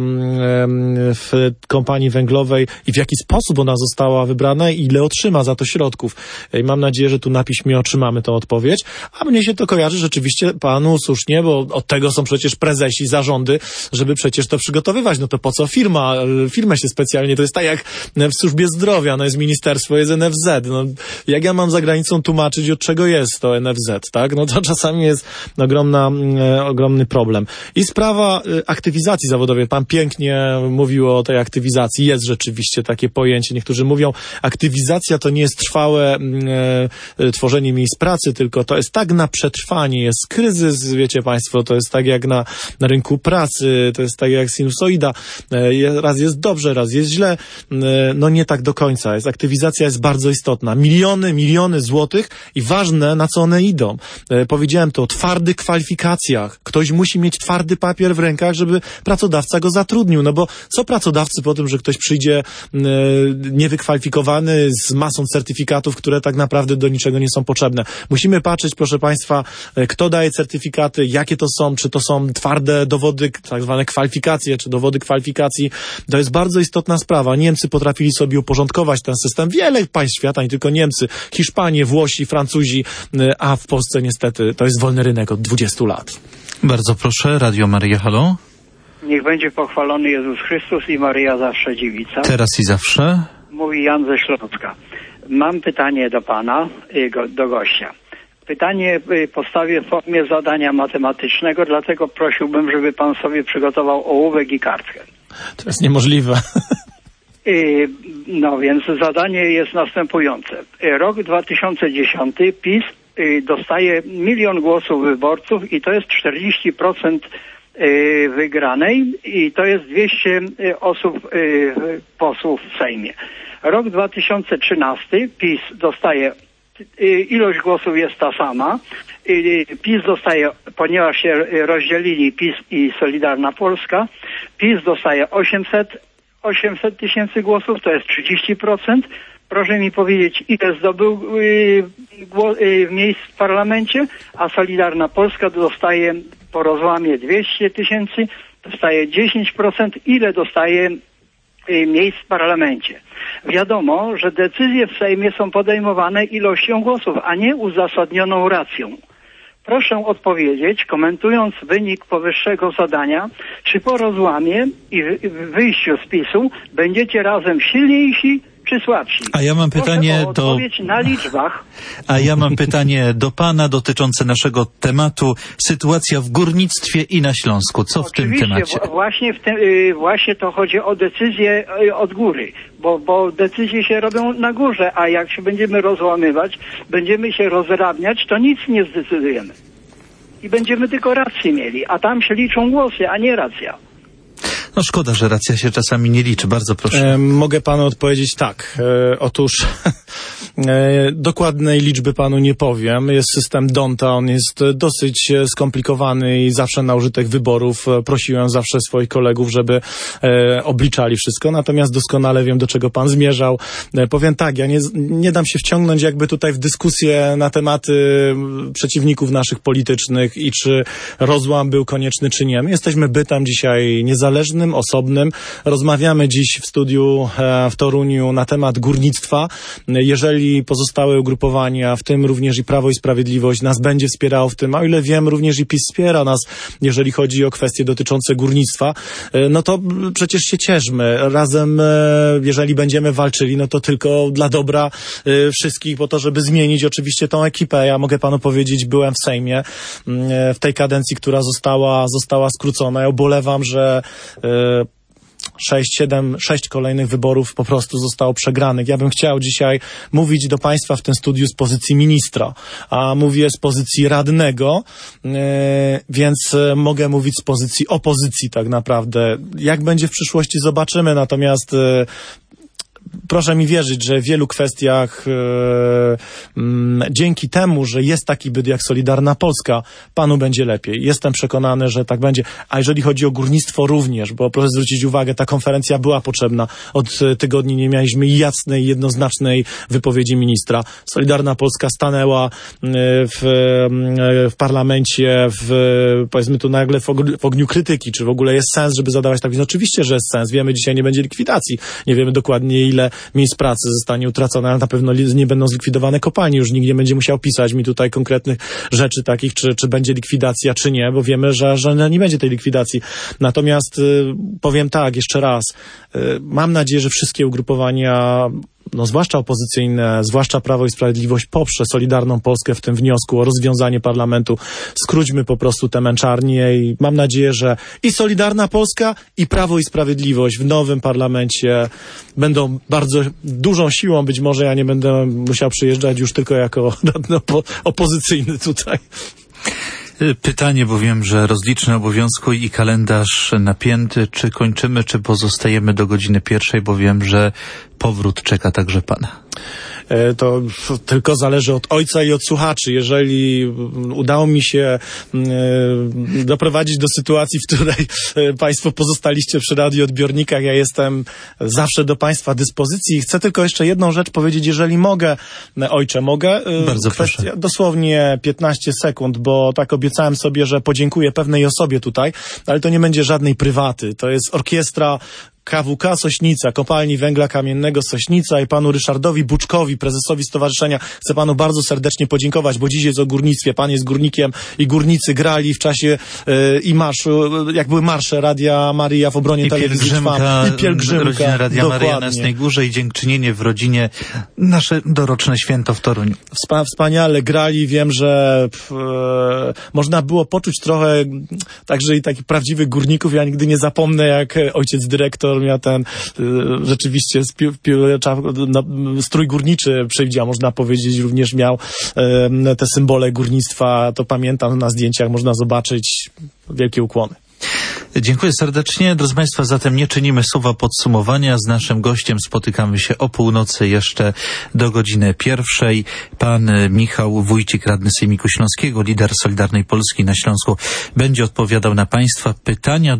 w kompanii węglowej i w jaki sposób ona została wybrana i ile otrzyma za to środków. E, mam nadzieję, że tu na piśmie otrzymamy tę odpowiedź, a mnie się to kojarzy rzeczywiście panu słusznie, bo od tego są przecież prezesi, zarządy, żeby przecież to przygotowywać. No to po co firma? Firmę się specjalnie, to jest tak jak w służbie zdrowia, no jest ministerstwo, jest N F Z. No, jak ja mam za granicą tłumaczyć, od czego jest to N F Z, tak? No to czasami jest ogromna, e, ogromny problem. I sprawa e, aktywizacji zawodowej. Pan pięknie mówił o tej aktywizacji. Jest rzeczywiście takie pojęcie. Niektórzy mówią, aktywizacja to nie jest trwałe e, tworzenie miejsc pracy, tylko to jest tak na przetrwanie, jest kryzys, wiecie państwo, to jest tak jak na, na rynku pracy, to jest tak jak sinusoida, raz jest dobrze, raz jest źle, no nie tak do końca jest. Aktywizacja jest bardzo istotna. Miliony, miliony złotych i ważne, na co one idą. Powiedziałem to o twardych kwalifikacjach. Ktoś musi mieć twardy papier w rękach, żeby pracodawca go zatrudnił, no bo co pracodawcy po tym, że ktoś przyjdzie niewykwalifikowany z masą certyfikatów, które tak naprawdę do niczego nie są potrzebne. Musimy patrzeć, proszę państwa, kto daje certyfikaty, jakie to są, czy to są twarde dowody, tak zwane kwalifikacje, czy dowody kwalifikacji. To jest bardzo istotna sprawa. Niemcy potrafili sobie uporządkować ten system. Wiele państw świata, nie tylko Niemcy, Hiszpanie, Włosi, Francuzi, a w Polsce niestety to jest wolny rynek od dwudziestu lat. Bardzo proszę, Radio Maryja, halo. Niech będzie pochwalony Jezus Chrystus i Maryja zawsze dziewica. Teraz i zawsze. Mówi Jan ze Śląska. Mam pytanie do pana, do gościa. Pytanie postawię w formie zadania matematycznego, dlatego prosiłbym, żeby pan sobie przygotował ołówek i kartkę. To jest niemożliwe. No więc zadanie jest następujące. Rok dwa tysiące dziesiąty PiS dostaje milion głosów wyborców i to jest czterdzieści procent wygranej i to jest dwieście osób, posłów w Sejmie. Rok dwa tysiące trzynasty PiS dostaje, ilość głosów jest ta sama. PiS dostaje, ponieważ się rozdzielili PiS i Solidarna Polska, PiS dostaje osiemset tysięcy głosów, to jest trzydzieści procent. Proszę mi powiedzieć, ile zdobył yy, yy, miejsc w parlamencie, a Solidarna Polska dostaje po rozłamie dwieście tysięcy, dostaje dziesięć procent. Ile dostaje miejsc w parlamencie? Wiadomo, że decyzje w Sejmie są podejmowane ilością głosów, a nie uzasadnioną racją. Proszę odpowiedzieć, komentując wynik powyższego zadania, czy po rozłamie i wyjściu z PiS-u będziecie razem silniejsi czy słabsi? A ja mam pytanie Proszę o do... odpowiedź na liczbach. A ja mam pytanie do pana dotyczące naszego tematu. Sytuacja w górnictwie i na Śląsku. Co w Oczywiście, tym temacie? w- Właśnie, w tym, y, właśnie to chodzi o decyzje y, od góry, bo, bo decyzje się robią na górze, a jak się będziemy rozłamywać, będziemy się rozrabniać, to nic nie zdecydujemy. I będziemy tylko rację mieli, a tam się liczą głosy, a nie racja. No szkoda, że racja się czasami nie liczy. Bardzo proszę. E, mogę panu odpowiedzieć tak. E, otóż e, dokładnej liczby panu nie powiem. Jest system Donta, on jest dosyć skomplikowany i zawsze na użytek wyborów prosiłem zawsze swoich kolegów, żeby e, obliczali wszystko. Natomiast doskonale wiem, do czego pan zmierzał. E, powiem tak, ja nie, nie dam się wciągnąć jakby tutaj w dyskusję na tematy przeciwników naszych politycznych i czy rozłam był konieczny, czy nie. My jesteśmy bytem dzisiaj niezależnym, osobnym. Rozmawiamy dziś w studiu e, w Toruniu na temat górnictwa. Jeżeli pozostałe ugrupowania, w tym również i Prawo i Sprawiedliwość, nas będzie wspierało w tym, a o ile wiem, również i PiS wspiera nas, jeżeli chodzi o kwestie dotyczące górnictwa, e, no to przecież się cieszmy. Razem, e, jeżeli będziemy walczyli, no to tylko dla dobra e, wszystkich, po to, żeby zmienić oczywiście tą ekipę. Ja mogę panu powiedzieć, byłem w Sejmie e, w tej kadencji, która została, została skrócona. Ja ubolewam, że e, sześć, siedem, sześć kolejnych wyborów po prostu zostało przegranych. Ja bym chciał dzisiaj mówić do państwa w tym studiu z pozycji ministra, a mówię z pozycji radnego, yy, więc mogę mówić z pozycji opozycji tak naprawdę. Jak będzie w przyszłości, zobaczymy, natomiast yy, proszę mi wierzyć, że w wielu kwestiach e, m, dzięki temu, że jest taki byt jak Solidarna Polska, panu będzie lepiej. Jestem przekonany, że tak będzie. A jeżeli chodzi o górnictwo również, bo proszę zwrócić uwagę, ta konferencja była potrzebna. Od tygodni nie mieliśmy jasnej, jednoznacznej wypowiedzi ministra. Solidarna Polska stanęła w, w parlamencie, w, powiedzmy tu nagle w ogniu, w ogniu krytyki, czy w ogóle jest sens, żeby zadawać tak. No oczywiście, że jest sens. Wiemy, dzisiaj nie będzie likwidacji. Nie wiemy dokładnie, ile miejsc pracy zostanie utracone, ale na pewno nie będą zlikwidowane kopalnie. Już nikt nie będzie musiał pisać mi tutaj konkretnych rzeczy takich, czy, czy będzie likwidacja, czy nie, bo wiemy, że, że nie będzie tej likwidacji. Natomiast y, powiem tak, jeszcze raz, y, mam nadzieję, że wszystkie ugrupowania, no zwłaszcza opozycyjne, zwłaszcza Prawo i Sprawiedliwość poprze Solidarną Polskę w tym wniosku o rozwiązanie parlamentu. Skróćmy po prostu te męczarnie i mam nadzieję, że i Solidarna Polska, i Prawo i Sprawiedliwość w nowym parlamencie będą bardzo dużą siłą. Być może ja nie będę musiał przyjeżdżać już tylko jako no, opozycyjny tutaj. Pytanie, bo wiem, że rozliczny obowiązku i kalendarz napięty. Czy kończymy, czy pozostajemy do godziny pierwszej, bo wiem, że powrót czeka także pana. To tylko zależy od ojca i od słuchaczy. Jeżeli udało mi się doprowadzić do sytuacji, w której państwo pozostaliście przy radioodbiornikach, ja jestem zawsze do państwa dyspozycji. Chcę tylko jeszcze jedną rzecz powiedzieć, jeżeli mogę, ojcze, mogę? Bardzo Kwestia, proszę. dosłownie piętnaście sekund, bo tak obiecałem sobie, że podziękuję pewnej osobie tutaj, ale to nie będzie żadnej prywaty. To jest orkiestra K W K Sośnica, Kopalni Węgla Kamiennego Sośnica i panu Ryszardowi Buczkowi, prezesowi stowarzyszenia. Chcę panu bardzo serdecznie podziękować, bo dziś jest o górnictwie. Pan jest górnikiem i górnicy grali w czasie e, i marszu, jak były marsze Radia Maryja w obronie I telewizji pielgrzymka, I pielgrzymka. Rodzina Radia Maryja na Jasnej Górze i dziękczynienie w rodzinie, nasze doroczne święto w Toruniu. Wspa- wspaniale grali. Wiem, że pff, e, można było poczuć trochę także i takich prawdziwych górników. Ja nigdy nie zapomnę, jak ojciec dyrektor miał ten y, rzeczywiście spi- pi- no, strój górniczy przewidział, można powiedzieć, również miał y, te symbole górnictwa, to pamiętam na zdjęciach, można zobaczyć. Wielkie ukłony. Dziękuję serdecznie. Drodzy Państwa, zatem nie czynimy słowa podsumowania. Z naszym gościem spotykamy się o północy jeszcze do godziny pierwszej. Pan Michał Wójcik, radny Sejmiku Śląskiego, lider Solidarnej Polski na Śląsku, będzie odpowiadał na Państwa pytania